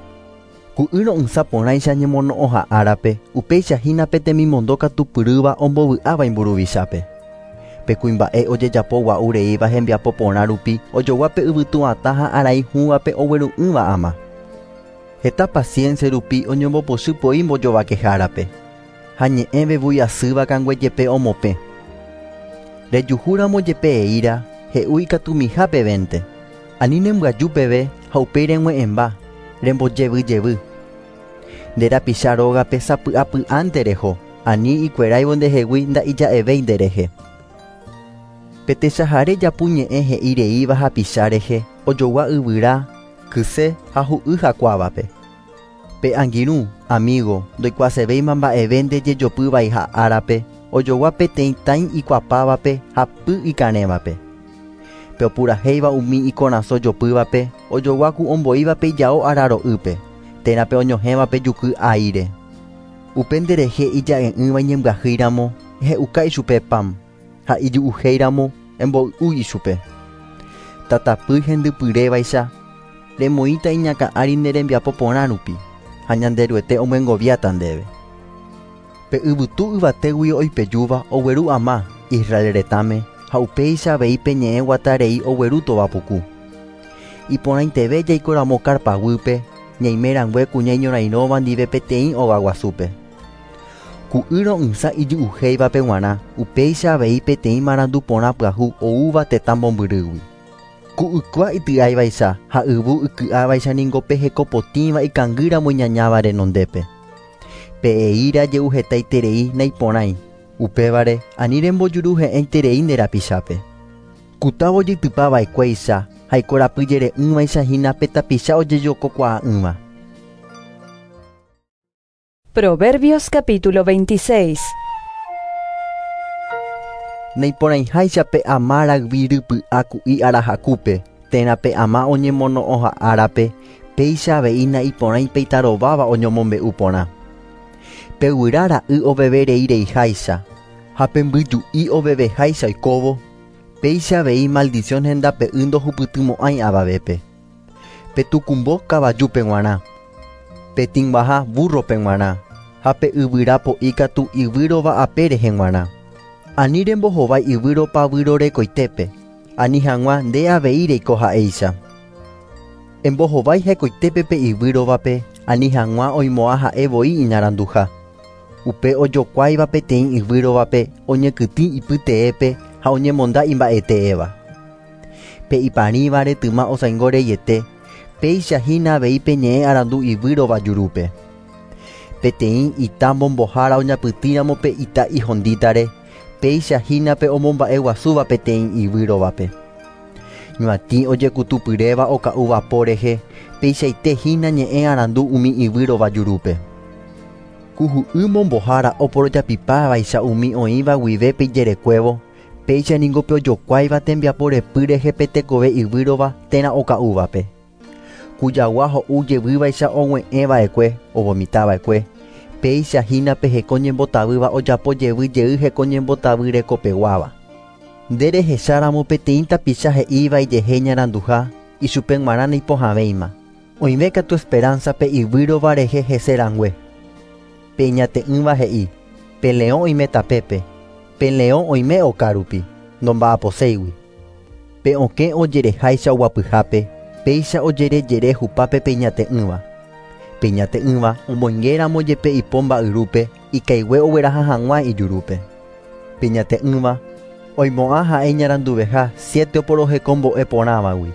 Ku'yro'ysã porãicha ñemono'õha árape upéichahína pe temimondo katupyrýva ombovy'áva imburuvichápe. Pe kuimba'e ojejapo gua'u reíva hembiapo porã rupi ojogua pe yvytu'atã ha arai hũvape ogueru'ỹva ama. Heta paciencia rupi oñombopochypoi mbojovakehárape ha ñe'ẽve vui asýva kanguejepe omopẽ. Rejuhúramo jepe eíra he'u ikatumihápevénte. Ani nembyaju peve ha upéi reg̃ue'ẽmba rembojevyjevy. Nderapicha rógape sapy'apy'ánte reho ani ikueraivo ndehegui nda'ija'evéi nderehe. Petechahare japu ñe'ẽ he'i reíva hapicha rehe ojogua yvyra, kyse ha hu'y hakuávape. Pe angiru, amigo, ndoikuaasevéima mba'evénte jejopy ha árape, ojogua peteĩ tain ikuapávape ha py ikarẽvape. Pe opurahéiva umi ikorasõ jopývape, ojoguáku omboívape ijao araro'ýpe, térãpe oñohẽvape juky aíre. Upe nderehe ija'e'ỹva iñembyahýramo, he'uka ichupe pam, ha iju'uhéiramo embo'y ichupe. Tatapy hendypyrévaicha, remoĩta iñakã'ari nerembiapo porã rupi, ha ñanderuete omengoviáta ndéve. Pe yvytu yvatégui oipejúva ogueru ama Israel retãme, ha upéicha avei peñe'ẽ guatarei oguerútova puku. Iporãiteve jaikoramo Karpaguýpe, ñaimerangue kuñañorairõva ndive peteĩ ogaguasúpe. Ku'ýro ysã iju'uhéivape g̃uarã, upéicha avei peteĩ marandu porã pyahu oúva tetã mombyrýgui. Ku'ykua ity'áivaicha ha yvu iky'ávaicha niko pe hekopotĩva ikangýramo iñañáva renondépe. Pe'eíra jeuhetaiterei naiporãi, upévare ani rembojuruhe'ãiterei nde rapichápe. Kutávo jytypava'ekuéicha ha ikorapyjere'ỹvaihína pe tapicha ojejokokuaa'ỹva. Proverbios capítulo 26. Naiporãiháicha pe ama rag̃ui rypy'a ku'i arahakúpe, térã pe ama oñemono'õ ha árape, péicha aveína iporãi peitarováva oñomombe'u porã. Pe guyra ra'y oveverei reiháicha, ha pe mbyju'i oveveháicha oikóvo, péicha avei maldición hendape'ỹ ndohupytymo'ãi avavépe. Pe tukumbo kavajúpe g̃uarã, pe tĩnguaha burrope g̃uarã, ha pe yvyra po'i katu yvýrova apérehe g̃uarã. Ani rembohovái yvýropa vyrorekoitépe, ani hag̃ua nde avei reiko ha'éicha. Embohovái hekoitépe pe yvýrovape, ani hag̃ua oimo'ã ha'evoi iñaranduha. Upe ojokuáiva peteĩ yvýrovape, oñekytĩ ipyteépe ha oñemonda imba'ete'éva. Pe iparĩva retyma osãingo reyete, péichahína avei peñe'ẽ arandu yvýrova jurúpe. Peteĩ ita mbombohára oñapytĩramo pe ita ihondítare, péichahína pe omomba'eguasúva peteĩ yvýrovape. Ñuatĩ ojekutupyréva oka'u vapórehe, peichaitehína ñe'ẽ arandu umi yvýrova jurúpe. Kuhu'ỹ mombohára oporojapipávaicha umi oĩva guive pe ijerekuévo, péicha niko pe ojokuáiva tembiaporepy rehe pe tekove yvýrova térã oka'úvape. Kujagua ho'u jevývaicha og̃ue'ẽva'ekue, ovomitava'ekue, péichahína pe heko ñembotavýva ojapojevy jey heko ñembotavy rekopeguáva. Nderehecháramo peteĩ tapicha he'ívaijehe ñaranduha, ichupe g̃uarã naipohavéima. Oime katu esperanza pe yvýrova rehe heserangue. Pe ñate'ỹva he'i, pe leõ oime tapépe, pe leõ oime okárupi, nomba'aposéigui. Pe okẽ ojereháicha oguapyhápe, péicha ojerejere hupápe pe ñate'ỹva. Pe ñate'ỹva omboingéramo jepe ipo mba'yrúpe, ikaigue ogueraha hag̃ua ijurúpe. Pe ñate'ỹva oimo'ã ha'e ñaranduveha 7 oporoheko mbo'e porãvagui.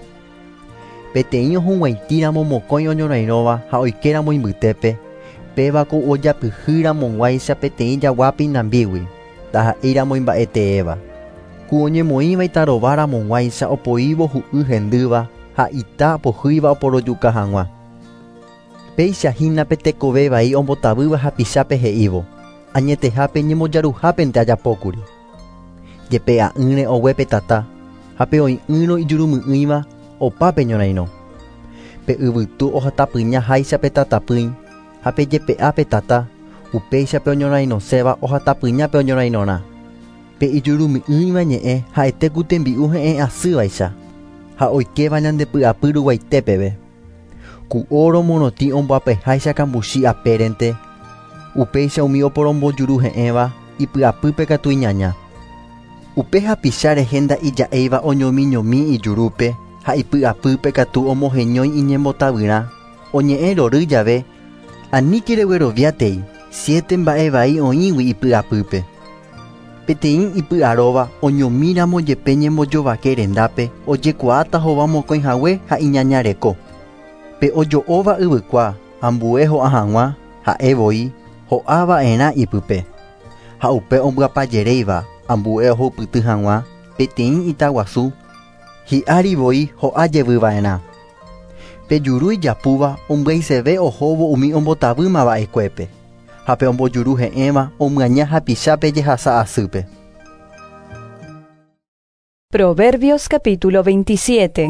Peteĩ ohug̃uaitíramo mokõi oñorairõva ha oikeramo imbytépe, pévako ojapyhýramoguáicha peteĩ jaguápe inambígui, ndaha'éiramo imba'eteéva. Ku oñemoĩva itarováramoguáicha opoívo hu'y hendýva ha ita pohýiva oporojuka hag̃ua. Péichahína pe tekove vai ombotavýva hapichápe he'ívo, añetehápe ñemojaruhápente ajapókuri. Jepe a'ỹre oguépe tata, ha pe oĩ'ỹrõ ijurumy'ỹiva opápe ñorairõ. Pe yvytu ohatapyñaháicha pe tatapỹi, ha pe jepe'a pe tata, upéicha pe oñorairõséva ohatapyña pe oñorairõrã. Pe ijurumy'ỹiva ñe'ẽ ha'ete ku tembi'u he'ẽ asývaicha, ha oikeva ñandepy'apy ruguaitépeve. Ku oro morotĩ omboapeháicha kambuchi apérente, upéicha umi oporombojuru he'ẽva ipy'apýpe katu iñaña. Upe hapicha rehe nda'ija'éiva oñomiñomi ijurúpe ha ipy'apýpe katu omoheñói iñembotavyrã, oñe'ẽ rory jave, aníke regueroviátai 7 mba'e vai oĩgui ipy'apýpe. Peteĩ ipy'aróva oñomíramo jepe ñembojovake rendápe, ojekuaáta hova mokõihague ha iñañareko. Pe ojo'óva yvykua, ambue ho'a hag̃ua, ha'evoi, ho'ava'erã ipype. Ha upe ombyapajeréiva, ambue ohupyty hag̃ua, peteĩ itaguasu, hi'arivoi ho'ajevýva'erã. Pe jurúi japúva ombyaseve ohóvo umi ombotavýma va'ekuépe. Ha pe ombojuru he'ẽva omyaña hapichápe jehasa asýpe. Proverbios capítulo 27.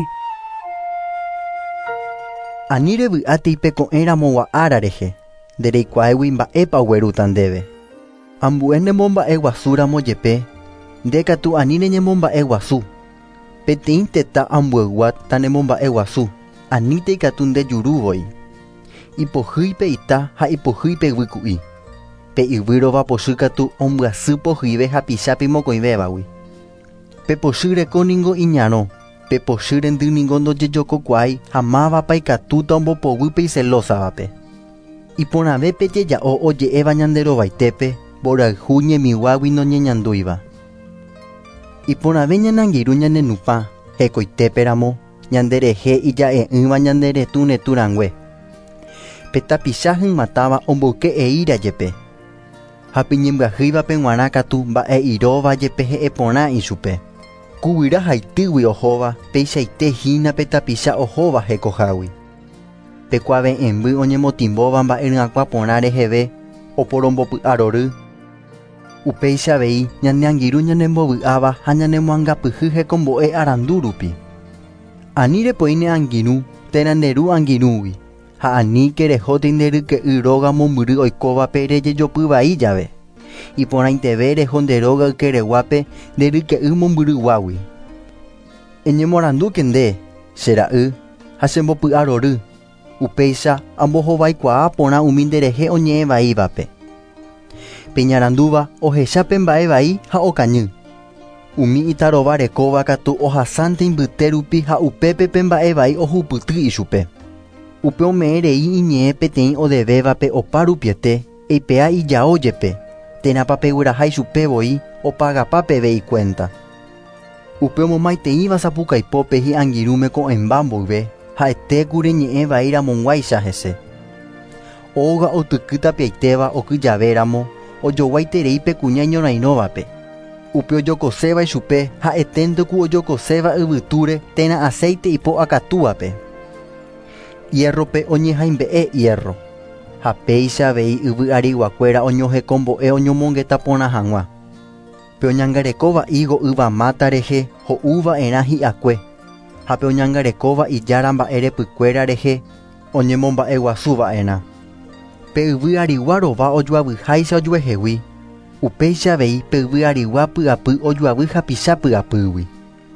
Ani revy'áti pe ko'ẽramo gua'ára rehe, ndereikuaégui mba'épa oguerúta ndéve. Ambu'e nemomba'e guasúramo jepe, ndekatu ani reñemomba'e guasu. Peteĩ tetã ambuegua ta nemomba'e guasu, aníte ikatu ndejurúvoi. Ipohýipe ita ha ipohýipe yvyku'i. Pe yvýrova pochy katu ombyasy pohýive hapichápe mokõivévagui. Pe pochy reko ningo iñarõ, pe pochy rendy ningo ndojejokokuái ha mávapa ikatúta ombopovýpe celosavape. Iporãvépe jeja'o oje'éva ñande rovaitépe mborayhu ñemiguágui noñeñandúiva. Iporãve ñanangirũ ñanenupã hekoitépéramo ñanderehe ija'e'ỹva ñande retũ neturangue. Pe tapicha hyg̃uatãva omboke'eíra jepe. Ha piñembyahýivape g̃uarã katu mba'e iróva jepe he'e porã ichupe. Kuvyra haitýgui ohóva peichaite pe tapicha ohóva hekohágui. Pe kuave'ẽmby oñemotimbóva mba'yry'akua porã reheve oporombopy'arory. Upéicha avei ñaneangirũ ñanembovy'áva ha ñanemoangapyhy hekombo'e arandu rupi. Ani repoine angirũ teranderu angirũgui, ha aníke rehóti nderyke'y róga mombyry oikóvape rejejopy vai jave. Iporãiteve reho nde róga ykereguápe nderyke'y mombyryguágui. Eñemorandúke nde, che ra'y, ha chembopy'arory. Upéicha ambohovaikuaa porã umi nderehe oñe'ẽ vaívape. Peñarandúva ohecha pe mba'e vai ha okañy. Umi itarova rekóva katu ohasánte imbyte rupi ha upépe pe mba'e vai ohupyty ichupe. Upe ome'ẽrei iñe'ẽ peteĩ odevévape opa rupiete eipea ijao jepe, térãpa pegueraha ichupevoi opagapa peve ikuenta. Upe omomaiteĩva sapukaipópe hi'angirũme ko'ẽmba mboyve ha etékuri ñe'ẽ vai ramongguáicha hese. Óga otyky tapiaitéva okyjavéramo ojoguaiterei pe kuña iñorãiróvape. Upe ojokoséva ichupe ha eténteku ojokoséva yvytúre térã aceite ipo'akatúvape. Hierrope oñehaimbe'e hierro. Ha péicha avei yvy'ariguakuéra oñohekombo'e oñomongeta porã hag̃ua. Pe oñangarekóva higo yvamáta rehe ho'úva'erã hi'akue. Ha pe oñangarekóva ijára mba'e repykuéra rehe oñemomba'e guasuva'erã. Pe yvy'arigua rova ojoavyháicha ojuehegui. Upéicha avei pe yvy'arigua py'apy ojoavy hapicha py'apýgui.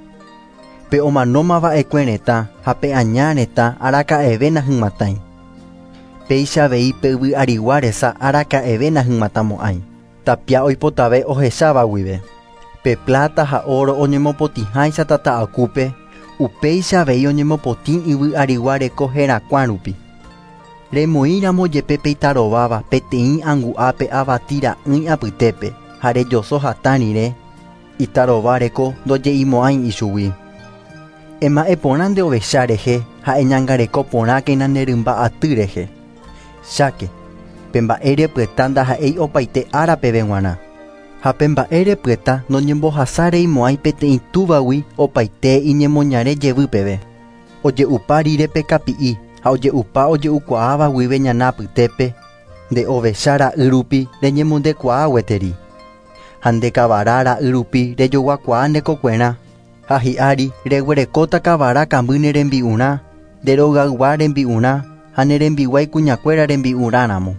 Pe omanóma va'ekueretã ha pe añaretã araka'eve nahyg̃uatãi. Péicha avei pe yvy'arigua resa araka'eve nahyg̃uatamo'ãi. Tapia oipotave ohecháva guive. Pe plata ha oro oñemopotĩháicha tata'akúpe. Upéicha avei oñemopotĩ yvy'arigua reko herakuã rupi. Remoĩramo jepe peitarováva peteĩ angu'ápe avati ra'ỹi apytépe ha rejoso hatãrire. Itarova reko ndoje'imo'ãi ichugui. Ema'e porã nde ovecha rehe ha eñangareko porãkena nerymba aty rehe. Cháke, pe mba'e repyta ndaha'éi opaite ára peve g̃uarã. Ha pe mba'e repyta noñembohasareimo'ãi peteĩ túvagui opaite iñemoñare jevy peve. Oje'upa rire pe kapi'i ha oje'upa oje'ukuaáva guive ñana apytépe nde ovecha ra'y rupi reñemondekuaa gueteri. Ha nde kavara ra'y rupi rejoguakuaa ndekokuérã. Ha hi'ári reguerekóta kavara kamby nerembi'urã, nderogayguá rembi'urã ha nerembiguái kuñakuéra rembi'urãramo.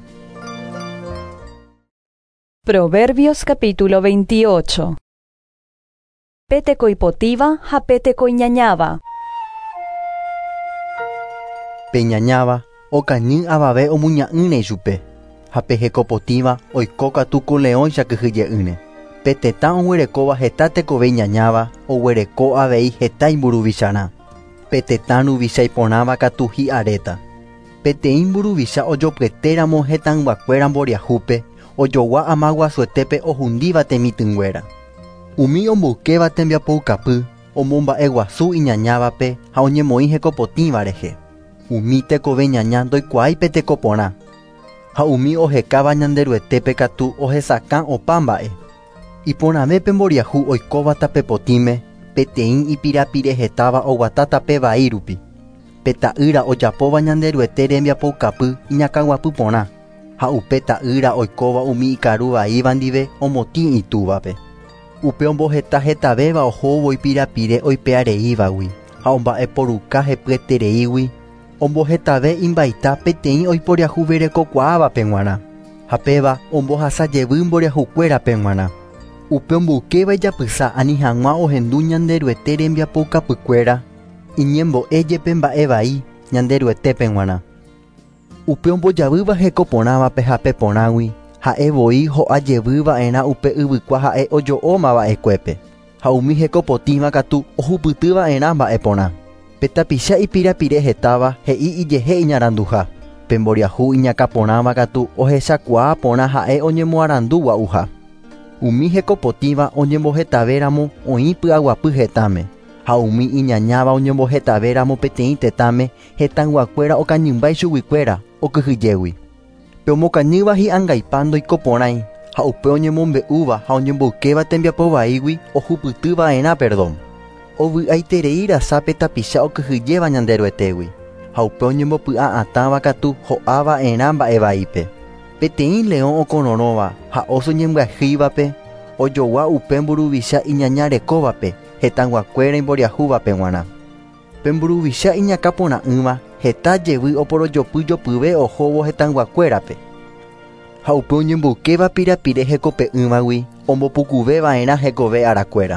Proverbios capítulo 28. Péte koipotíva ha péte koiñañáva. Peñañáva okañy avave omuña'ỹre ichupe, ha pe hekopotíva oiko katu ko leõicha kyhyje'ỹre. Pe tetã oguerekóva heta tekove iñañáva oguereko avei heta imburuvicharã. Pe tetã ruvicha iporãva katu hi'aréta. Peteĩ mburuvicha ojopyetéramo hetãnguakuéra mboriahúpe ojogua amaguasuetépe ohundíva temitỹnguéra. Umi omboukéva tembiapoukapy omomba'e guasu iñañávape ha oñemoĩ hekopotĩva rehe. Umi tekove ñaña ndoikuaái pe tekoporã. Ha umi ohekáva ñanderuetépe katu ohesakã opa mba'e. Iporãvépe mboriahu oikóva tape potĩme peteĩ ipirapirehetáva oguata tape vai rupi. peta'ýra ojapóva ñanderuete rembiapokapy iñakãguapy porã, ha upe ta'ýra oikóva umi ikaru vaíva ndive omotĩ itúvape. Upe omboheta hetavéva ohóvo ipirapire oipeareívagui ha omba'eporuka hepyetereígui, ombohetave imbaita peteĩ oiporiahuverekokuaávape g̃uarã, ha péva ombohasajevy mboriahukuérape g̃uarã. Upe ombokéva ijapysa ani hag̃ua ohendu ñanderuete rembiapokapykuéra iñembo'éjepe mba'e vai ñanderuetépe g̃uarã. Upe ombojavýva heko porãvape ha peporãgui, ha'evoi ho'ajevýva'erã upe yvykua ha'e ojo'ómava'ekuépe, ha umi hekopotĩva katu ohupytyva'erã mba'e porã. Petapicha ipirapire hetáva he'i ijehe iñaranduha, pemboriahu iñakãporãva katu ohechakuaa porã ha'e oñemoarandu gua'uha. Umi hekopotĩva oñembohetavéramo oĩ py'aguapy hetãme, ha umi iñañáva oñembohetavéramo peteĩ tetãme hetãnguakuéra okañymbai chuguikuéra okyhyjégui. Pe omokañýva hi'ãngaipa ndoikoporãi, ha upe oñemombe'úva ha oñemboukéva tembiapo vaígui ohupytyva'erã perdón. Ovy'aiterei rasa pe tapicha okyhyjéva ñanderuetégui, ha upe oñembopy'a'atáva katu ho'áva'erã mba'e vaípe. Peteĩ león okorõrõva ha oso ñembyahývape ojogua upe mburuvicha iñañarekóvape hetãnguakuéra imboriahúvape g̃uarã. Pe mburuvicha iñakãporã'ỹva hetajevy oporojopyjopyve ohóvo hetãnguakuérape. Ha upe oñemboukéva pirapire hekope'ỹvagui ombopukuveva'erã hekove arakuéra.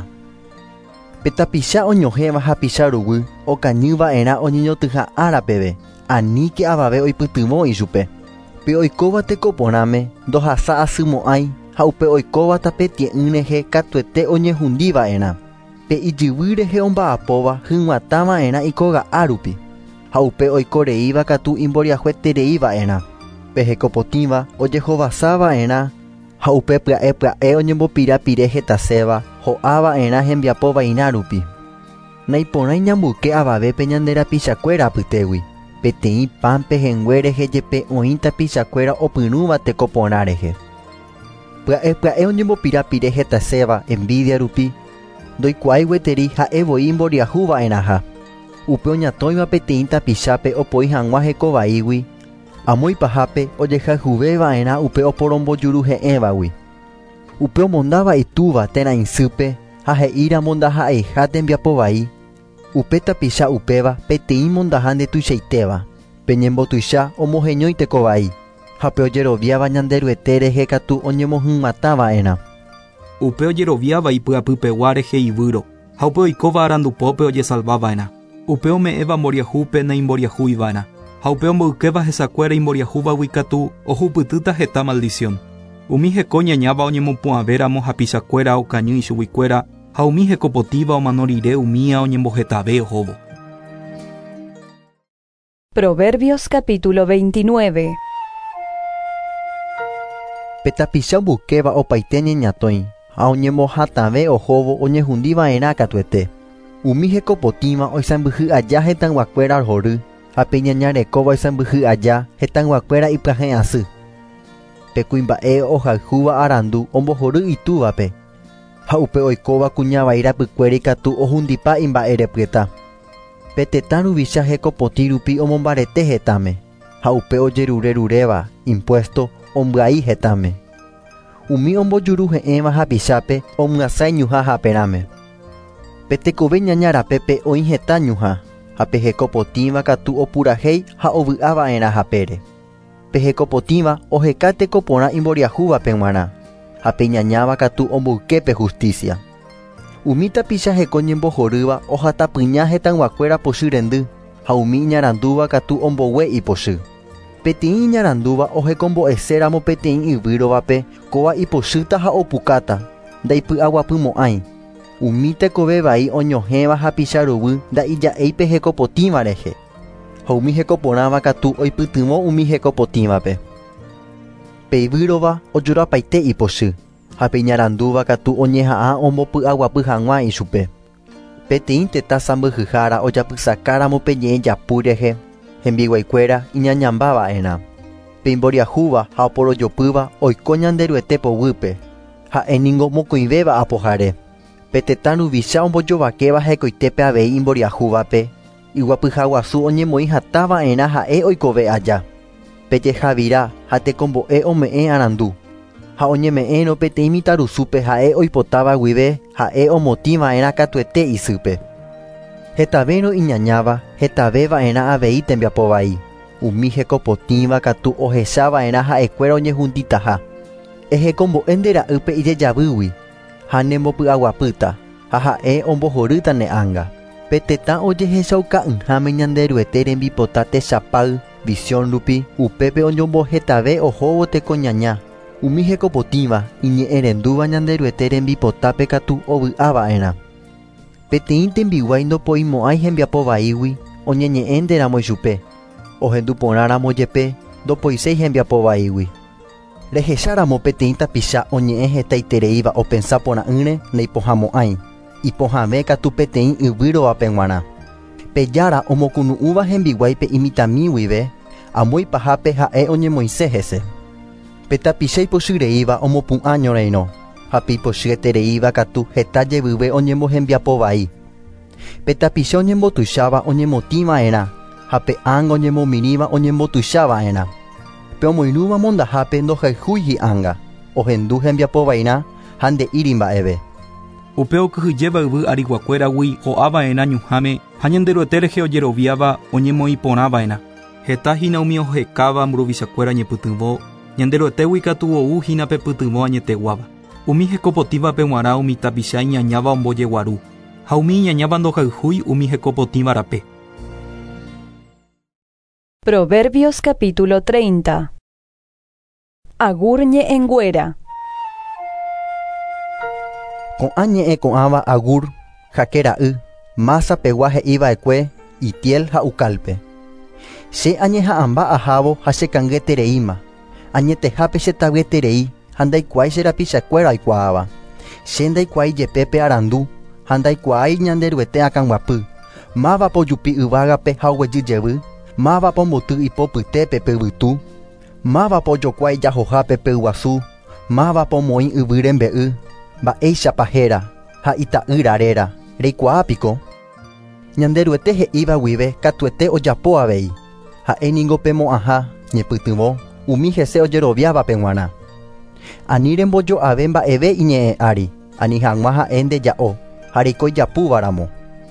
Petapicha oñohẽva ha picharuvy okañyva'erã oñeñotỹha'ãra peve, aníke avave oipytyvõ ichupe. Pe oikóva tekoporãme ndohasa asymo'ãi ha upe oikóva tapetie'ỹ rehe katuete oñehundíva'erã. Pe ijyvy rehe omba'apóva hyg̃uatãva'erã ikoga'á rupi, ha upe oikoreíva katu imboriahuetereíva'erã. Pe hekopotĩva ojehovasáva'erã ha upe pya'e oñembopirapire hetaséva ho'áva'erã hembiapo vaína rupi. Naiporãi ñambuke avavépe ñande rapichakuéra apytégui, peteĩ pãpe hengue rehe jepe oĩ tapichakuéra opyrũva tekoporã rehe. Pya'e oñembopirapire hetaséva envidia rupi, ndoikuaái gueteri ha'evoi imboriahúva'erãha. Upe oñatóiva peteĩ tapichápe opoi hag̃ua heko vaígui, amóipahápe ojehayhuveva'erã upe oporombojuruhe'ẽvagui. Upe omondáva itúva térã isýpe ha he'íra mondaha'eiha tembiapo vai. Upe tapicha upéva peteĩ mondaha ndetuichaitéva, pe ñembotuicha omoheñói tekovai, ha pe ojeroviáva ñanderuete rehe katu oñemohyg̃uatãva'erã. Upe ojeroviáva ipy'apypegua rehe yvýro, ha upe oikóva arandupópe ojesalvava'erã. Upe ome'ẽva mboriahúpe naimboriahúiva'erã, ha upe omboykéva hesakuéra imboriahúvagui katu ohupytýta heta maldición. Umi heko ñañáva oñemopu'ãvéramo hapichakuéra okañy ichuguikuéra, ha umi hekopotĩva omano rire umíã oñembohetave ohóvo. Proverbios capítulo 29. Petapicha ombokéva opaite ñeñatõi ha oñembohatãve ohóvo oñehundíva'erã katuete. Umi hekopotĩva oisãmbyhy aja hetãnguakuéra hory, ha pe ñañarekóva oisãmbyhy aja hetãnguakuéra ipyahe'asy. Pe kuimba'e ohayhúva arandu ombohory itúvape, ha upe oikóva kuñavai rapykuéra ikatu ohundipa imba'e repyta. Pe tetã ruvicha hekopotĩ rupi omombarete hetãme, ha upe ojerureruréva impuesto ombyai hetãme. Umi ombojuruhe'ẽva hapichápe omyasãi ñuhã haperãme. Pe tekove ñañarapépe oĩ heta ñuhã, ha pe hekopotĩva katu opurahéi ha ovy'ava'erã hapére. Pe hekopotĩva oheka tekoporã imboriahúvape g̃uarã, ha pe ñañáva katu ombouképe justicia. Umi tapicha heko ñembohorýva ohatapyña hetãnguakuéra pochy rendy, ha umi iñarandúva katu ombogue ipochy. Peteĩ iñarandúva ohekombo'eséramo peteĩ yvýrovape kóva ipochýta ha opukáta, ndaipy'aguapymo'ãi. Umi tekove vai oñohẽva ha picharuvy nda'ija'éipe hekopotĩva rehe, ha umi hekoporãva katu oipytyvõ umi hekopotĩvape. Pe yvýrova ojorapaite ipochy, ha pe iñarandúva katu oñeha'ã ombopy'aguapy hag̃ua ichupe. Peteĩ tetã sãmbyhyhára ojapysakáramo peñe'ẽ japy rehe, hembiguaikuéra iñañambáva'erã. Pe imboriahúva ha oporojopýva oiko ñanderuete poguýpe, ha'éniko mokõivéva apohare. Pe tetã ruvicha ombojovakéva hekoitépe avei imboriahúvape, iguapyha guasu oñemoi hatãva'erã ha'e oikove aja. Pejehávira ha tekombo'e ome'ẽ arandu. Ha oñeme'ẽrõ peteĩ mitãrusúpe ha'e oipotáva guive ha'e omotiva'erã katuete isýpe. Hetavérõ iñañáva hetaveva'erã avei tembiapo vai. Umi hekopotĩva katu ohechava'erã ha'ekuéra oñehunditaha. Ehekombo'e nde ra'ýpe ijejavýgui ha nembopy'aguapýta ha ha'e ombohorýta ne anga. Petetã ojehechauka'ỹháme ñande ryete rembipota techapáy Visión rupi upépe oñombohetave ohóvo tekoñaña. Umi hekopotĩva iñe'ẽrendúva ñande ryete rembipotápe katu ovy'ava'erã. Peteĩ tembiguái ndopoimo'ãi hembiapo vaígui oñeñe'ẽnteramo ichupe. Ohendu porãramo jepe ndopoiséi hembiapo vaígui. Rehecharamo peteĩ tapicha oñe'ẽ hetaitereíva opensa porã'ỹre neipohamo'ãi. Ipohãve katu peteĩ yvýrovape g̃uarã. Pejára omokunu'ũva hembiguáipe imitãmi guive amóipahápe ha'e oñemoisẽ hese. Petapicha ipochyreíva omopu'ã ñorairõ ha peipochyetereíva katu heta jevyve oñembohembiapo vai. Petapicha oñembotuicháva oñemotiva'erã ha pe anga oñemomiríva oñembotuichava'erã. Pe omoirũva mondahápe ndohayhúi hi'anga ohendu hembiapo vairã ha nde'íri mba'eve. Upe okyhyjéva yvy arikuakuéragui ho'ava'erã ñuhãme ha ñande ryete rehe ojeroviáva oñemoiporãva'erã. Heta hína umi ohekáva mburuvichakuéra ñepytyvõ ñande ryetegui katu ou hína pe pytyvõ añeteguáva. Umi hekopotívape g̃uarã umi tapicha iñañáva ombojeguaru ha umi iñañáva ndohayhúi umi hekopotívã rape. Proverbios capítulo 30. Agur ñe'ẽnguéra. Ko'ã ñe'ẽko'ãva agur ha kera'y másapegua he'íva'ekue itiel ha ukálpe. Che añeha'ãmba'ahávo ha chekangetereíma. Añetehápe chetavyeterei ha ndaikuái cherapichakuéra aikuaáva. Che ndaikuái jepépe arandu ha ndaikuaái ñande ryete akãguapy. Mávapa ojupi yvágape ha oguejyjevy. Mávapa omboty ipopytépe pe yvytu. Mávapa ojokuaa ijahohápe pe yguasu. Mávapa omoĩ yvy rembe'y. Mba'éichapa héra ha ita'ýrarera reikuaápiko. Ñande ryete he'íva guive katuete ojapo avei. Ha'éniko pemo'ãha ñepytyvõ umi hese ojeroviávape g̃uarã. Ani rembojo'ave mba'eve iñe'ẽ ári ani hag̃ua ha'e ndeja'o ha reiko ijapúvaramo.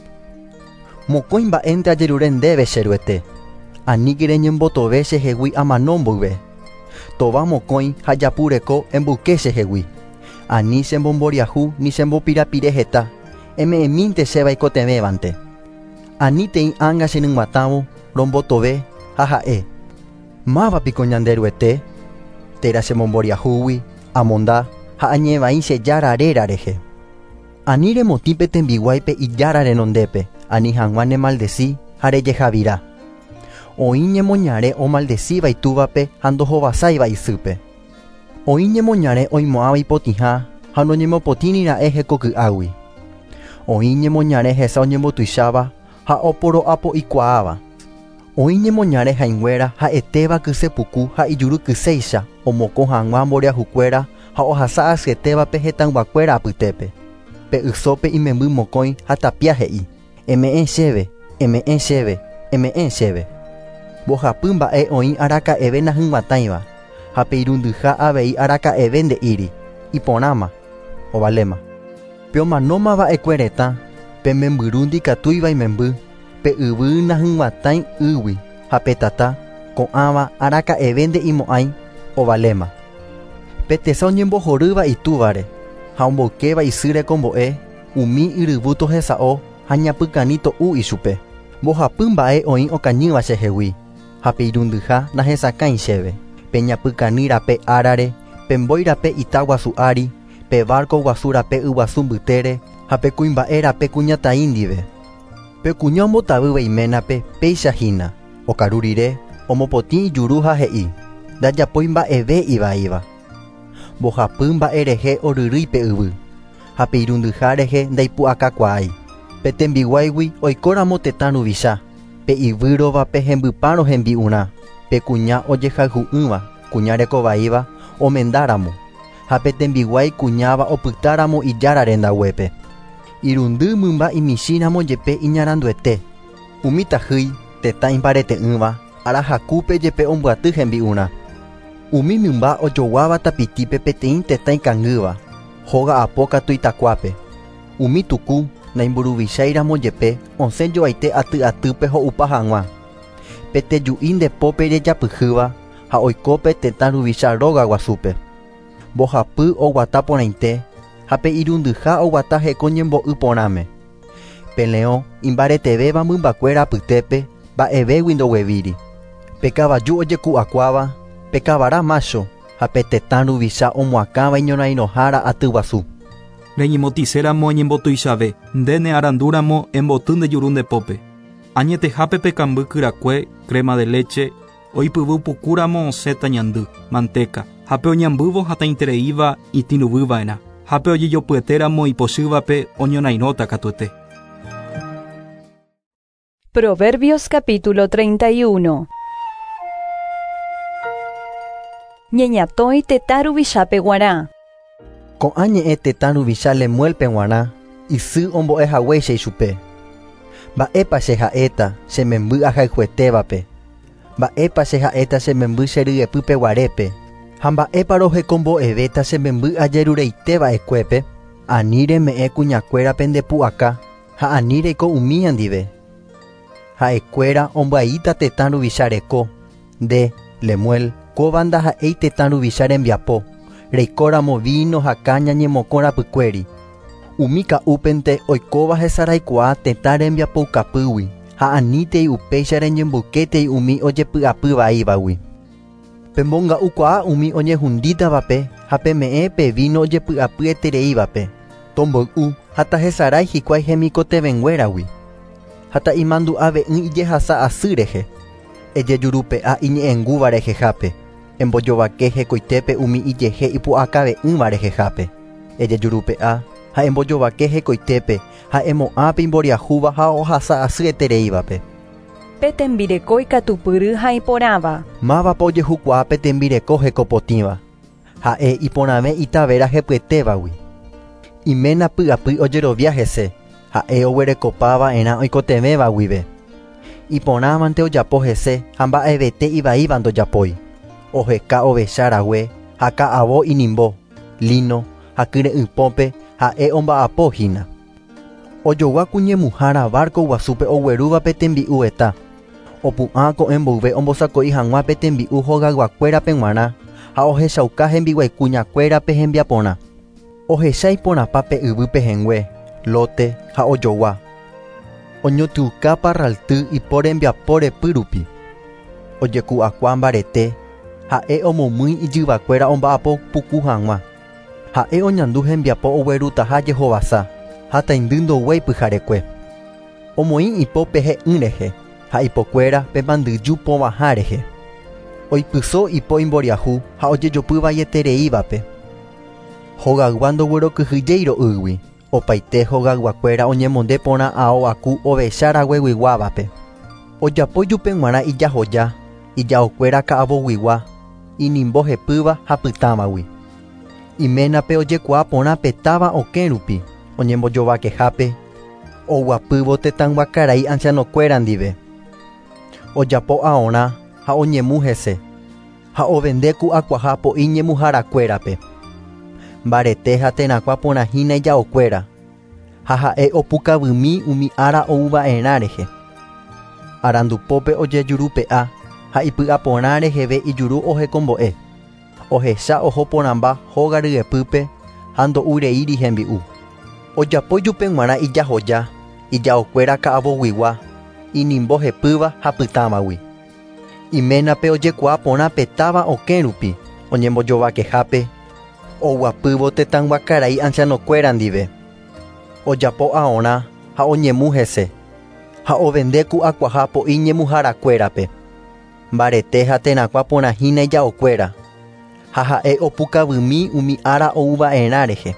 Mokõi mba'énte ajerure ndéve che ryete. Aníke reñembotove chehegui amanómboive. Tova mokõi ha japureko embyke chehegui. Ani chembomboriahu ni chembopirapire heta eme'ẽmínte chéva ikotevévante. Ani teĩ anga cheryguatávo rombotove ha ha'e. Mávapiko ñande ryete? Téra chemomboriahúgui, amonda ha añevaĩ chejára réra rehe. Ani remotĩpe tembiguáipe ijára renondépe ani hag̃ua nemaldeci ha rejehavira. Oĩ ñemoñare omaldecíva itúvape ha ndohovasáiva isýpe. Oĩ ñemoñare oimo'ãva ipotĩha ha noñemopotĩrĩra'e hekoky'águi. Oĩ ñemoñare hesa oñembotuicháva ha oporo'apo ikuaáva. Oĩ ñemoñare ha'ỹnguéra ha'etéva kysepuku ha ijurukyseicha omoko hag̃ua mboriahukuéra ha ohasa asyetévape hetãnguakuéra apytépe. Pe ysópe imemby mokõi ha tapia he'i. Eme'ẽ chéve, eme'ẽ chéve, eme'ẽ chéve. Mbohapy mba'e oĩ araka'eve nahýguatáiva. Ha pe irundyha avei araka'eve nde'íri. Iporãma, ovaléma. Pe omanóma va'ekuereta, pe membyru ndikatúiva imemby, pe yvy nahýguatái ýgui, ha pe tata, ko'ãva araka'eve nde'imo'ãi, ovaléma. Pe tesa oñembohorýva itúvare, ha ombokéva isy rekombo'e, umi yryvu tohesa'o ha ñapykaní to'u ichupe. Mbohapy mba'e oĩ okañýva chehegui, ha pe irundyha nahesakãi chéve. Pe ñapykaní rape árare, pe mbói rape itaguasu ári, pe barco guasu rape yguasu mbytére, ha pe kuimba'e rape kuñataĩ ndive. Pe kuña ombotavýva iménape péichahína, okaru rire, omopotĩ ijuru ha he'i, ndajapói mba'eve ivaíva. Mbohapy mba'e rehe oryrýipe yvy, ha pe irundyha rehe ndaipu'akakuaái. Pe tembiguáigui oikóramo tetã ruvicha, pe yvýrovape hembypárõ hembi'urã. Pe kuña ojehayhu'ỹva, kuña rekovaíva omendáramo, ha pe tembiguái kuñáva opytáramo ijára rendaguépe. Irundy mymba imichíramo jepe iñaranduete. Umita hyi teta imbarete yva arahakúpe jepe ombyaty hembi'urã. Umi mymba ojoguáva tapitipe peteĩ teta ikãngýva, hóga apó katu itakuápe. Umi tuku naimburuvichairamo jepe osẽjoaite aty'atýpe ho'upa hag̃ua. Peteju'i ndepópe rejapyhýva ha oikópe tetã ruvicha róga guasúpe. Mbohapy oguata porãite ha pe irundyha oguata heko ñembo'y porãme. Peleõ imbaretevéva mymbakuéra apytépe mba'evégui ndoguevíri. Pe kavaju ojeku'akuáva, pe kavara macho ha pe tetã ruvicha omoakãva iñorairõhára aty guasu. Reñemotĩséramo oñembotuichave, ndéne arandúramo emboty ndejuru ndepópe. Añetehápe pe kamby kyrakue, crema de leche, oipyvy pukúramo osẽta ñandy, manteca, ha pe oñambývo hatãitereíva itĩruvýva'erã, ha pe ojejopyetéramo ipochývape oñonairõta katuete. Proverbios capítulo 31. Ñeñatõi tetã ruvichápe g̃uarã. Ko'ã ñe'ẽ tetã ruvicha Lemuelpe g̃uarã, isy ombo'ehaguéicha ichupe. Mba'épa che ha'éta che memby ahayhuetévape. Mba'épa che ha'éta che memby che ryepy peguarépe. Ha mba'épa rohekombo'evéta che memby ajerureitéva'ekuépe. Ani reme'ẽ kuñakuérape ndepu'aka ha ani reiko umi hendive. Ha'ekuéra ombya'íta tetã ruvicha reko. Nde, Lemuel, kóva ndaha'éi tetã ruvicha rembiapo. Reikóramo vino ha kaña ñemokõrapykuéri. Umi ka'úpente oikóva hesaraikuaa tetã rembiapo ukapýgui ha anítei upéicha reñembokétei umi ojepy'apyvaígui. Pembonga'ukuaa umi oñehundítavape ha peme'ẽ pe vino ojepy'apyetereívape. Tomboy'u ha tahesarái hikuái hemikotevẽnguéragui. Ha ta'imandu'ave'ỹ ijehasa asy rehe. Ejejurupe'a iñe'ẽngúva rehehápe. Embojovake hekoitépe umi ijehe ipu'akave'ỹva rehehápe. Ejejurupe'a ha embojovake hekoitépe ha emo'ãpe imboriahúva ha ohasa asyetereívape. Petembireko ikatupyry ha iporãva. Mávapa ojehukuaa petembireko hekopotĩva. Ha'e iporãve itavéra hepyetévagui. Iména py'apy ojerovia hese, ha'e oguerekopáva'erã oikotevẽva guive. Iporãvante ojapo hese ha mba'evete ivaíva ndojapói. Oheka ovechárague ha ka'avo inimbo, lino ha kyre'ỹpópe ha'e omba'apohína. Ojogua kuñemuhára barco guasúpe oguerúva pe tembi'u eta. Opu'ã ko'ẽ mboyve ombosako'i hag̃ua pe tembi'u hogayguakuérape g̃uarã ha ohechauka hembiguaikuñakuérape hembiaporã. Ohecha iporãpa pe yvy pehengue, lote ha ojogua. Oñotyuka parralty ipo rembiapo repy rupi. Ojeku'akua mbarete ha'e omomýi ijyvakuéra omba'apo puku hag̃ua. Ha'e oñandu hembiapo oguerutaha jehovasa ha taindy ndoguéi pyharekue. Omoĩ ipo pehe'ỹ rehe ha ipokuéra pe mandyju povãha rehe. Oipyso ipo imboriahu ha ojejopyvaietereívape. Hogagua ndoguerokyhyjéi ro'ýgui. Opaite hogayguakuéra oñemonde porã ao aku ovechárague guiguávape. Ojapo jupe g̃uarã ijahoja, ijaokuéra ka'avoguigua, inimbo hepýva ha pytãvagui. Iménape ojekuaa porã petáva okẽ rupi, oñembojovakehápe, oguapývo tetãnguakarai ancianokuéra ndive. Ojapo aorã ha oñemu hese, ha ovende ku'akuaha po'i ñemuharakuérape. Mbarete ha terakua porãhína ijaokuéra, ha ha'e opukavymi umi ára ouva'erã rehe. Arandupópe ojejurupe'a ha ipy'aporã reheve ijuru ohekombo'e. Ohecha oho porãmba hóga ryepýpe ha ndo'ureíri hembi'u. Ojapo jupe g̃uarã ijahoja, ijaokuéra ka'avoguigua, inimbo hepýva ha pytãvagui. Iménape ojekuaa porã petáva okẽ rupi, oñembojovakehápe, oguapývo tetãnguakarai ancianokuéra ndive. Ojapo aorã ha oñemu hese, ha ovende ku'akuaha po'i ñemuharakuérape. Mbarete ha terakua porãhína ijaokuéra, ha ha'e opukavymi umi ára ouva'erã rehe.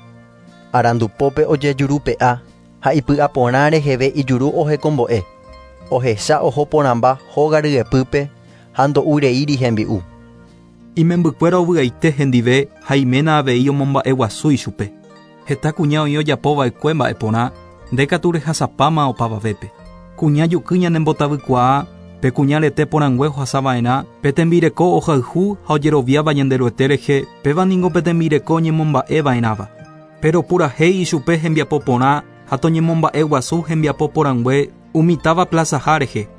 Arandupópe ojejurupe'a ha ipy'aporã reheve ijuru ohekombo'e. Ohecha oho porãmba hóga ryepýpe ha ndo'ureíri hembi'u. Imembykuéra ovy'aite hendive ha iména avei omomba'e guasu ichupe. Heta kuña oĩ ojapova'ekue mba'eporã ndékatu rehasapáma opavavépe. Kuña yuky ñanembotavykua, pe kuña rete porãngue ohasava'erã, pe tembireko ohayhu ha ojeroviáva ñande ro'ete rehe, péva niko pe tembireko ñemomba'eva'erãva. Pero purahéi ichupe hembiapo porã ha toñemomba'e guasu hembiapo porãngue umitáva plazaha rehe.